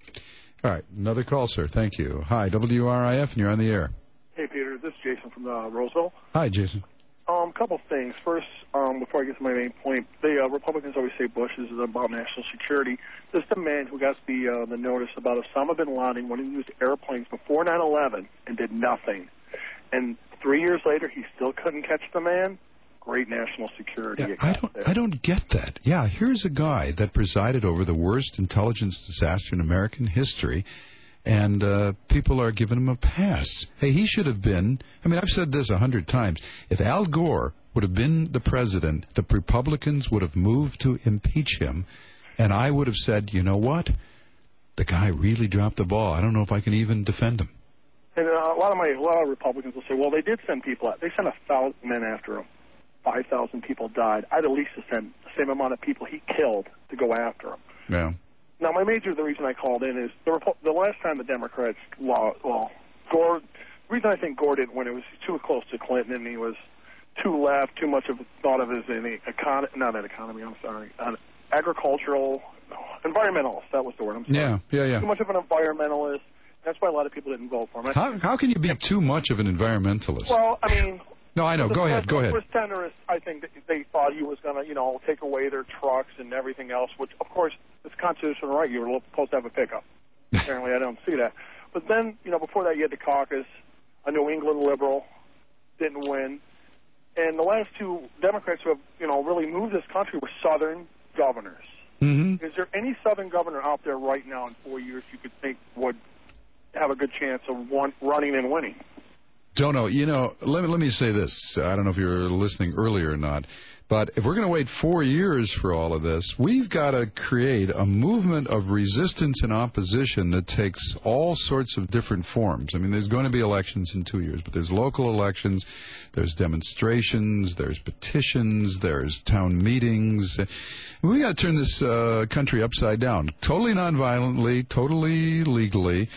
All right, another call, sir. Thank you. Hi, W R I F, and you're on the air. Hey, Peter. This is Jason from uh, Roseville. Hi, Jason. Um, couple things. First, um, before I get to my main point, the uh, Republicans always say Bush is about national security. This is the man who got the uh, the notice about Osama bin Laden when he used airplanes before nine eleven and did nothing. And three years later, he still couldn't catch the man. Great national security. Yeah, I don't. there. I don't get that. Yeah, here's a guy that presided over the worst intelligence disaster in American history, and uh, people are giving him a pass. Hey, he should have been. I mean, I've said this a hundred times. If Al Gore would have been the president, the Republicans would have moved to impeach him, and I would have said, you know what? The guy really dropped the ball. I don't know if I can even defend him. And uh, a lot of my a lot of Republicans will say, well, they did send people out. They sent a thousand men after him. five thousand people died. I'd at least have sent the same amount of people he killed to go after him. Yeah. Now, my major, the reason I called in is the, the last time the Democrats, law, well, Gore, the reason I think Gore didn't win, it was too close to Clinton, and he was too left, too much of thought of as an economy, not an economy, I'm sorry, an agricultural, environmentalist, that was the word, I'm sorry. Yeah, yeah, yeah. Too much of an environmentalist. That's why a lot of people didn't vote for him. How, how can you be too much of an environmentalist? Well, I mean... No, I know. Go ahead. Go ahead. The centerists, I think that they thought he was going to, you know, take away their trucks and everything else, which, of course, it's constitutional right. You were supposed to have a pickup. Apparently, I don't see that. But then, you know, before that, you had the caucus. A New England liberal didn't win. And the last two Democrats who have, you know, really moved this country were Southern governors. Mm-hmm. Is there any Southern governor out there right now in four years you could think would have a good chance of one, running and winning? Don't know. You know, let me, let me say this. I don't know if you were listening earlier or not, but if we're going to wait four years for all of this, we've got to create a movement of resistance and opposition that takes all sorts of different forms. I mean, there's going to be elections in two years, but there's local elections, there's demonstrations, there's petitions, there's town meetings. We got to turn this uh, country upside down, totally nonviolently, totally legally,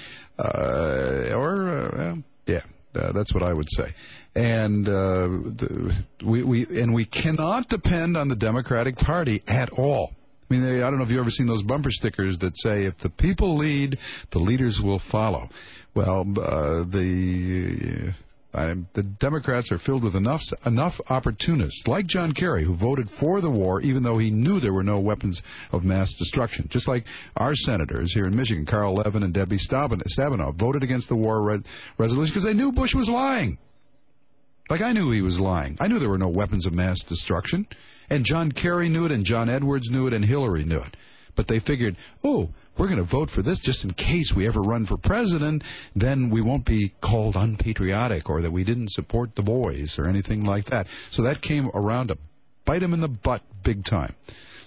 uh, or, uh, yeah. Uh, that's what I would say, and uh, the, we, we and we cannot depend on the Democratic Party at all. I mean, they, I don't know if you've ever seen those bumper stickers that say, "If the people lead, the leaders will follow." Well, uh, the uh, the Democrats are filled with enough enough opportunists, like John Kerry, who voted for the war even though he knew there were no weapons of mass destruction. Just like our senators here in Michigan, Carl Levin and Debbie Stabenow, voted against the war re- resolution because they knew Bush was lying. Like I knew he was lying. I knew there were no weapons of mass destruction. And John Kerry knew it, and John Edwards knew it, and Hillary knew it. But they figured, oh, we're going to vote for this just in case we ever run for president, then we won't be called unpatriotic or that we didn't support the boys or anything like that. So that came around to bite him in the butt big time.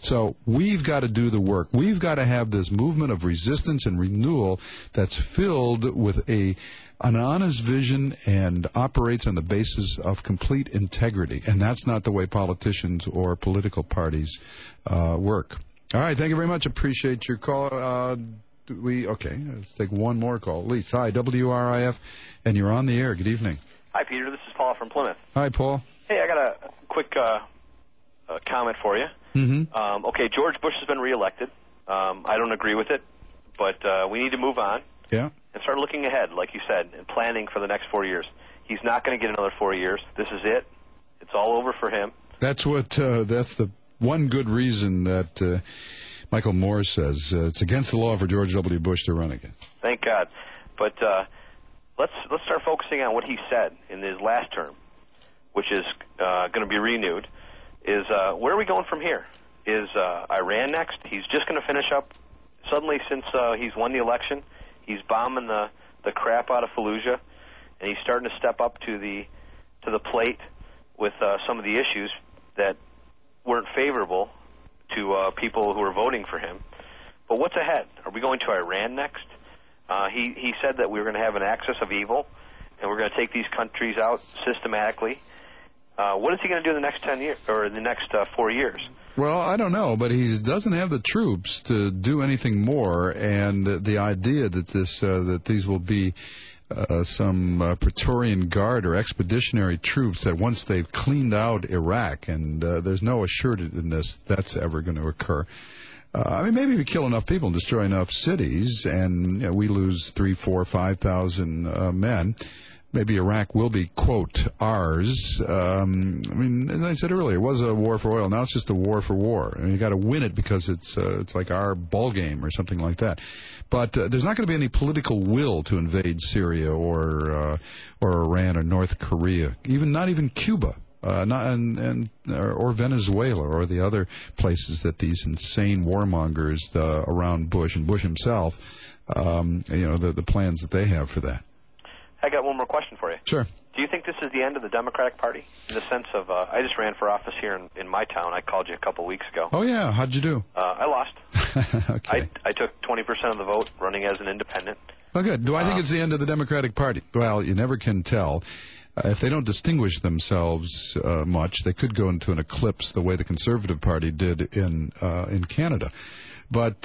So we've got to do the work. We've got to have this movement of resistance and renewal that's filled with a an honest vision and operates on the basis of complete integrity. And that's not the way politicians or political parties uh, work. All right, thank you very much. Appreciate your call. Uh, we okay, let's take one more call. Lise, hi, W R I F, and you're on the air. Good evening. Hi, Peter. This is Paul from Plymouth. Hi, Paul. Hey, I got a quick uh, uh, comment for you. Mm-hmm. Um, okay, George Bush has been reelected. Um, I don't agree with it, but uh, we need to move on. Yeah. And start looking ahead, like you said, and planning for the next four years. He's not going to get another four years. This is it. It's all over for him. That's what. Uh, that's the one good reason that uh, Michael Moore says uh, it's against the law for George W. Bush to run again. Thank God. But uh, let's let's start focusing on what he said in his last term, which is uh, going to be renewed. Is uh, where are we going from here? Is uh, Iran next? He's just going to finish up. Suddenly, since uh, he's won the election, he's bombing the, the crap out of Fallujah, and he's starting to step up to the to the plate with uh, some of the issues that weren't favorable to uh, people who are voting for him. But what's ahead? Are we going to Iran next? Uh, he, he said that we were going to have an axis of evil, and we're going to take these countries out systematically. Uh, what is he going to do in the next ten years or in the next uh, four years? Well, I don't know, but he doesn't have the troops to do anything more, and the idea that this uh, that these will be uh, some uh, Praetorian Guard or expeditionary troops that once they've cleaned out Iraq, and uh, there's no assuredness that's ever going to occur. Uh, I mean, maybe if you kill enough people and destroy enough cities, and you know, we lose three, four, five thousand uh, men. Maybe Iraq will be, quote, ours. Um, I mean, as I said earlier, it was a war for oil. Now it's just a war for war. I mean, you got to win it because it's uh, it's like our ball game or something like that. But uh, there's not going to be any political will to invade Syria or uh, or Iran or North Korea, even not even Cuba. Uh, not and, and or Venezuela or the other places that these insane warmongers uh, around Bush and Bush himself, um, you know, the the plans that they have for that. I got one more question for you. Sure. Do you think this is the end of the Democratic Party? In the sense of, uh, I just ran for office here in, in my town. I called you a couple weeks ago. Oh, yeah. How'd you do? Uh, I lost. Okay. I, I took twenty percent of the vote running as an independent. Oh, good. Do I think Uh, it's the end of the Democratic Party? Well, you never can tell. Uh, if they don't distinguish themselves uh, much, they could go into an eclipse the way the Conservative Party did in uh, in Canada. But,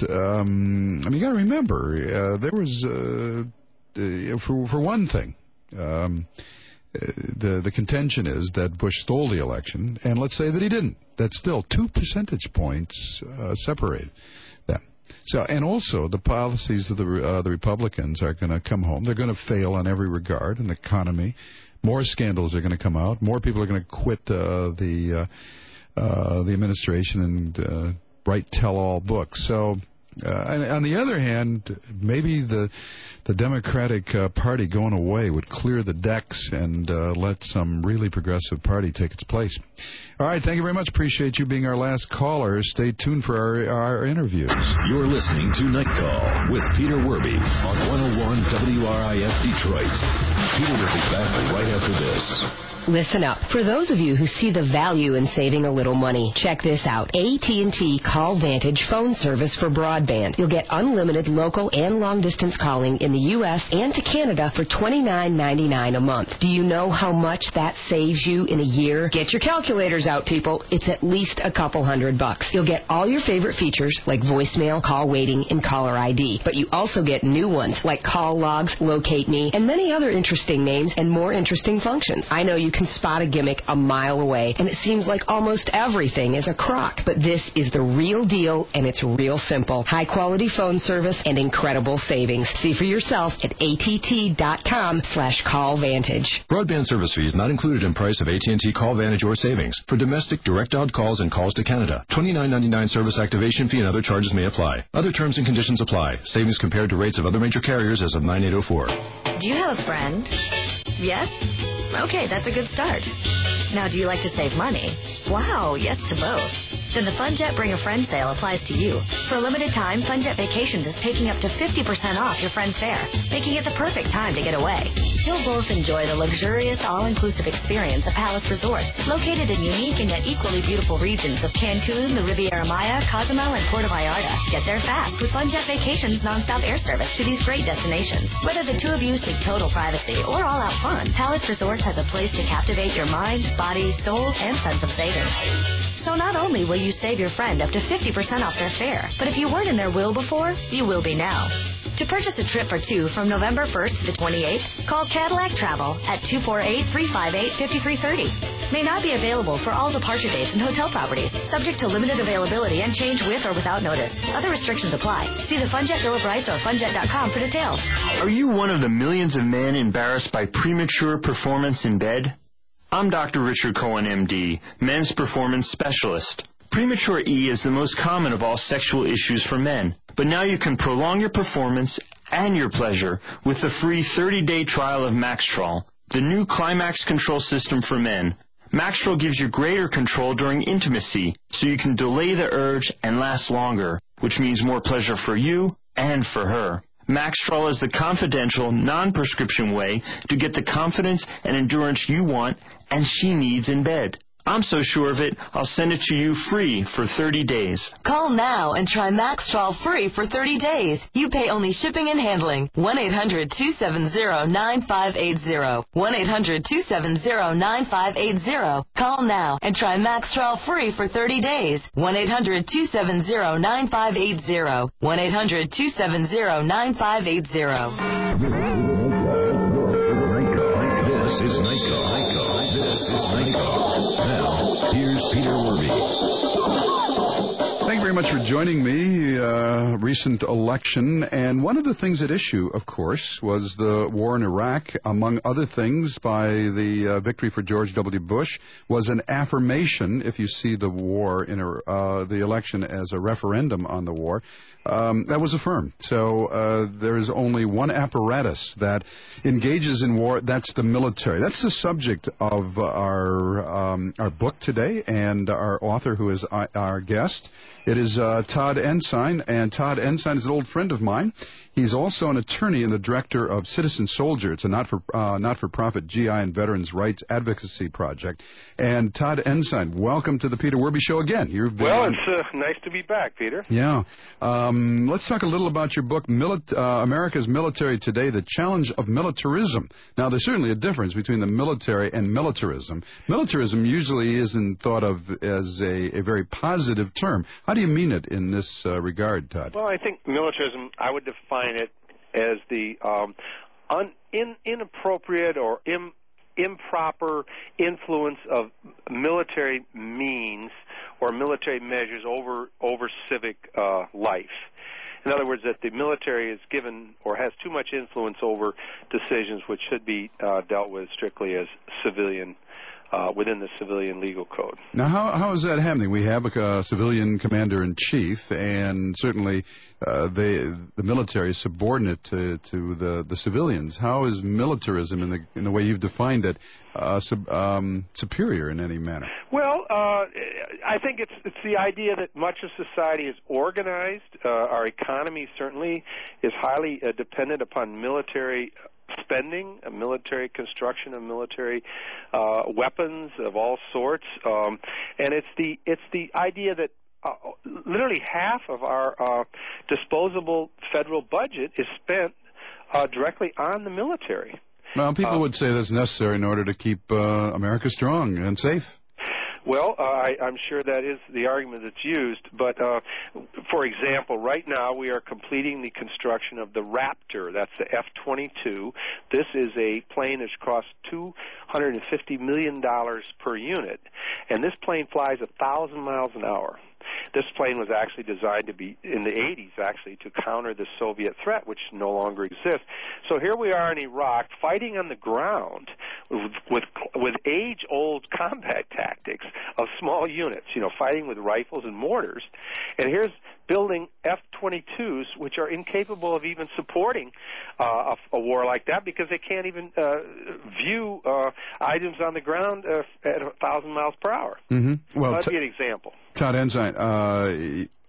um, I mean, you got to remember, uh, there was... Uh, Uh, for for one thing, um, uh, the the contention is that Bush stole the election, and let's say that he didn't. That's still two percentage points uh, separate them. So, and also the policies of the uh, the Republicans are going to come home. They're going to fail on every regard in the economy. More scandals are going to come out. More people are going to quit uh, the uh, uh, the administration and uh, write tell-all books. So. Uh, and on the other hand, maybe the the Democratic uh, Party going away would clear the decks and uh, let some really progressive party take its place. All right, thank you very much. Appreciate you being our last caller. Stay tuned for our, our interviews. You're listening to Night Call with Peter Werby on one oh one W R I F Detroit. Peter will be back right after this. Listen up. For those of you who see the value in saving a little money, check this out. A T and T Call Vantage phone service for broadband. You'll get unlimited local and long-distance calling in the U S and to Canada for twenty-nine ninety-nine a month. Do you know how much that saves you in a year? Get your calculators out, people. It's at least a couple hundred bucks. You'll get all your favorite features like voicemail, call waiting, and caller I D. But you also get new ones like call logs, locate me, and many other interesting names and more interesting functions. I know you can spot a gimmick a mile away, and it seems like almost everything is a crock. But this is the real deal, and it's real simple. High-quality phone service and incredible savings. See for yourself at att.com slash callvantage. Broadband service fees not included in price of A T and T Call Vantage or savings. For domestic direct dialed calls and calls to Canada, twenty-nine ninety-nine service activation fee and other charges may apply. Other terms and conditions apply. Savings compared to rates of other major carriers as of nine eight oh four. Do you have a friend? Yes? Okay, that's a good start. Now, do you like to save money? Wow, yes to both. Then the FunJet Bring a Friend sale applies to you. For a limited time, FunJet Vacations is taking up to fifty percent off your friend's fare, making it the perfect time to get away. You'll both enjoy the luxurious, all-inclusive experience of Palace Resorts, located in unique and yet equally beautiful regions of Cancun, the Riviera Maya, Cozumel, and Puerto Vallarta. Get there fast with FunJet Vacations nonstop air service to these great destinations. Whether the two of you seek total privacy or all-out fun, Palace Resorts has a place to captivate your mind, body, soul, and sense of savings. So not only will you save your friend up to fifty percent off their fare, but if you weren't in their will before, you will be now. To purchase a trip for two from November first to the twenty-eighth, call Cadillac Travel at two four eight, three five eight, five three three zero. May not be available for all departure dates and hotel properties. Subject to limited availability and change with or without notice. Other restrictions apply. See the FunJet Bill of Rights or funjet dot com for details. Are you one of the millions of men embarrassed by premature performance in bed? I'm Doctor Richard Cohen, M D, men's performance specialist. Premature E is the most common of all sexual issues for men. But now you can prolong your performance and your pleasure with the free thirty-day trial of Maxtrol, the new climax control system for men. Maxtrol gives you greater control during intimacy, so you can delay the urge and last longer, which means more pleasure for you and for her. Maxtrol is the confidential, non-prescription way to get the confidence and endurance you want and she needs in bed. I'm so sure of it, I'll send it to you free for thirty days. Call now and try Maxtrol free for thirty days. You pay only shipping and handling. one eight hundred, two seven zero, nine five eight zero. one eight hundred, two seven zero, nine five eight zero. Call now and try Maxtrol free for thirty days. one eight hundred, two seven zero, nine five eight zero. one eight hundred, two seven zero, nine five eight zero. This is Night Talk. This is Night Talk. Now, here's Peter Werby. Thank you very much for joining me. Uh, recent election, and one of the things at issue, of course, was the war in Iraq. Among other things, by the uh, victory for George W. Bush, was an affirmation, if you see the war in uh, the election as a referendum on the war, um, that was affirmed. So uh, there is only one apparatus that engages in war. That's the military. That's the subject of our um, our book today, and our author, who is our guest. It is uh, Todd Ensign, and Todd Ensign is an old friend of mine. He's also an attorney and the director of Citizen Soldier. It's a not for uh, not for profit G I and veterans' rights advocacy project. And Todd Ensign, welcome to the Peter Werby Show again. You've been well, on... it's uh, nice to be back, Peter. Yeah. Um, let's talk a little about your book, Milit- uh, America's Military Today: The Challenge of Militarism. Now, there's certainly a difference between the military and militarism. Militarism usually isn't thought of as a, a very positive term. How do you mean it in this uh, regard, Todd? Well, I think militarism, I would define it as the um, un, in, inappropriate or im, improper influence of military means or military measures over over civic uh, life. In other words, that the military is given or has too much influence over decisions which should be uh, dealt with strictly as civilian Uh, within the civilian legal code. Now, how how is that happening? We have a uh, civilian commander-in-chief, and certainly uh, they, the military is subordinate to, to the, the civilians. How is militarism, in the in the way you've defined it, uh, sub, um, superior in any manner? Well, uh, I think it's it's the idea that much of society is organized. Uh, our economy certainly is highly uh, dependent upon military spending, a military construction of military uh, weapons of all sorts, um, and it's the it's the idea that uh, literally half of our uh, disposable federal budget is spent uh, directly on the military. Well, people um, would say that's necessary in order to keep uh, America strong and safe. Well, uh, I, I'm sure that is the argument that's used. But, uh, for example, right now we are completing the construction of the Raptor. That's the F twenty-two. This is a plane that's cost two hundred fifty million dollars per unit. And this plane flies one thousand miles an hour. This plane was actually designed to be, in the eighties, actually, to counter the Soviet threat, which no longer exists. So here we are in Iraq fighting on the ground with with, with age-old combat tactics of small units, you know, fighting with rifles and mortars. And here's building F twenty-twos, which are incapable of even supporting uh, a, a war like that because they can't even uh, view uh, items on the ground uh, at one thousand miles per hour. Mm-hmm. Well, so that'd t- be an example. Todd Ensign, uh,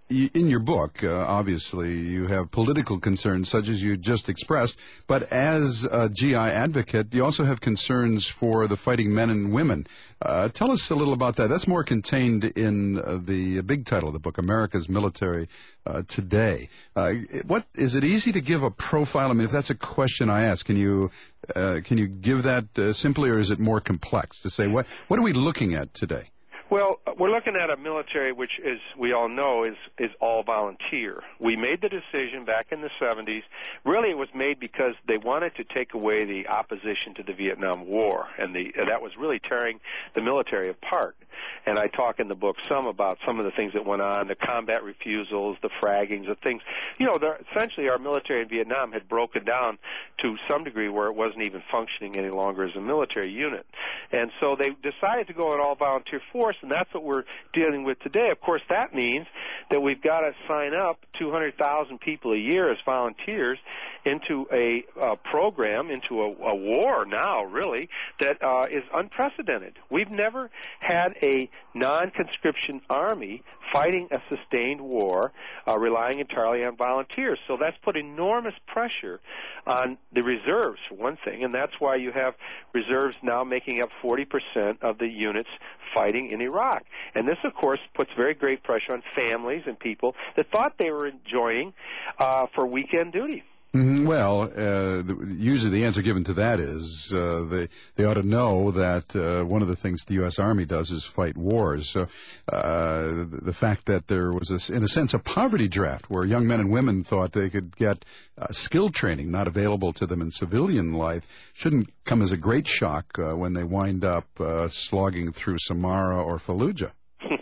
y- in your book, uh, obviously, you have political concerns such as you just expressed, but as a G I advocate, you also have concerns for the fighting men and women. Uh, tell us a little about that. That's more contained in uh, the big title of the book, America's Military uh, Today. Uh, what is it easy to give a profile? I mean, if that's a question I ask, can you uh, can you give that uh, simply, or is it more complex to say what what are we looking at today? Well, we're looking at a military which, as we all know, is is all volunteer. We made the decision back in the seventies. Really, it was made because they wanted to take away the opposition to the Vietnam War, and the and that was really tearing the military apart. And I talk in the book some about some of the things that went on, the combat refusals, the fraggings, the things. You know, essentially our military in Vietnam had broken down to some degree where it wasn't even functioning any longer as a military unit. And so they decided to go an all-volunteer force, and that's what we're dealing with today. Of course, that means that we've got to sign up two hundred thousand people a year as volunteers into a uh, program, into a, a war now, really, that uh, is unprecedented. We've never had a non-conscription army fighting a sustained war, uh, relying entirely on volunteers. So that's put enormous pressure on the reserves, for one thing, and that's why you have reserves now making up forty percent of the units fighting in Iraq. And this, of course, puts very great pressure on families and people that thought they were joining uh, for weekend duty. Mm-hmm. Well, uh, the, usually the answer given to that is uh, they they ought to know that uh, one of the things the U S Army does is fight wars. So uh, the, the fact that there was, a, in a sense, a poverty draft where young men and women thought they could get uh, skill training not available to them in civilian life shouldn't come as a great shock uh, when they wind up uh, slogging through Samarra or Fallujah.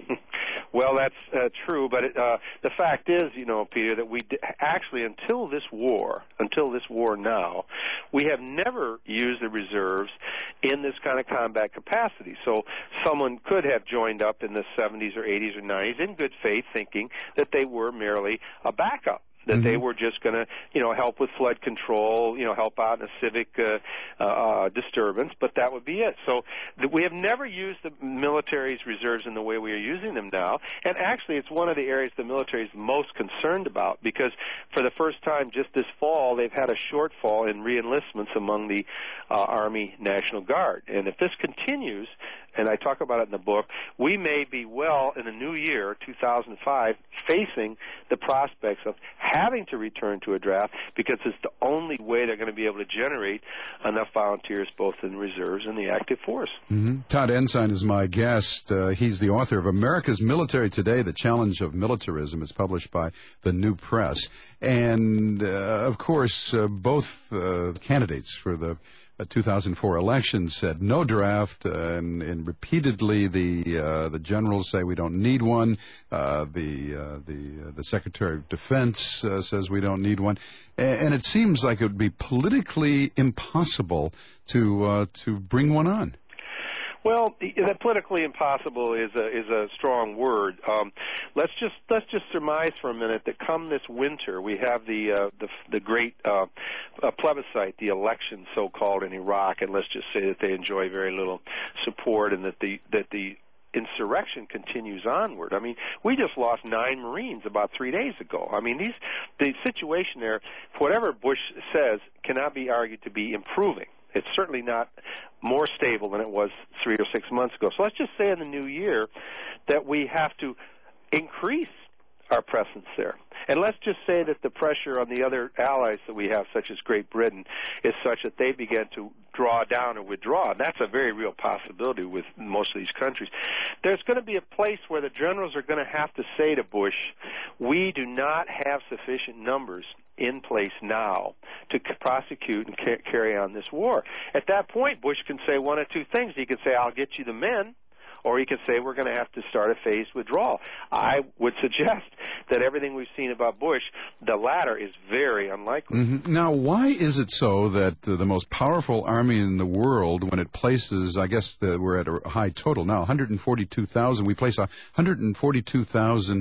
Well, that's uh, true, but it, uh, the fact is, you know, Peter, that we d- actually, until this war, until this war now, we have never used the reserves in this kind of combat capacity. So someone could have joined up in the seventies or eighties or nineties in good faith thinking that they were merely a backup, that mm-hmm. they were just going to, you know, help with flood control, you know, help out in a civic uh, uh, disturbance, but that would be it. So th- we have never used the military's reserves in the way we are using them now, and actually it's one of the areas the military is most concerned about, because for the first time just this fall, they've had a shortfall in reenlistments among the uh, Army National Guard. And if this continues, and I talk about it in the book, we may be well in the new year, two thousand five, facing the prospects of having to return to a draft, because it's the only way they're going to be able to generate enough volunteers both in reserves and the active force. Mm-hmm. Todd Ensign is my guest. Uh, he's the author of America's Military Today, The Challenge of Militarism. It's published by the New Press. And, uh, of course, uh, both uh, candidates for the Uh, two thousand four election said no draft, uh, and, and repeatedly the uh, the generals say we don't need one. Uh, the uh, the uh, the Secretary of Defense uh, says we don't need one, and, and it seems like it would be politically impossible to uh, to bring one on. Well, the, the politically impossible is a is a strong word. Um, let's just let's just surmise for a minute that come this winter we have the uh, the, the great uh, uh, plebiscite, the election so-called in Iraq, and let's just say that they enjoy very little support, and that the that the insurrection continues onward. I mean, we just lost nine Marines about three days ago. I mean, these the situation there, whatever Bush says, cannot be argued to be improving. It's certainly not more stable than it was three or six months ago. So let's just say in the new year that we have to increase our presence there. And let's just say that the pressure on the other allies that we have, such as Great Britain, is such that they begin to draw down or withdraw. And that's a very real possibility with most of these countries. There's going to be a place where the generals are going to have to say to Bush, we do not have sufficient numbers in place now to c- prosecute and ca- carry on this war. At that point, Bush can say one of two things. He can say, I'll get you the men, or he could say we're going to have to start a phased withdrawal. I would suggest that everything we've seen about Bush, the latter is very unlikely. Mm-hmm. Now, why is it so that uh, the most powerful army in the world, when it places, I guess the, we're at a high total now, one hundred forty-two thousand, we place one hundred forty-two thousand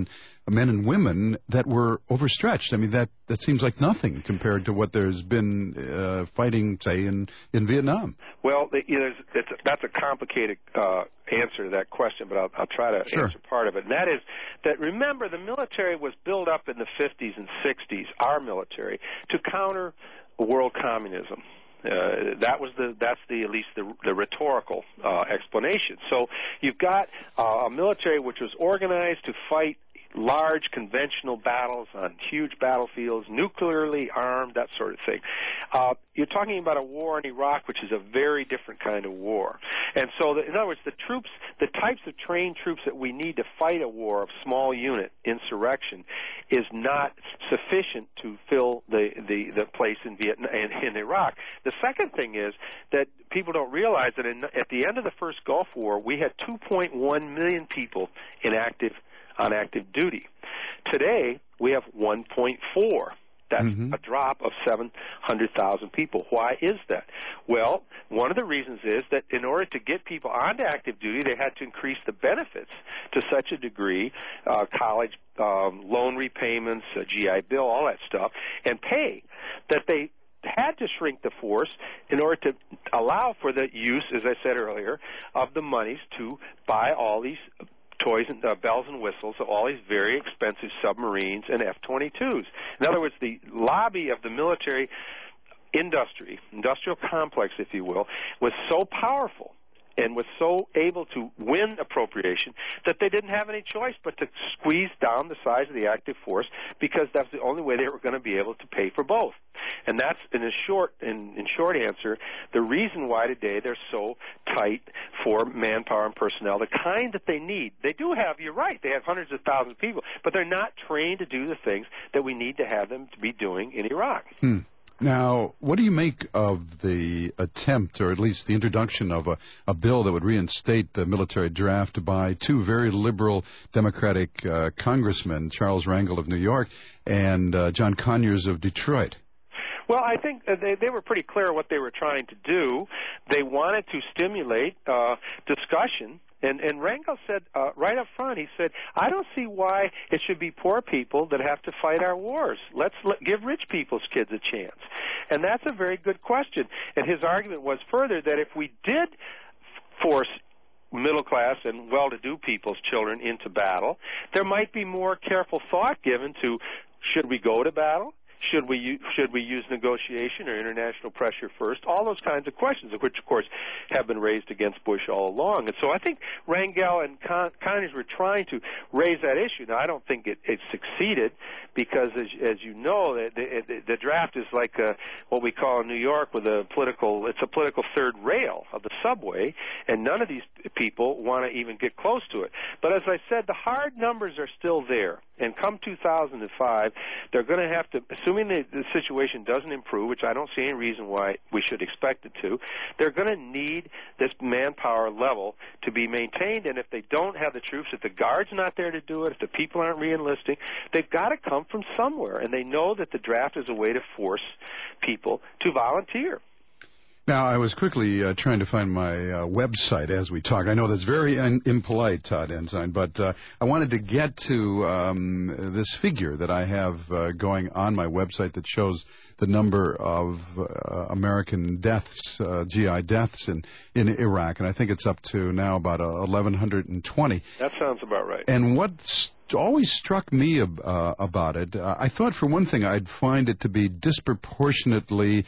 men and women that were overstretched. I mean, that, that seems like nothing compared to what there's been uh, fighting, say, in, in Vietnam. Well, you know, it's, that's a complicated uh, answer to that question, but I'll, I'll try to Sure. answer part of it. And that is that, remember, the military was built up in the fifties and sixties, our military, to counter world communism. Uh, that was the that's the at least the, the rhetorical uh, explanation. So you've got uh, a military which was organized to fight large conventional battles on huge battlefields, nuclearly armed, that sort of thing. Uh, you're talking about a war in Iraq, which is a very different kind of war. And so, the, in other words, the troops, the types of trained troops that we need to fight a war of small unit insurrection is not sufficient to fill the, the, the place in Vietnam and in Iraq. The second thing is that people don't realize that in, at the end of the first Gulf War, we had two point one million people in active on active duty. Today, we have one point four. That's mm-hmm. a drop of seven hundred thousand people. Why is that? Well, one of the reasons is that in order to get people onto active duty, they had to increase the benefits to such a degree, uh, college um, loan repayments, a G I Bill, all that stuff, and pay, that they had to shrink the force in order to allow for the use, as I said earlier, of the monies to buy all these toys and uh, bells and whistles of all these very expensive submarines and F twenty-twos. In other words, the lobby of the military industry, industrial complex, if you will, was so powerful and was so able to win appropriation that they didn't have any choice but to squeeze down the size of the active force, because that's the only way they were going to be able to pay for both. And that's, in a short, in, in short answer, the reason why today they're so tight for manpower and personnel, the kind that they need. They do have, you're right, they have hundreds of thousands of people, but they're not trained to do the things that we need to have them to be doing in Iraq. Hmm. Now, what do you make of the attempt, or at least the introduction of a, a bill that would reinstate the military draft by two very liberal Democratic uh, congressmen, Charles Rangel of New York and uh, John Conyers of Detroit? Well, I think they, they were pretty clear what they were trying to do. They wanted to stimulate uh, discussion. And, and Rangel said uh, right up front, he said, I don't see why it should be poor people that have to fight our wars. Let's let, give rich people's kids a chance. And that's a very good question. And his argument was further that if we did force middle-class and well-to-do people's children into battle, there might be more careful thought given to, should we go to battle? Should we should we use negotiation or international pressure first? All those kinds of questions, of which, of course, have been raised against Bush all along. And so I think Rangel and Con- Conyers were trying to raise that issue. Now, I don't think it, it succeeded because, as, as you know, the, the, the draft is like a, what we call in New York with a political, it's a political third rail of the subway, and none of these people want to even get close to it. But as I said, the hard numbers are still there. And come two thousand five, they're going to have to, assuming the, the situation doesn't improve, which I don't see any reason why we should expect it to, they're going to need this manpower level to be maintained. And if they don't have the troops, if the Guard's not there to do it, if the people aren't re-enlisting, they've got to come from somewhere. And they know that the draft is a way to force people to volunteer. Now, I was quickly uh, trying to find my uh, website as we talk. I know that's very un- impolite, Todd Ensign, but uh, I wanted to get to um, this figure that I have uh, going on my website that shows the number of uh, American deaths, uh, G I deaths in, in Iraq, and I think it's up to now about uh, eleven twenty. That sounds about right. And what's always struck me uh, about it, uh, I thought for one thing I'd find it to be disproportionately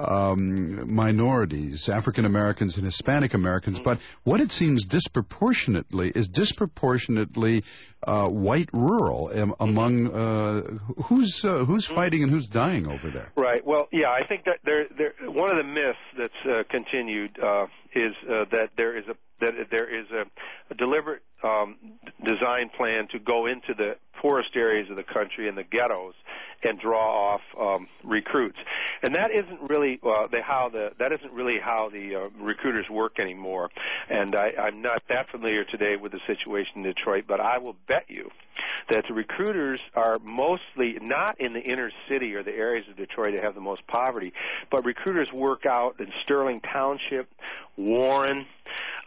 um, minorities, African Americans and Hispanic Americans, mm-hmm. but what it seems disproportionately is disproportionately uh, white rural um, among uh, who's uh, who's mm-hmm. fighting and who's dying over there. Right. Well, yeah, I think that there, there one of the myths that's uh, continued uh, is uh, that there is a that there is a, a deliberate um, design plan to go into the poorest areas of the country and the ghettos and draw off um, recruits, and that isn't really uh, the, how the that isn't really how the uh, recruiters work anymore. And I, I'm not that familiar today with the situation in Detroit, but I will bet you that the recruiters are mostly not in the inner city or the areas of Detroit that have the most poverty, but recruiters work out in Sterling Township, Warren,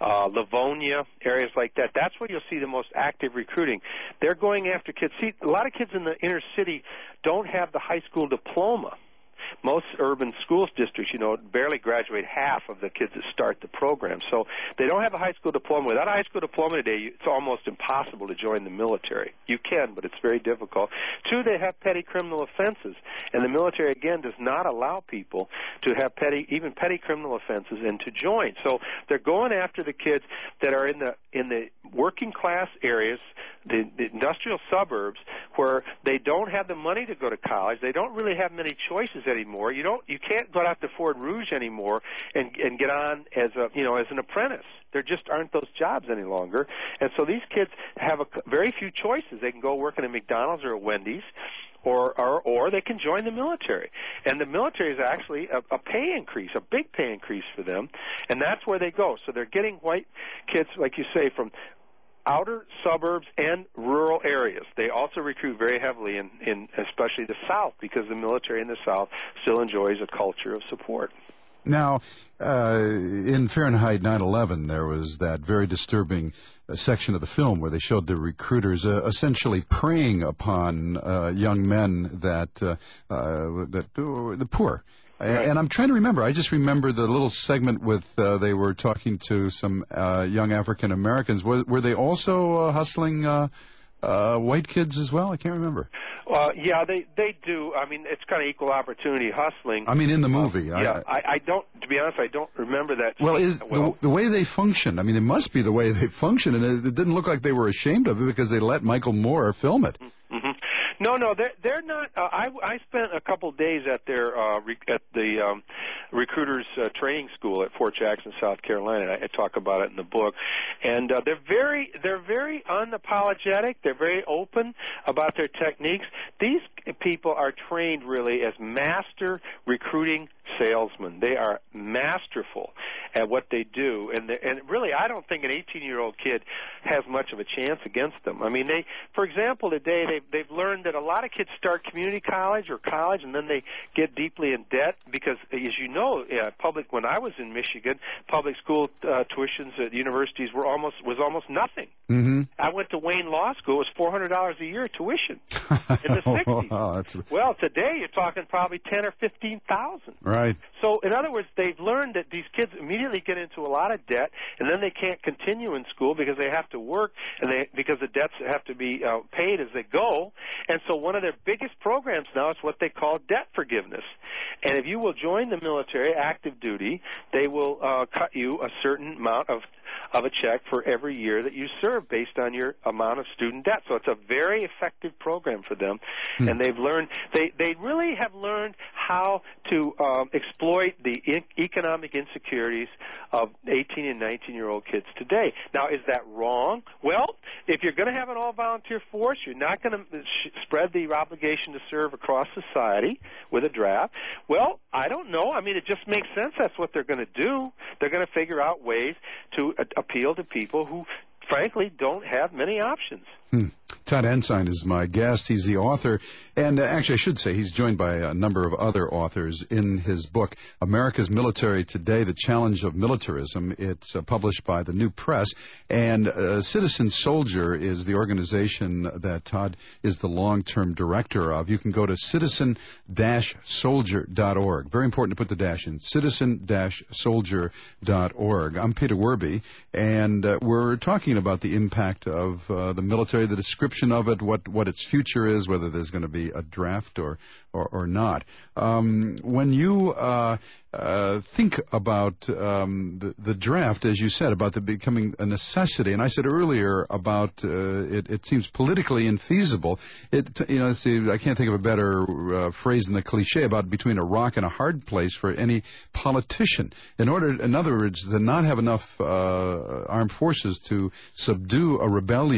uh, Livonia, areas like that. That's where you'll see the most active recruiting. They're going after kids. See, a lot of kids in the inner city don't have the high school diploma. Most urban schools districts, you know, barely graduate half of the kids that start the program. So they don't have a high school diploma. Without a high school diploma today, it's almost impossible to join the military. You can, but it's very difficult. Two, they have petty criminal offenses. And the military, again, does not allow people to have petty, even petty criminal offenses and to join. So they're going after the kids that are in the in the working class areas, the, the industrial suburbs, where they don't have the money to go to college. They don't really have many choices anymore. You don't, you can't go out to Ford Rouge anymore and and get on as a, you know, as an apprentice. There just aren't those jobs any longer, and so these kids have a, very few choices. They can go work in a McDonald's or a Wendy's, or or or they can join the military. And the military is actually a, a pay increase, a big pay increase for them, and that's where they go. So they're getting white kids, like you say, from outer suburbs and rural areas. They also recruit very heavily in, in especially the South, because the military in the South still enjoys a culture of support. Now, uh, in Fahrenheit nine eleven, there was that very disturbing uh, section of the film where they showed the recruiters uh, essentially preying upon uh, young men that uh, uh, that uh, the poor. Right. And I'm trying to remember. I just remember the little segment with uh, they were talking to some uh, young African Americans. Were, were they also uh, hustling uh, uh, white kids as well? I can't remember. Uh, yeah, they they do. I mean, it's kind of equal opportunity hustling. I mean, in the movie. Uh, yeah, I, I don't. To be honest, I don't remember that. Well, is well. The, the way they functioned? I mean, it must be the way they functioned, and it, it didn't look like they were ashamed of it because they let Michael Moore film it. Mm-hmm. No, no, they're they're not. Uh, I I spent a couple of days at their uh, re, at the um, recruiters uh, training school at Fort Jackson, South Carolina. I, I talk about it in the book, and uh, they're very they're very unapologetic. They're very open about their techniques. These people are trained really as master recruiting salesmen. They are masterful at what they do, and and really, I don't think an eighteen-year-old kid has much of a chance against them. I mean, they, for example, today they've they've learned that a lot of kids start community college or college, and then they get deeply in debt because, as you know, uh, public. When I was in Michigan, public school uh, tuitions at universities were almost was almost nothing. Mm-hmm. I went to Wayne Law School; it was four hundred dollars a year tuition in the sixties. Oh, that's... Well, today you're talking probably ten or fifteen thousand. Right. So, in other words, they've learned that these kids immediately get into a lot of debt, and then they can't continue in school because they have to work, and they because the debts have to be uh, paid as they go. And so, one of their biggest programs now is what they call debt forgiveness. And if you will join the military, active duty, they will uh, cut you a certain amount of of a check for every year that you serve based on your amount of student debt. So it's a very effective program for them, hmm. and they've learned they they really have learned how to um, exploit the in- economic insecurities of eighteen and nineteen year old kids today. Now, is that wrong? Well, if you're going to have an all volunteer force, you're not going to sh- spread the obligation to serve across society with a draft. Well, I don't know. I mean, it just makes sense. That's what they're going to do. They're going to figure out ways to uh, appeal to people who, frankly, don't have many options. Hmm. Todd Ensign is my guest. He's the author, and uh, actually I should say he's joined by a number of other authors in his book, America's Military Today, The Challenge of Militarism. It's uh, published by the New Press, and uh, Citizen Soldier is the organization that Todd is the long-term director of. You can go to citizen dash soldier dot org. Very important to put the dash in, citizen dash soldier dot org. I'm Peter Werby, and uh, we're talking about the impact of uh, the military, the description of it, what, what its future is, whether there's going to be a draft or or, or not. Um, when you uh, uh, think about um, the, the draft, as you said, about the becoming a necessity, and I said earlier about uh, it, it seems politically infeasible. It, you know, see, I can't think of a better uh, phrase than the cliche about between a rock and a hard place for any politician. In order, in other words, to not have enough uh, armed forces to subdue a rebellion,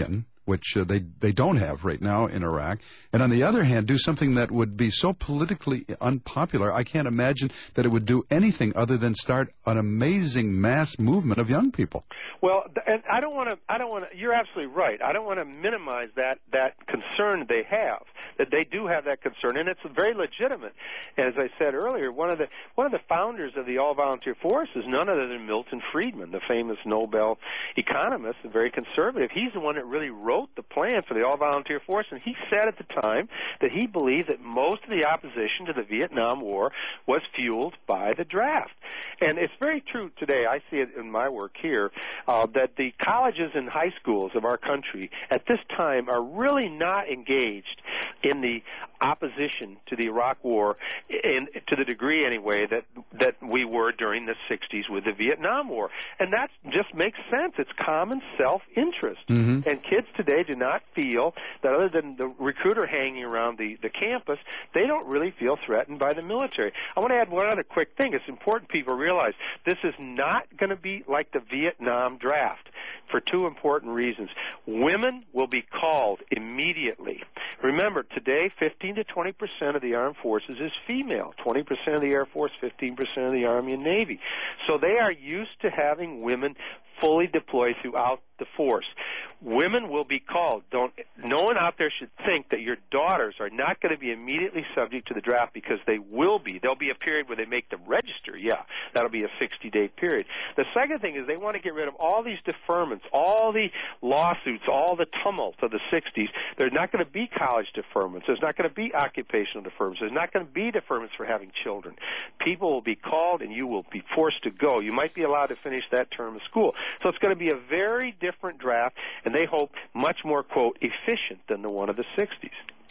which uh, they they don't have right now in Iraq, and on the other hand, do something that would be so politically unpopular. I can't imagine that it would do anything other than start an amazing mass movement of young people. Well, and I don't want to. I don't want to. You're absolutely right. I don't want to minimize that that concern they have. That they do have that concern, and it's very legitimate. And as I said earlier, one of the one of the founders of the all-volunteer force is none other than Milton Friedman, the famous Nobel economist, and very conservative. He's the one that really wrote the plan for the all-volunteer force, and he said at the time that he believed that most of the opposition to the Vietnam War was fueled by the draft. And it's very true today. I see it in my work here uh, that the colleges and high schools of our country at this time are really not engaged in the opposition to the Iraq War, in, to the degree anyway that that we were during the sixties with the Vietnam War. And that just makes sense. It's common self-interest. Mm-hmm. And kids today do not feel that other than the recruiter hanging around the, the campus, they don't really feel threatened by the military. I want to add one other quick thing. It's important people realize this is not going to be like the Vietnam draft for two important reasons. Women will be called immediately. Remember, today, fifteen to twenty percent of the armed forces is female, twenty percent of the Air Force, fifteen percent of the Army and Navy. So they are used to having women fully deployed throughout the force. Women will be called. Don't, no one out there should think that your daughters are not going to be immediately subject to the draft, because they will be. There'll be a period where they make them register. Yeah, that'll be a sixty-day period. The second thing is they want to get rid of all these deferments, all the lawsuits, all the tumult of the sixties. There's not going to be college deferments. There's not going to be occupational deferments. There's not going to be deferments for having children. People will be called, and you will be forced to go. You might be allowed to finish that term of school. So it's going to be a very different draft, and they hope much more, quote, efficient than the one of the sixties.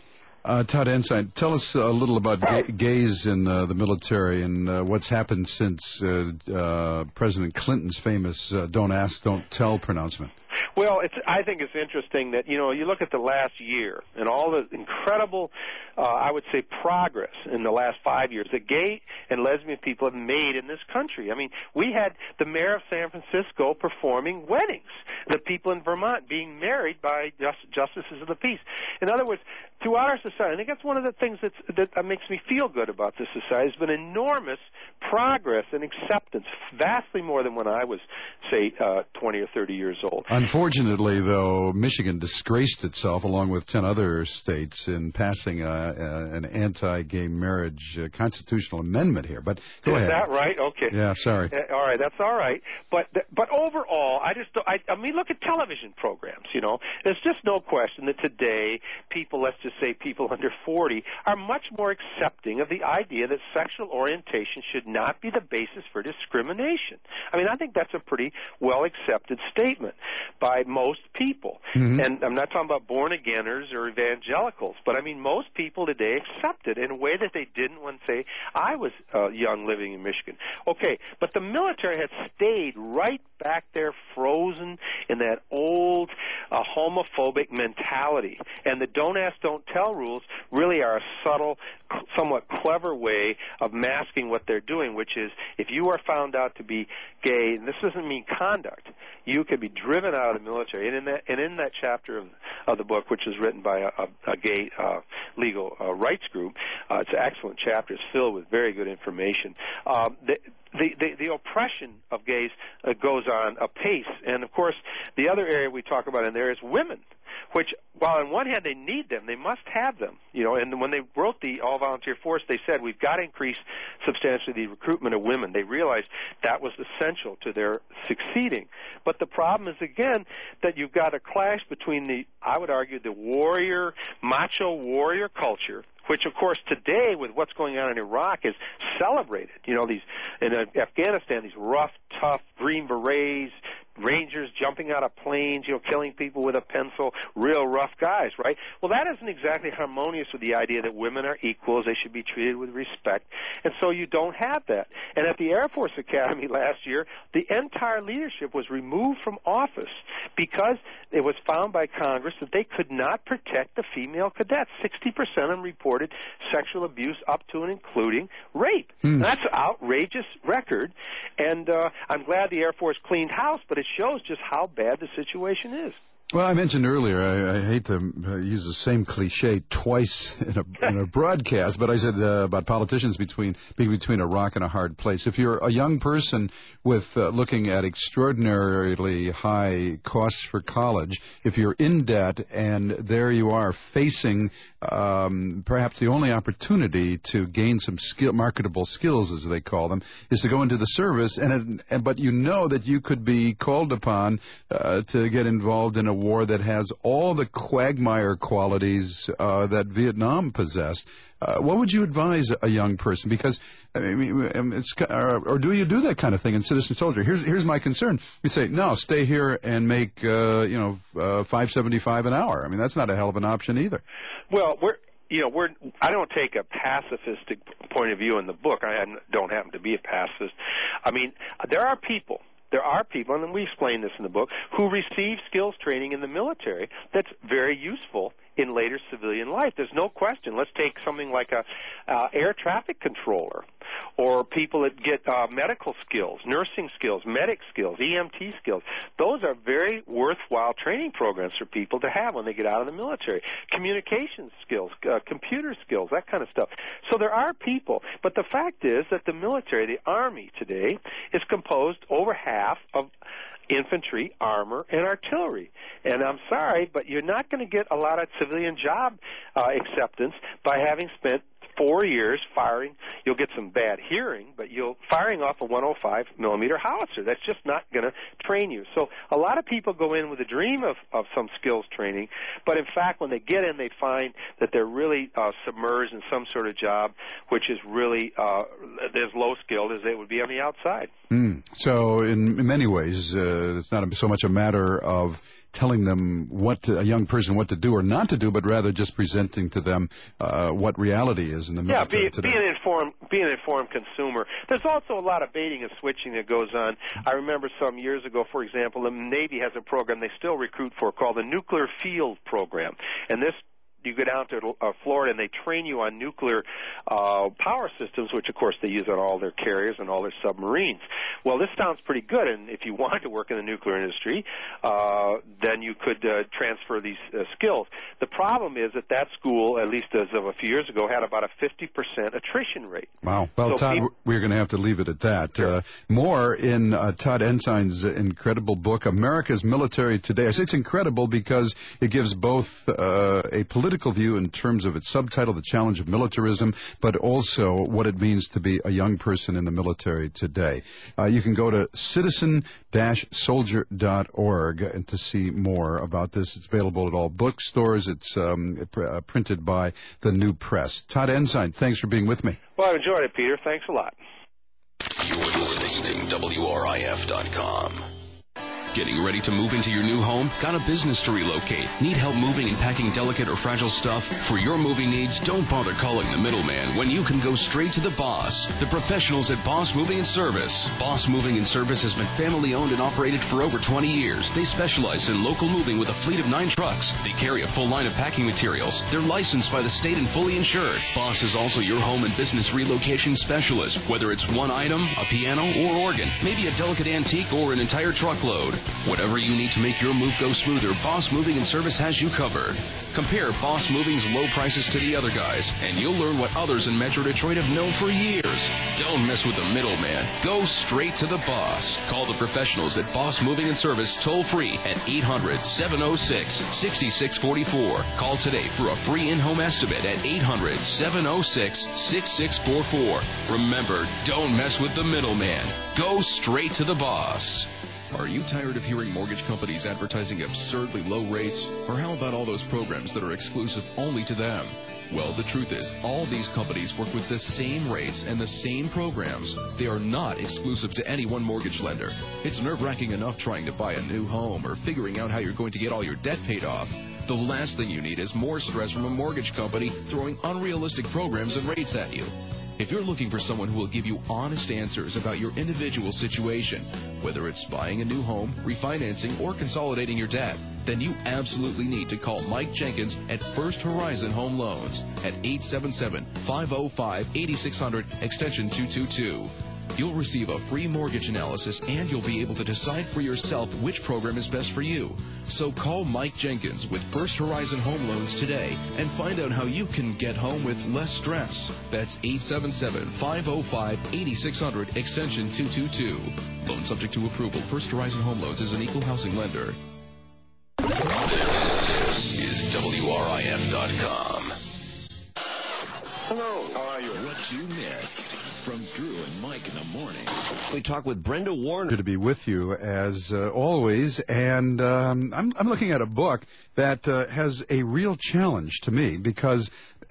Uh, Todd Ensign, tell us a little about ga- gays in uh, the military and uh, what's happened since uh, uh, President Clinton's famous uh, "Don't Ask, Don't Tell" pronouncement. Well, it's, I think it's interesting that, you know, you look at the last year and all the incredible, uh, I would say, progress in the last five years that gay and lesbian people have made in this country. I mean, we had the mayor of San Francisco performing weddings, the people in Vermont being married by just, justices of the peace. In other words, throughout our society, I think that's one of the things that's, that makes me feel good about this society. There's been enormous progress and acceptance, vastly more than when I was, say, uh, twenty or thirty years old. Unfortunately, though, Michigan disgraced itself, along with ten other states, in passing a, a, an anti-gay marriage uh, constitutional amendment here. But go Is ahead. Is that right? Okay. Yeah, sorry. Uh, all right, that's all right. But but overall, I just I, I mean, look at television programs. You know, there's just no question that today people, let's just say people under forty, are much more accepting of the idea that sexual orientation should not be the basis for discrimination. I mean, I think that's a pretty well accepted statement by most people. Mm-hmm. And I'm not talking about born-againers or evangelicals, but I mean most people today accept it in a way that they didn't when, say, I was uh, young living in Michigan. Okay, but the military has stayed right back there frozen in that old uh, homophobic mentality. And the don't ask, don't tell rules really are a subtle, somewhat clever way of masking what they're doing, which is if you are found out to be gay, and this doesn't mean conduct, you can be driven out of the military. And in that, and in that chapter of, of the book, which is written by a, a, a gay uh, legal uh, rights group, uh, it's an excellent chapter. It's filled with very good information. Um, the, The, the, the oppression of gays uh, goes on apace. And, of course, the other area we talk about in there is women, which, while on one hand they need them, they must have them. You know, and when they wrote the all-volunteer force, they said we've got to increase substantially the recruitment of women. They realized that was essential to their succeeding. But the problem is, again, that you've got a clash between the, I would argue, the warrior, macho warrior culture, which, of course, today with what's going on in Iraq is celebrated. You know, these in Afghanistan, these rough, tough Green Berets, Rangers jumping out of planes, you know, killing people with a pencil, real rough guys, right? Well, that isn't exactly harmonious with the idea that women are equals, they should be treated with respect, and so you don't have that. And at the Air Force Academy last year, the entire leadership was removed from office because it was found by Congress that they could not protect the female cadets. sixty percent of them reported sexual abuse up to and including rape. Mm. That's an outrageous record, and uh, I'm glad the Air Force cleaned house, but it shows just how bad the situation is. Well, I mentioned earlier, I, I hate to uh, use the same cliche twice in a, in a broadcast, but I said uh, about politicians between being between a rock and a hard place. If you're a young person with uh, looking at extraordinarily high costs for college, if you're in debt and there you are facing um, perhaps the only opportunity to gain some skill, marketable skills, as they call them, is to go into the service, and, it, and but you know that you could be called upon uh, to get involved in a war that has all the quagmire qualities uh, that Vietnam possessed. Uh, what would you advise a young person? Because, I mean, it's, or, or do you do that kind of thing in Citizen Soldier? Here's here's my concern. You say, no, stay here and make, uh, you know, uh, five seventy-five an hour. I mean, that's not a hell of an option either. Well, we're, you know, we're, I don't take a pacifistic point of view in the book. I don't happen to be a pacifist. I mean, there are people. There are people, and we explain this in the book, who receive skills training in the military that's very useful in later civilian life. There's no question. Let's take something like a uh, air traffic controller, or people that get uh, medical skills, nursing skills, medic skills, E M T skills. Those are very worthwhile training programs for people to have when they get out of the military. Communication skills, uh, computer skills, that kind of stuff. So there are people, but the fact is that the military, the Army today, is composed over half of infantry, armor, and artillery. And I'm sorry, but you're not going to get a lot of civilian job uh, acceptance by having spent four years firing. You'll get some bad hearing, but you'll firing off a one oh five millimeter howitzer. That's just not going to train you. So a lot of people go in with a dream of, of some skills training, but in fact, when they get in, they find that they're really uh, submerged in some sort of job which is really uh, as low skilled as they would be on the outside. Mm. So in, in many ways, uh, it's not so much a matter of telling them what to, a young person what to do or not to do, but rather just presenting to them uh, what reality is in the military yeah, be, today. be an informed, be an informed consumer. There's also a lot of baiting and switching that goes on. I remember some years ago, for example, the Navy has a program they still recruit for called the Nuclear Field Program, and this. You go down to uh, Florida and they train you on nuclear uh, power systems, which, of course, they use on all their carriers and all their submarines. Well, this sounds pretty good, and if you wanted to work in the nuclear industry, uh, then you could uh, transfer these uh, skills. The problem is that that school, at least as of a few years ago, had about a fifty percent attrition rate. Wow. Well, so Todd, people, we're going to have to leave it at that. Sure. Uh, more in uh, Todd Ensign's incredible book, America's Military Today. I say it's incredible because it gives both uh, a political view in terms of its subtitle, The Challenge of Militarism, but also what it means to be a young person in the military today. Uh, you can go to citizen dash soldier dot org and to see more about this. It's available at all bookstores. It's um, pr- uh, printed by the New Press. Todd Ensign, thanks for being with me. Well, I enjoyed it, Peter. Thanks a lot. You're listening to W R I F dot com. Getting ready to move into your new home? Got a business to relocate? Need help moving and packing delicate or fragile stuff? For your moving needs, don't bother calling the middleman when you can go straight to the boss. The professionals at Boss Moving and Service. Boss Moving and Service has been family owned and operated for over twenty years. They specialize in local moving with a fleet of nine trucks. They carry a full line of packing materials. They're licensed by the state and fully insured. Boss is also your home and business relocation specialist. Whether it's one item, a piano, or organ, maybe a delicate antique or an entire truckload. Whatever you need to make your move go smoother, Boss Moving and Service has you covered. Compare Boss Moving's low prices to the other guys, and you'll learn what others in Metro Detroit have known for years. Don't mess with the middleman. Go straight to the boss. Call the professionals at Boss Moving and Service toll-free at eight hundred, seven oh six, six six four four. Call today for a free in-home estimate at eight hundred, seven oh six, six six four four. Remember, don't mess with the middleman. Go straight to the boss. Are you tired of hearing mortgage companies advertising absurdly low rates? Or how about all those programs that are exclusive only to them? Well, the truth is, all these companies work with the same rates and the same programs. They are not exclusive to any one mortgage lender. It's nerve-wracking enough trying to buy a new home or figuring out how you're going to get all your debt paid off. The last thing you need is more stress from a mortgage company throwing unrealistic programs and rates at you. If you're looking for someone who will give you honest answers about your individual situation, whether it's buying a new home, refinancing, or consolidating your debt, then you absolutely need to call Mike Jenkins at First Horizon Home Loans at eight seven seven, five oh five, eight six zero zero, extension two two two. You'll receive a free mortgage analysis, and you'll be able to decide for yourself which program is best for you. So call Mike Jenkins with First Horizon Home Loans today and find out how you can get home with less stress. That's eight seven seven, five oh five, eight six zero zero, extension two two two. Loan subject to approval. First Horizon Home Loans is an equal housing lender. This is W R I F dot com. Hello, how are you? What you missed from Drew and Mike in the morning. We talk with Brenda Warner. To be with you as uh, always, and um, I'm, I'm looking at a book that uh, has a real challenge to me because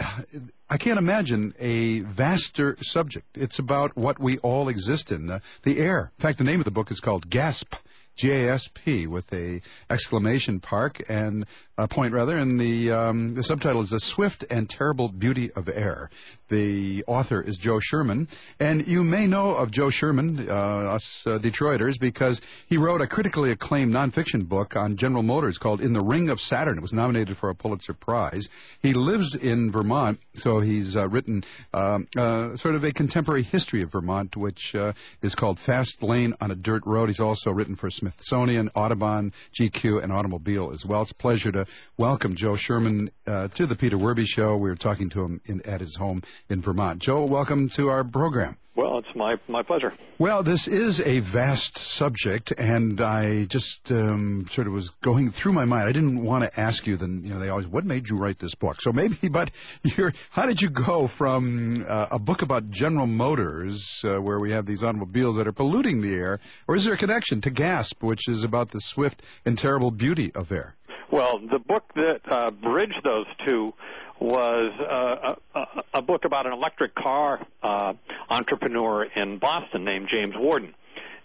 I can't imagine a vaster subject. It's about what we all exist in, uh, the air. In fact, the name of the book is called GASP. G A S P with a exclamation park and a point rather, and the um, the subtitle is The Swift and Terrible Beauty of Air. The author is Joe Sherman, and you may know of Joe Sherman, uh, us uh, Detroiters, because he wrote a critically acclaimed nonfiction book on General Motors called In the Ring of Saturn. It was nominated for a Pulitzer Prize. He lives in Vermont, so he's uh, written um, uh, sort of a contemporary history of Vermont, which uh, is called Fast Lane on a Dirt Road. He's also written for Smithsonian, Audubon, G Q, and Automobile as well. It's a pleasure to welcome Joe Sherman uh, to the Peter Werby Show. We were talking to him in, at his home in Vermont. Joe, welcome to our program. Well, it's my my pleasure. Well, this is a vast subject, and I just um, sort of was going through my mind. I didn't want to ask you, then you know, they always, what made you write this book? So maybe, but you're, how did you go from uh, a book about General Motors, uh, where we have these automobiles that are polluting the air, or is there a connection to GASP, which is about the swift and terrible beauty of air? Well, the book that uh, bridged those two was uh, a, a book about an electric car uh, entrepreneur in Boston named James Warden.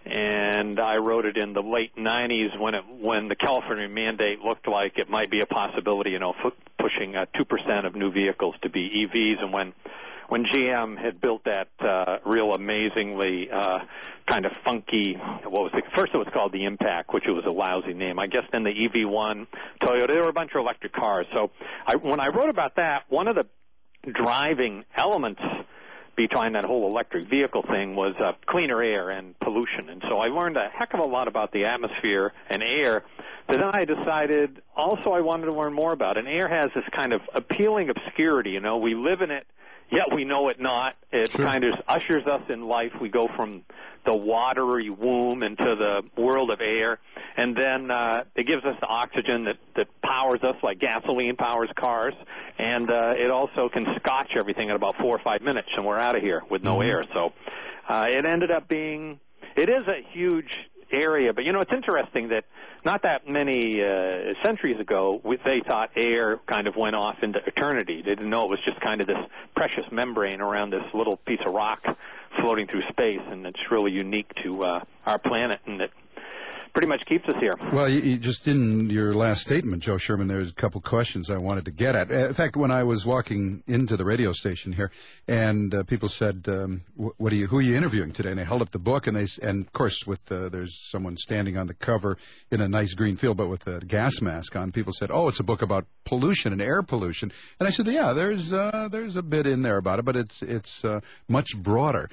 And I wrote it in the late nineties when it when the California mandate looked like it might be a possibility, you know, f- pushing uh, two percent of new vehicles to be E Vs, and when when G M had built that uh, real amazingly uh, kind of funky, what was it? First it was called the Impact, which was a lousy name. I guess then the E V one, Toyota, there were a bunch of electric cars. So I, when I wrote about that, one of the driving elements behind that whole electric vehicle thing was uh, cleaner air and pollution. And so I learned a heck of a lot about the atmosphere and air. But then I decided also I wanted to learn more about it. And air has this kind of appealing obscurity. You know, we live in it, yet we know it not. It sure. kind of ushers us in life. We go from the watery womb into the world of air, and then uh, it gives us the oxygen that, that powers us like gasoline powers cars, and uh, it also can scotch everything in about four or five minutes, and we're out of here with no mm-hmm. air. So uh, it ended up being, it is a huge area, but, you know, it's interesting that not that many uh, centuries ago, we, they thought air kind of went off into eternity. They didn't know it was just kind of this precious membrane around this little piece of rock floating through space, and it's really unique to uh, our planet, and it pretty much keeps us here. Well, you, you just in your last statement, Joe Sherman, there's a couple questions I wanted to get at. In fact, when I was walking into the radio station here, and uh, people said, um, "What are you? Who are you interviewing today?" And I held up the book, and they, and of course, with uh, there's someone standing on the cover in a nice green field, but with a gas mask on. People said, "Oh, it's a book about pollution and air pollution." And I said, "Yeah, there's uh, there's a bit in there about it, but it's it's uh, much broader."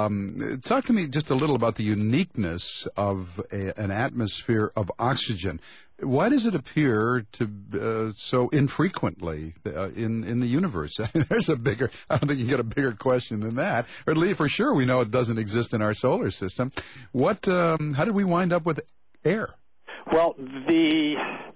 Um, talk to me just a little about the uniqueness of a, an atmosphere of oxygen. Why does it appear to uh, so infrequently uh, in in the universe? There's a bigger. I don't think you get a bigger question than that. Or at least for sure, we know it doesn't exist in our solar system. What? Um, how did we wind up with air? Well, the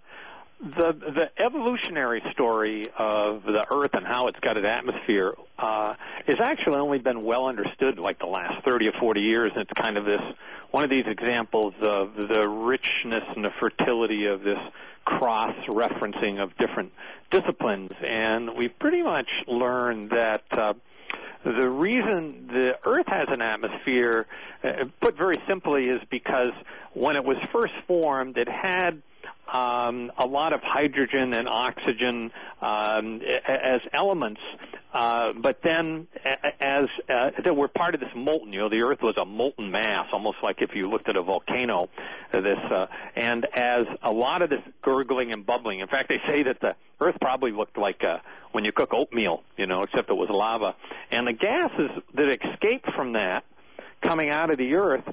the the evolutionary story of the Earth and how it's got an atmosphere uh, has actually only been well understood like the last thirty or forty years. And it's kind of this one of these examples of the richness and the fertility of this cross-referencing of different disciplines. And we've pretty much learned that uh, the reason the Earth has an atmosphere, uh, put very simply, is because when it was first formed, it had Um, a lot of hydrogen and oxygen um, as elements, uh, but then as uh, they were part of this molten, you know, the Earth was a molten mass, almost like if you looked at a volcano. This uh, and as a lot of this gurgling and bubbling. In fact, they say that the Earth probably looked like uh, when you cook oatmeal, you know, except it was lava. And the gases that escaped from that coming out of the Earth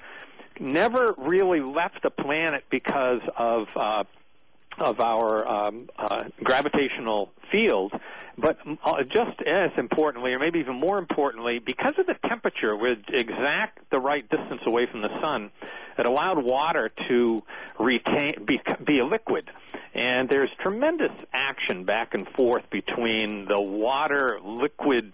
never really left the planet because of uh, of our um, uh, gravitational field, but uh, just as importantly, or maybe even more importantly, because of the temperature, with exact the right distance away from the sun, it allowed water to retain be, be a liquid. And there's tremendous action back and forth between the water liquid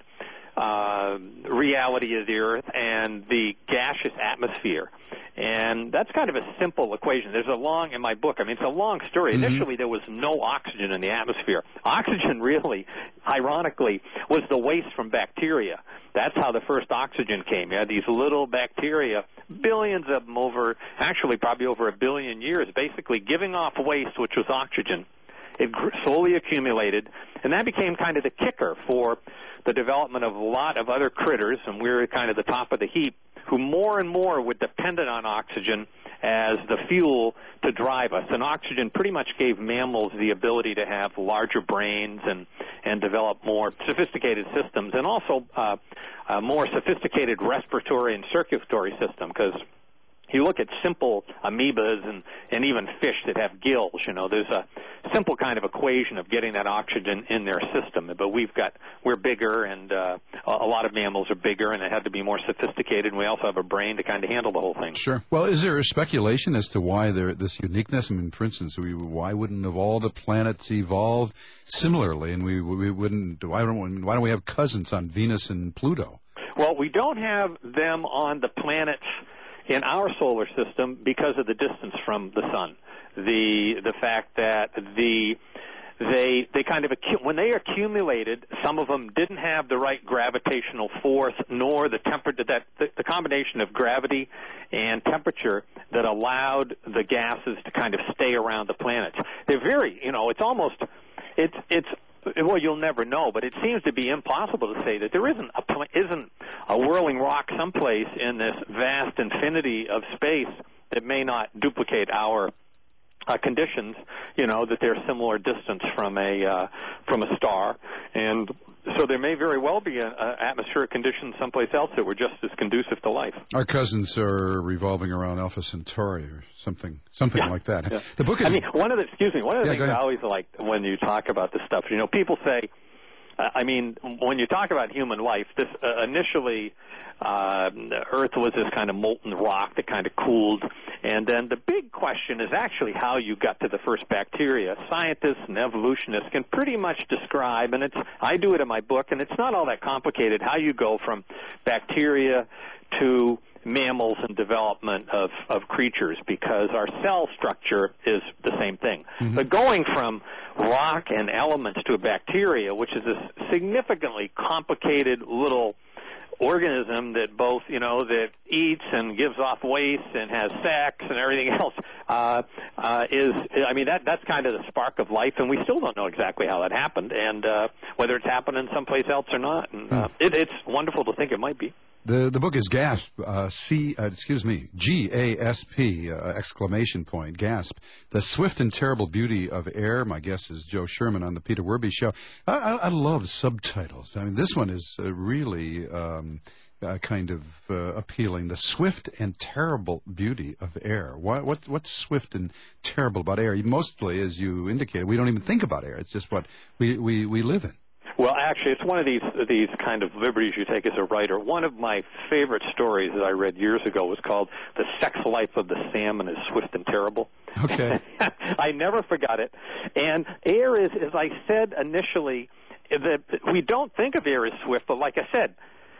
uh, reality of the Earth and the gaseous atmosphere. And that's kind of a simple equation. There's a long, in my book, I mean, it's a long story. Mm-hmm. Initially, there was no oxygen in the atmosphere. Oxygen really, ironically, was the waste from bacteria. That's how the first oxygen came. You had these little bacteria, billions of them over, actually probably over a billion years, basically giving off waste, which was oxygen. It slowly accumulated, and that became kind of the kicker for the development of a lot of other critters, and we were kind of the top of the heap, who more and more were dependent on oxygen as the fuel to drive us. And oxygen pretty much gave mammals the ability to have larger brains and, and develop more sophisticated systems, and also uh, a more sophisticated respiratory and circulatory system, because you look at simple amoebas and, and even fish that have gills, you know, there's a simple kind of equation of getting that oxygen in their system. But we've got, we're bigger, and uh, a lot of mammals are bigger, and it had to be more sophisticated, and we also have a brain to kind of handle the whole thing. Sure. Well, is there a speculation as to why there this uniqueness? I mean, for instance, we, why wouldn't have all the planets evolved similarly, and we we wouldn't, why don't, why don't we have cousins on Venus and Pluto? Well, we don't have them on the planets in our solar system because of the distance from the sun. The the fact that the they they kind of when they accumulated, some of them didn't have the right gravitational force nor the temperature that the, the combination of gravity and temperature that allowed the gases to kind of stay around the planets. They're very, you know, it's almost it's it's well, you'll never know, but it seems to be impossible to say that there isn't a isn't a whirling rock someplace in this vast infinity of space that may not duplicate our uh, conditions. You know, that they're similar distance from a uh, from a star, and so there may very well be an atmospheric condition someplace else that were just as conducive to life. Our cousins are revolving around Alpha Centauri or something, something yeah. like that. Yeah. The book is. I mean, one of the excuse me, one of the yeah, things I always like when you talk about this stuff, you know, people say, uh, I mean, when you talk about human life, this uh, initially. Uh, Earth was this kind of molten rock that kind of cooled, and then the big question is actually how you got to the first bacteria. Scientists and evolutionists can pretty much describe, and it's I do it in my book, and it's not all that complicated, how you go from bacteria to mammals and development of, of creatures, because our cell structure is the same thing. Mm-hmm. But going from rock and elements to a bacteria, which is a significantly complicated little organism that both, you know, that eats and gives off waste and has sex and everything else, uh, uh, is, I mean, that that's kind of the spark of life, and we still don't know exactly how that happened, and uh, whether it's happening someplace else or not. And uh, it, it's wonderful to think it might be. The the book is Gasp, uh, C, uh, excuse me, G A S P, uh, exclamation point, Gasp. The Swift and Terrible Beauty of Air. My guest is Joe Sherman on the Peter Werby Show. I, I, I love subtitles. I mean, this one is uh, really um, uh, kind of uh, appealing. The Swift and Terrible Beauty of Air. What, what, what's swift and terrible about air? Mostly, as you indicated, we don't even think about air. It's just what we, we, we live in. Well, actually, it's one of these these kind of liberties you take as a writer. One of my favorite stories that I read years ago was called "The Sex Life of the Salmon is Swift and Terrible." Okay. I never forgot it. And air is, as I said initially, that we don't think of air as swift, but like I said,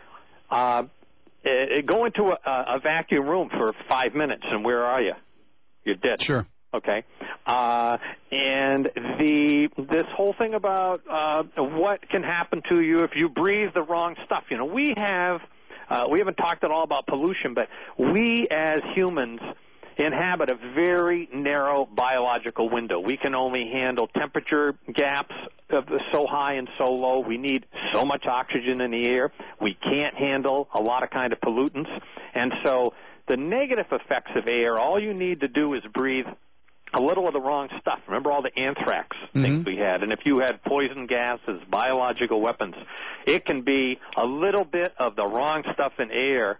uh, go into a, a vacuum room for five minutes, and where are you? You're dead. Sure. Okay, uh, and the this whole thing about uh, what can happen to you if you breathe the wrong stuff. You know, we have uh, we haven't talked at all about pollution, but we as humans inhabit a very narrow biological window. We can only handle temperature gaps of so high and so low. We need so much oxygen in the air. We can't handle a lot of kind of pollutants, and so the negative effects of air. All you need to do is breathe a little of the wrong stuff. Remember all the anthrax Mm-hmm. things we had? And if you had poison gases, biological weapons, it can be a little bit of the wrong stuff in air,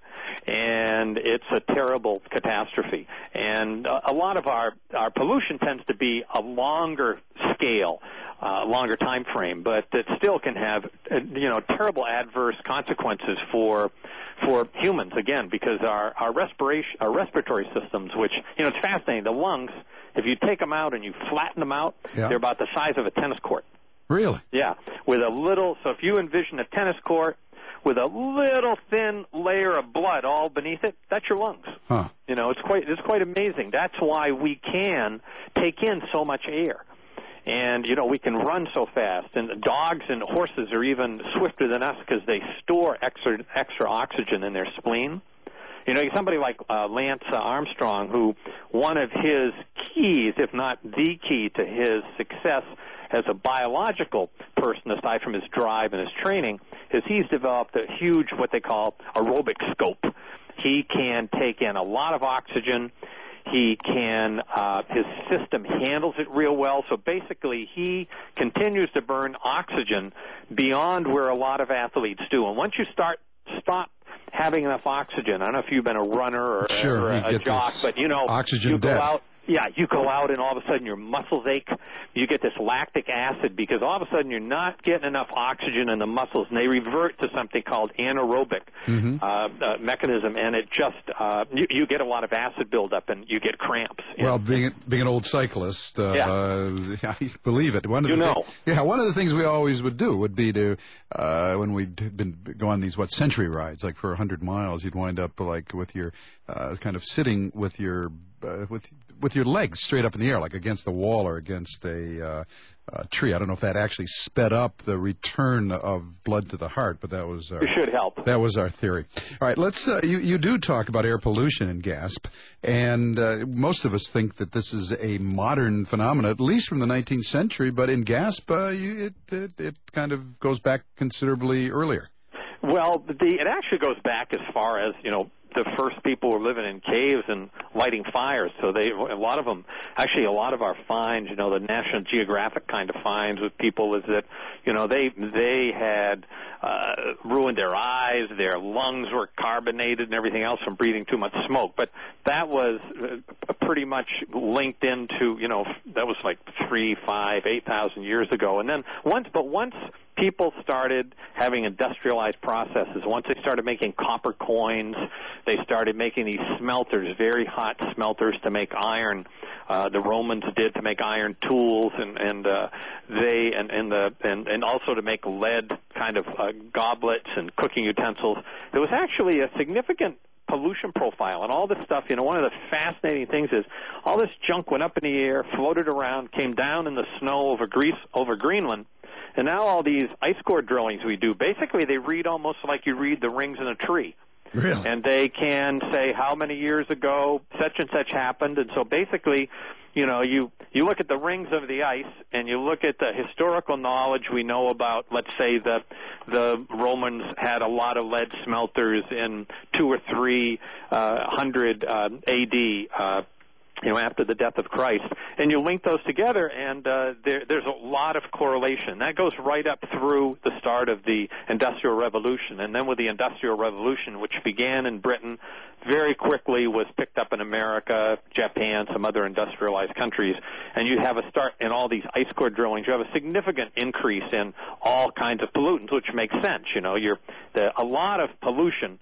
and it's a terrible catastrophe. And uh, a lot of our, our pollution tends to be a longer scale, uh, longer time frame, but it still can have, uh, you know, terrible adverse consequences for for humans, again, because our, our respiration, our respiratory systems, which, you know, it's fascinating. The lungs, if you take them out and you flatten them out, Yeah. they're about the size of a tennis court. Really? Yeah, with a little, so if you envision a tennis court with a little thin layer of blood all beneath it, that's your lungs. Huh. You know, it's quite, it's quite amazing. That's why we can take in so much air. And, you know, we can run so fast. And dogs and horses are even swifter than us because they store extra, extra oxygen in their spleen. You know, somebody like uh, Lance Armstrong, who one of his keys, if not the key to his success as a biological person, aside from his drive and his training, is he's developed a huge, what they call, aerobic scope. He can take in a lot of oxygen. He can, uh, his system handles it real well. So basically, he continues to burn oxygen beyond where a lot of athletes do. And once you start, stop having enough oxygen, I don't know if you've been a runner or, Sure, or you a, a get jock, this but you know, oxygen you go debt. out. Yeah, you go out and all of a sudden your muscles ache. You get this lactic acid because all of a sudden you're not getting enough oxygen in the muscles, and they revert to something called anaerobic Mhm. uh, uh, mechanism, and it just uh, you, you get a lot of acid buildup and you get cramps. Well, being being an old cyclist, uh, Yeah. I believe it. One of You the know. thi- yeah, one of the things we always would do would be to uh, when we'd been go on these what century rides, like for a hundred miles, you'd wind up like with your uh, kind of sitting with your uh, with with your legs straight up in the air, like against the wall or against a uh, uh, tree. I don't know if that actually sped up the return of blood to the heart, but that was our, It should help. That was our theory. All right, let's. Uh, you you do talk about air pollution in GASP, and uh, most of us think that this is a modern phenomenon, at least from the nineteenth century. But in GASP, uh, you, it, it it kind of goes back considerably earlier. Well, the, it actually goes back as far as, you know, the first people were living in caves and lighting fires. So they, a lot of them, actually a lot of our finds, you know, the National Geographic kind of finds with people is that, you know, they they had uh, ruined their eyes, their lungs were carbonated and everything else from breathing too much smoke. But that was uh, pretty much linked into, you know, that was like three, five, eight thousand years ago. And then once, but once people started having industrialized processes, once they started making copper coins, they started making these smelters, very hot smelters to make iron. Uh, the Romans did to make iron tools, and and uh, they and and the and, and also to make lead kind of uh, goblets and cooking utensils. There was actually a significant pollution profile and all this stuff. You know, one of the fascinating things is all this junk went up in the air, floated around, came down in the snow over Greece, over Greenland. And now all these ice core drillings we do, basically they read almost like you read the rings in a tree. Really? And they can say how many years ago such and such happened. And so basically, you know, you, you look at the rings of the ice and you look at the historical knowledge we know about, let's say the, the Romans had a lot of lead smelters in two or three uh, hundred uh, A D, uh, you know, after the death of Christ, and you link those together, and uh, there, there's a lot of correlation. That goes right up through the start of the Industrial Revolution, and then with the Industrial Revolution, which began in Britain, very quickly was picked up in America, Japan, some other industrialized countries, and you have a start in all these ice core drillings. You have a significant increase in all kinds of pollutants, which makes sense. You know, you're the, a lot of pollution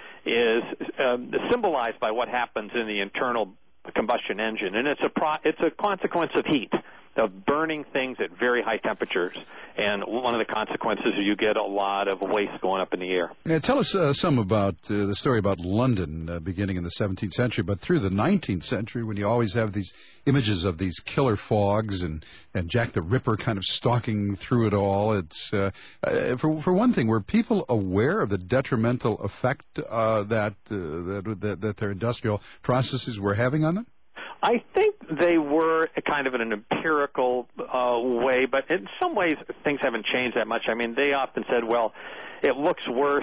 is um, symbolized by what happens in the internal combustion engine, and it's a pro- it's a consequence of heat, of burning things at very high temperatures, and one of the consequences is you get a lot of waste going up in the air. Yeah, tell us uh, some about uh, the story about London uh, beginning in the seventeenth century, but through the nineteenth century, when you always have these images of these killer fogs and, and Jack the Ripper kind of stalking through it all. It's uh, uh, for for one thing, were people aware of the detrimental effect uh, that, uh, that that that their industrial processes were having on them? I think they were kind of in an empirical uh, way, but in some ways things haven't changed that much. I mean, they often said, well, it looks worse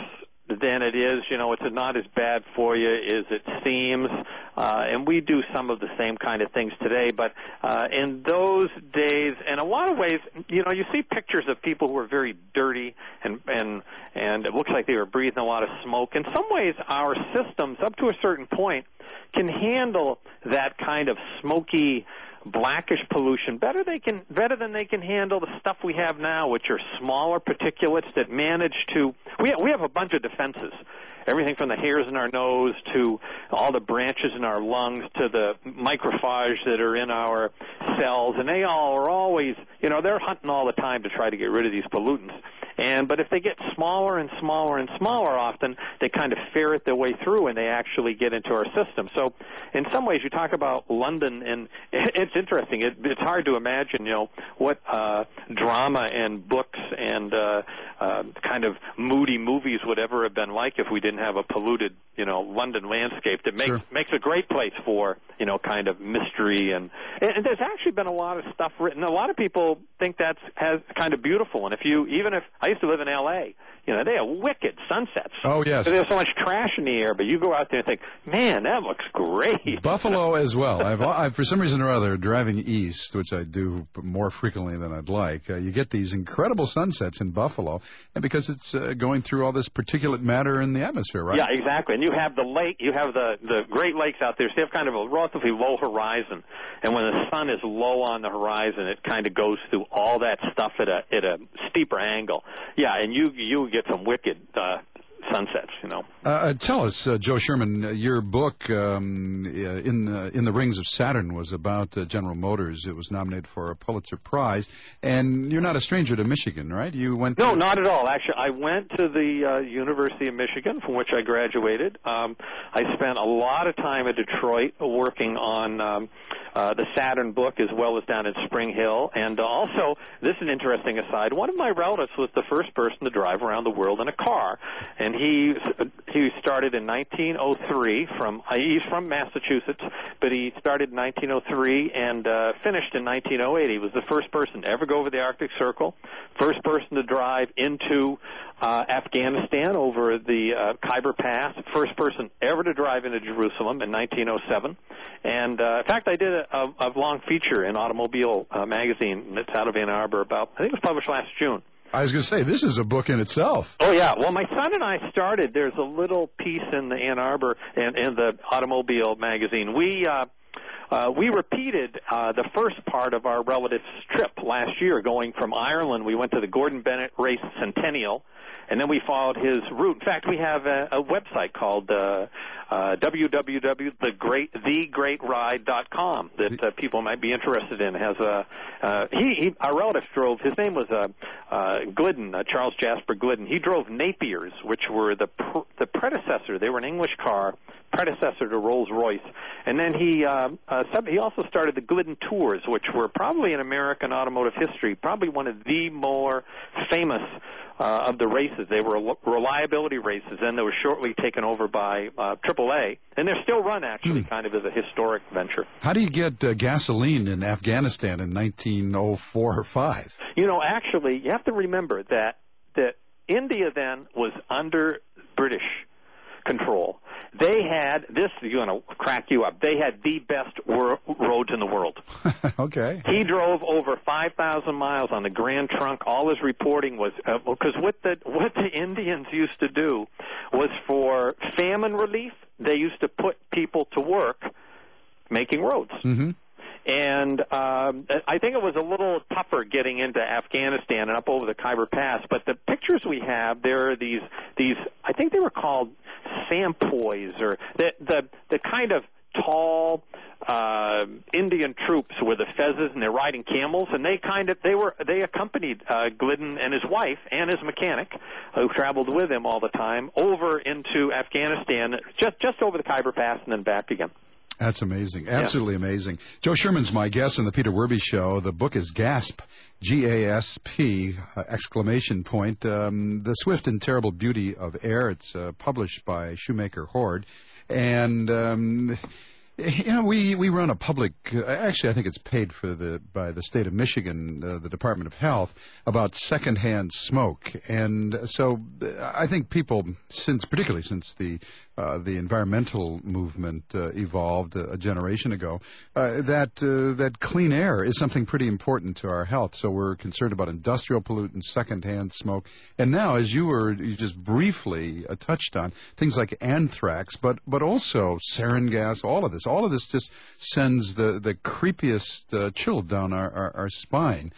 than it is. You know, it's not as bad for you as it seems. Uh, and we do some of the same kind of things today. But uh, in those days, in a lot of ways, you know, you see pictures of people who are very dirty and and and it looks like they were breathing a lot of smoke. In some ways, our systems, up to a certain point, can handle that kind of smoky, blackish pollution better they can better than they can handle the stuff we have now, which are smaller particulates that manage to we we have a bunch of defenses, everything from the hairs in our nose to all the branches in our lungs to the microphage that are in our cells, and they all are always, you know, they're hunting all the time to try to get rid of these pollutants. And but if they get smaller and smaller and smaller, often they kind of ferret their way through and they actually get into our system. So in some ways, you talk about London, and it's interesting. It, it's hard to imagine, you know, what uh, drama and books and uh, uh, kind of moody movies would ever have been like if we didn't have a polluted, you know, London landscape that makes Sure. makes a great place for, you know, kind of mystery. And, and there's actually been a lot of stuff written. A lot of people think that's has kind of beautiful. And if you, even if I used to live in L A, you know, they have wicked sunsets. Oh, yes. There's so much trash in the air, but you go out there and think, man, that looks great. Buffalo as well. I've, I've, for some reason or other, driving east, which I do more frequently than I'd like, uh, you get these incredible sunsets in Buffalo, and because it's uh, going through all this particulate matter in the atmosphere, right? Yeah, exactly. And you have the lake, you have the, the Great Lakes out there, so you have kind of a relatively low horizon. And when the sun is low on the horizon, it kind of goes through all that stuff at a at a steeper angle. Yeah, and you you get some wicked uh, sunsets, you know. Uh, tell us, uh, Joe Sherman, uh, your book, um, uh, in, the, in the Rings of Saturn, was about uh, General Motors. It was nominated for a Pulitzer Prize. And you're not a stranger to Michigan, right? You went No, to... not at all. Actually, I went to the uh, University of Michigan, from which I graduated. Um, I spent a lot of time at Detroit working on um, uh, the Saturn book, as well as down at Spring Hill. And uh, also, this is an interesting aside, one of my relatives was the first person to drive around the world in a car. And he he started in nineteen oh three from he's from Massachusetts, but he started in nineteen oh three and uh, finished in nineteen oh eight. He was the first person to ever go over the Arctic Circle, first person to drive into uh, Afghanistan over the uh, Khyber Pass, first person ever to drive into Jerusalem in nineteen oh seven. And uh, in fact, I did a, a, a long feature in Automobile uh, magazine that's out of Ann Arbor about, I think it was published last June. I was going to say, this is a book in itself. Oh, yeah. Well, my son and I started, there's a little piece in the Ann Arbor, in, in the Automobile magazine. We uh, uh, we repeated uh, the first part of our relatives' trip last year, going from Ireland. We went to the Gordon Bennett Race Centennial, and then we followed his route. In fact, we have a, a website called uh, uh, w w w dot the great the great ride dot com that uh, people might be interested in. It has a uh, he, he our relative drove. His name was uh, uh, Glidden, uh, Charles Jasper Glidden. He drove Napiers, which were the pr- the predecessor. They were an English car, predecessor to Rolls Royce. And then he uh, uh, sub- he also started the Glidden Tours, which were probably in American automotive history, probably one of the more famous Uh, of the races. They were reliability races, and they were shortly taken over by uh, triple A, and they're still run, actually, hmm. kind of as a historic venture. How do you get uh, gasoline in Afghanistan in nineteen oh four or five? You know, actually, you have to remember that, that India then was under British control. They had, this is going to crack you up, they had the best wor- roads in the world. Okay. He drove over five thousand miles on the Grand Trunk. All his reporting was, because uh, what the what the Indians used to do was, for famine relief, they used to put people to work making roads. Mm-hmm. And um, I think it was a little tougher getting into Afghanistan and up over the Khyber Pass. But the pictures we have, there are these, these I think they were called sampoys, or the the, the kind of tall uh, Indian troops with the fezzes, and they're riding camels, and they kind of they were they accompanied uh, Glidden and his wife and his mechanic, who traveled with him all the time, over into Afghanistan, just just over the Khyber Pass and then back again. That's amazing. Absolutely yeah. amazing. Joe Sherman's my guest on the Peter Werby Show. The book is GASP, G A S P, uh, exclamation point. Um, the Swift and Terrible Beauty of Air. It's uh, published by Shoemaker Horde. And um, You know, we, we run a public, uh, actually I think it's paid for the by the state of Michigan, uh, the Department of Health, about secondhand smoke. And so uh, I think people, since particularly since the uh, the environmental movement uh, evolved a, a generation ago, uh, that uh, that clean air is something pretty important to our health. So we're concerned about industrial pollutants, secondhand smoke. And now, as you were you just briefly uh, touched on, things like anthrax, but, but also sarin gas, all of this. All of this just sends the, the creepiest uh, chill down our, our, our spine.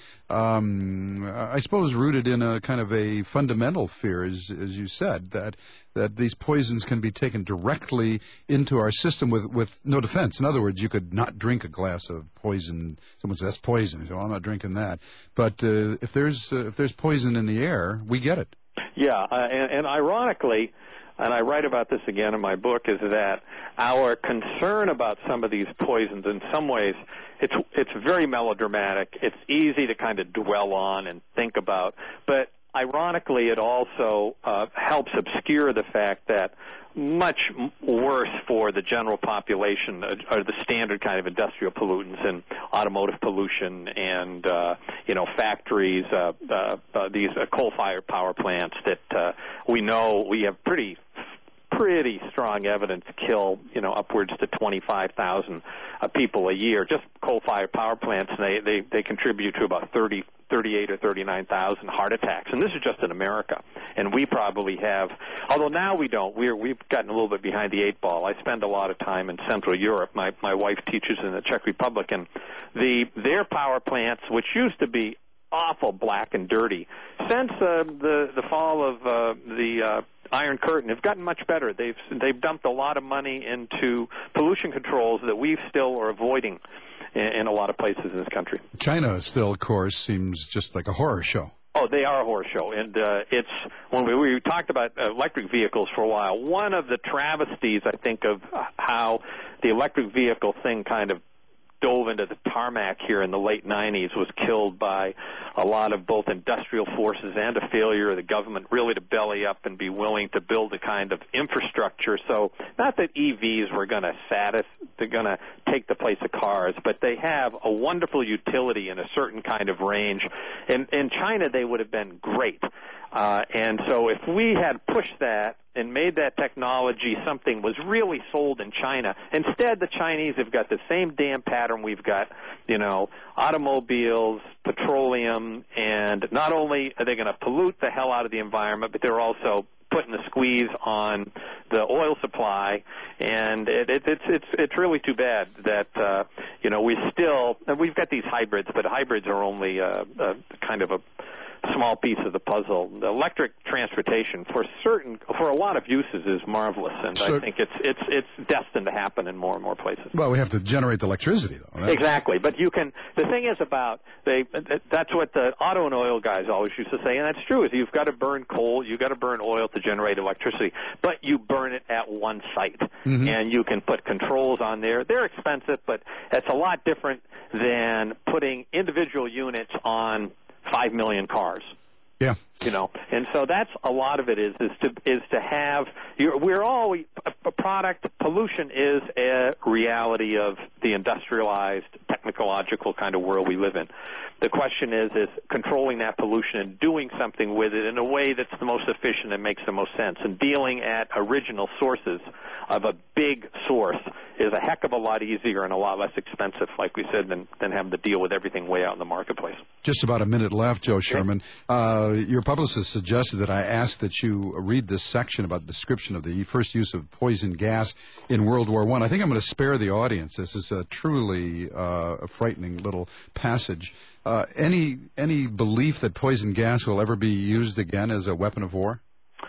Um, I suppose rooted in a kind of a fundamental fear, as, as you said, that that these poisons can be taken directly into our system with, with no defense. In other words, you could not drink a glass of poison. Someone says, that's poison. So I'm not drinking that. But uh, if there's uh, if there's poison in the air, we get it. Yeah, uh, and, and ironically, and I write about this again in my book, is that our concern about some of these poisons, in some ways, it's it's very melodramatic. It's easy to kind of dwell on and think about. But ironically, it also uh, helps obscure the fact that much worse for the general population are the standard kind of industrial pollutants and automotive pollution and, uh, you know, factories, uh, uh, uh, these uh, coal-fired power plants that uh, we know we have pretty pretty strong evidence kill, you know, upwards to twenty-five thousand uh, people a year. Just coal-fired power plants, they, they, they contribute to about thirty, thirty-eight or thirty-nine thousand heart attacks. And this is just in America. And we probably have, although now we don't, we're, we've gotten a little bit behind the eight ball. I spend a lot of time in Central Europe. My, my wife teaches in the Czech Republic, and the, their power plants, which used to be awful black and dirty, since uh, the, the fall of uh, the uh, Iron Curtain, have gotten much better. They've they've dumped a lot of money into pollution controls that we still are avoiding in, in a lot of places in this country. China still, of course, seems just like a horror show. Oh, they are a horror show, and uh, it's when we, we talked about electric vehicles for a while. One of the travesties, I think, of how the electric vehicle thing kind of dove into the tarmac here in the late nineties was killed by a lot of both industrial forces and a failure of the government really to belly up and be willing to build a kind of infrastructure. So not that E Vs were going to satisfy, they're going to take the place of cars, but they have a wonderful utility in a certain kind of range. In, in China, they would have been great. Uh, and so if we had pushed that and made that technology something was really sold in China, instead the Chinese have got the same damn pattern we've got, you know, automobiles, petroleum, and not only are they going to pollute the hell out of the environment, but they're also putting the squeeze on the oil supply, and it, it, it's it's it's really too bad that uh, you know we still we've got these hybrids, but hybrids are only uh, uh, kind of a small piece of the puzzle. The electric transportation, for certain, for a lot of uses, is marvelous, and so, I think it's it's it's destined to happen in more and more places. Well, we have to generate the electricity, though. Right? Exactly, but you can. The thing is about they. That's what the auto and oil guys always used to say, and that's true. Is you've got to burn coal, you've got to burn oil to generate electricity, but you burn it at one site, mm-hmm. and you can put controls on there. They're expensive, but it's a lot different than putting individual units on five million cars. Yeah. You know, and so that's a lot of it is is to is to have you're, we're all a product. Pollution is a reality of the industrialized, technological kind of world we live in. The question is is controlling that pollution and doing something with it in a way that's the most efficient and makes the most sense. And dealing at original sources of a big source is a heck of a lot easier and a lot less expensive, like we said, than than having to deal with everything way out in the marketplace. Just about a minute left, Joe Sherman. Uh, your publicist suggested that I ask that you read this section about the description of the first use of poison gas in World War One. I. I think I'm going to spare the audience. This is a truly uh, a frightening little passage. Uh, any any belief that poison gas will ever be used again as a weapon of war?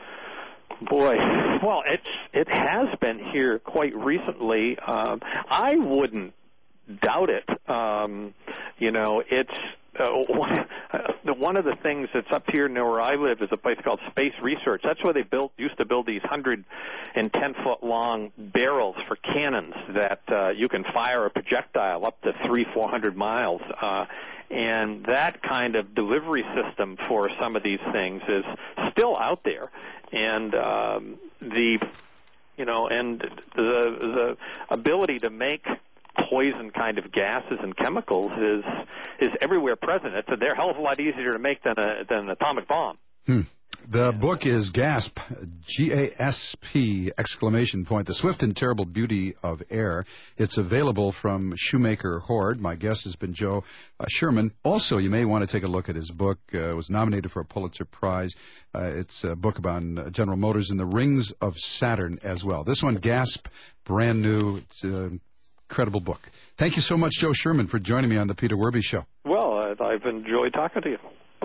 Boy, well, it's it has been here quite recently. Um, I wouldn't doubt it. Um, you know, it's. Uh, one, uh, one of the things that's up here near where I live is a place called Space Research. That's where they built used to build these one hundred ten foot long barrels for cannons that uh, you can fire a projectile up to three, four hundred miles. Uh, and that kind of delivery system for some of these things is still out there. And um, the you know, and the the ability to make poison kind of gases and chemicals is is everywhere present. It's, they're a hell of a lot easier to make than a, than an atomic bomb. Hmm. The book is GASP, G A S P, exclamation point, The Swift and Terrible Beauty of Air. It's available from Shoemaker Horde. My guest has been Joe uh, Sherman. Also, you may want to take a look at his book. Uh, it was nominated for a Pulitzer Prize. Uh, it's a book about uh, General Motors and the Rings of Saturn as well. This one, GASP, brand new. It's an incredible book. Thank you so much, Joe Sherman, for joining me on the Peter Werby Show. Well, I've enjoyed talking to you.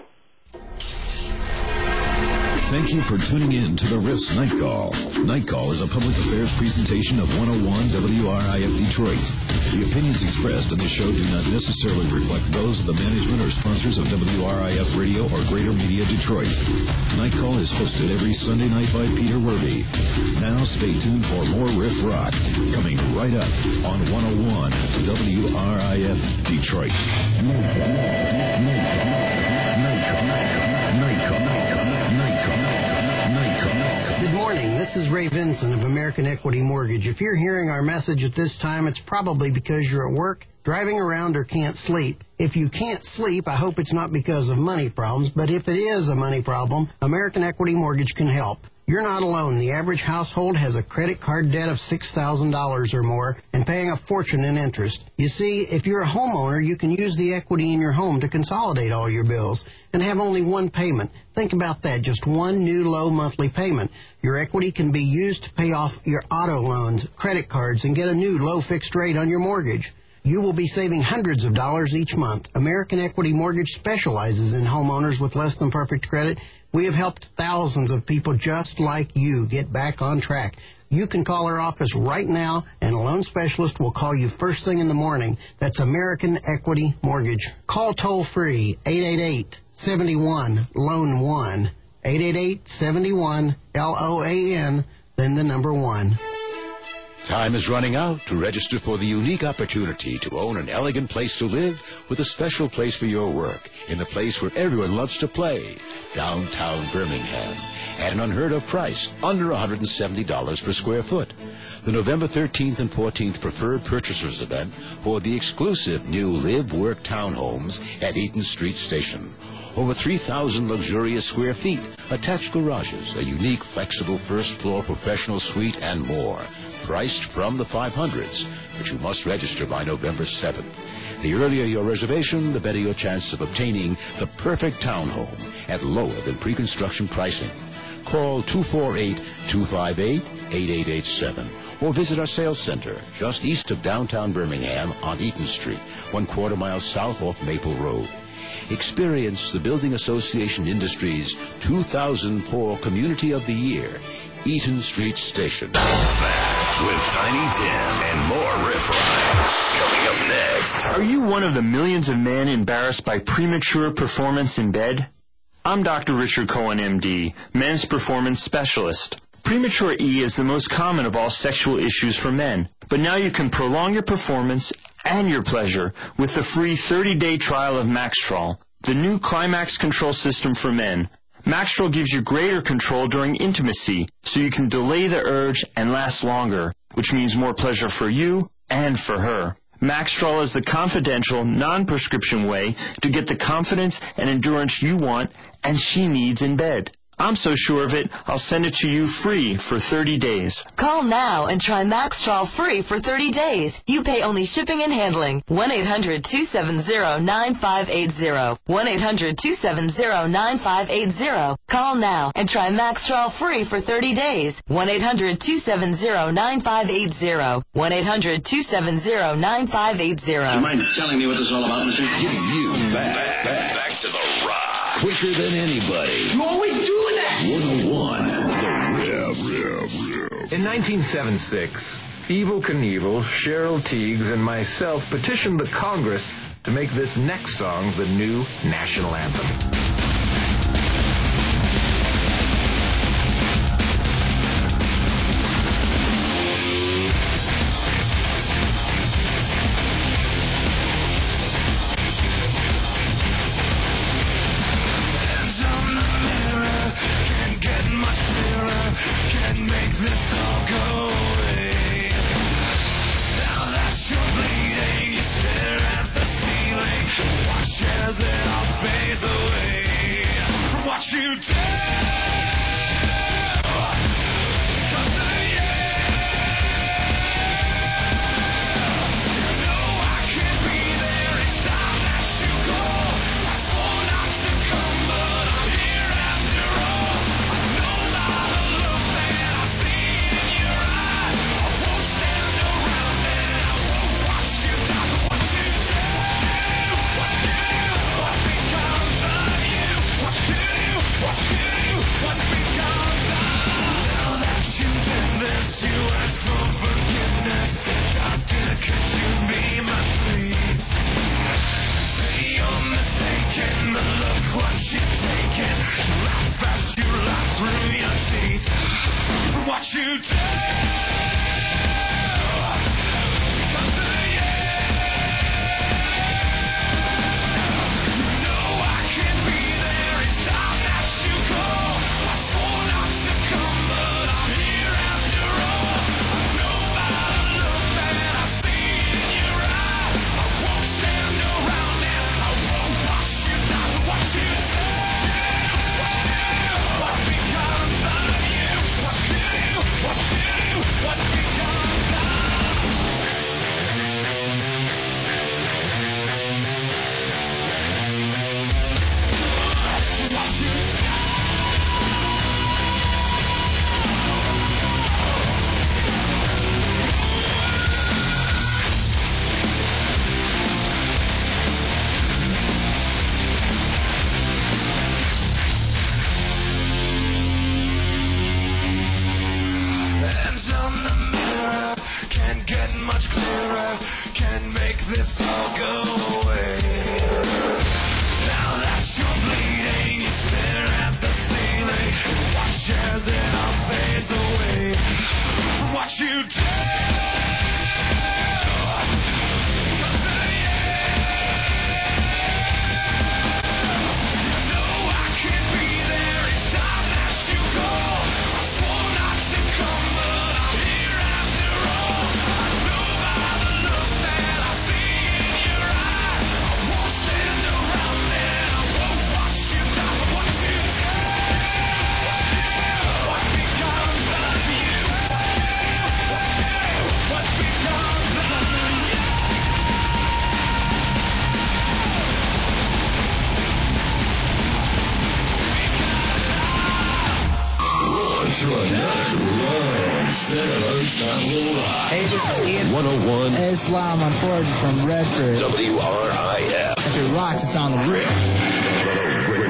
Thank you for tuning in to the Riffs Night Call. Night Call is a public affairs presentation of one oh one W R I F Detroit. The opinions expressed on the show do not necessarily reflect those of the management or sponsors of W R I F Radio or Greater Media Detroit. Night Call is hosted every Sunday night by Peter Werby. Now stay tuned for more Riff Rock, coming right up on one oh one W R I F Detroit. Night Call. Night Call. Night Call. Good morning. This is Ray Vinson of American Equity Mortgage. If you're hearing our message at this time, it's probably because you're at work, driving around, or can't sleep. If you can't sleep, I hope it's not because of money problems, but if it is a money problem, American Equity Mortgage can help. You're not alone. The average household has a credit card debt of six thousand dollars or more and paying a fortune in interest. You see, if you're a homeowner, you can use the equity in your home to consolidate all your bills and have only one payment. Think about that, just one new low monthly payment. Your equity can be used to pay off your auto loans, credit cards, and get a new low fixed rate on your mortgage. You will be saving hundreds of dollars each month. American Equity Mortgage specializes in homeowners with less than perfect credit. We have helped thousands of people just like you get back on track. You can call our office right now, and a loan specialist will call you first thing in the morning. That's American Equity Mortgage. Call toll-free, eight eight eight, seven one, loan one, eight eight eight, seven one, L O A N, then the number one. Time is running out to register for the unique opportunity to own an elegant place to live with a special place for your work in the place where everyone loves to play, downtown Birmingham, at an unheard-of price, under one hundred seventy dollars per square foot. The November thirteenth and fourteenth Preferred Purchasers event for the exclusive new live-work townhomes at Eaton Street Station. Over three thousand luxurious square feet, attached garages, a unique flexible first-floor professional suite, and more. Priced from the five hundreds, but you must register by November seventh. The earlier your reservation, the better your chance of obtaining the perfect townhome at lower than pre-construction pricing. Call two four eight, two five eight, eight eight eight seven or visit our sales center just east of downtown Birmingham on Eaton Street, one quarter mile south off Maple Road. Experience the Building Association Industries two thousand four Community of the Year, Eaton Street Station. Back with Tiny Tim and more Riff Raff. Coming up next. Are you one of the millions of men embarrassed by premature performance in bed? I'm Doctor Richard Cohen, M D, men's performance specialist. Premature E is the most common of all sexual issues for men, but now you can prolong your performance and your pleasure with the free thirty-day trial of Maxtrol, the new climax control system for men. Maxtrol gives you greater control during intimacy, so you can delay the urge and last longer, which means more pleasure for you and for her. Maxtrol is the confidential, non-prescription way to get the confidence and endurance you want and she needs in bed. I'm so sure of it, I'll send it to you free for thirty days. Call now and try Maxtrol free for thirty days. You pay only shipping and handling. one eight hundred, two seven zero, nine five eight zero. one eight hundred, two seven zero, nine five eight zero. Call now and try Maxtrol free for thirty days. one eight hundred, two seven zero, nine five eight zero. one eight hundred, two seven zero, nine five eight zero. Do you mind telling me what this is all about, mister? Getting you back, back, back, back to the rock. Quicker than anybody. You always do that. one oh one, the Riff, Riff, Riff. In nineteen seventy-six, Evel Knievel, Cheryl Tiegs, and myself petitioned the Congress to make this next song the new national anthem. Can't make this all go this all go away. Now that you're bleeding, you stare at the ceiling and watch as it all fades away from what you do. Hey, this is Ian. one oh one. Hey, Islam. I'm Ford from Redford. W R I F. If it rocks, it's on the riff.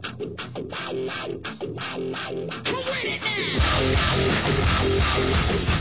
Now.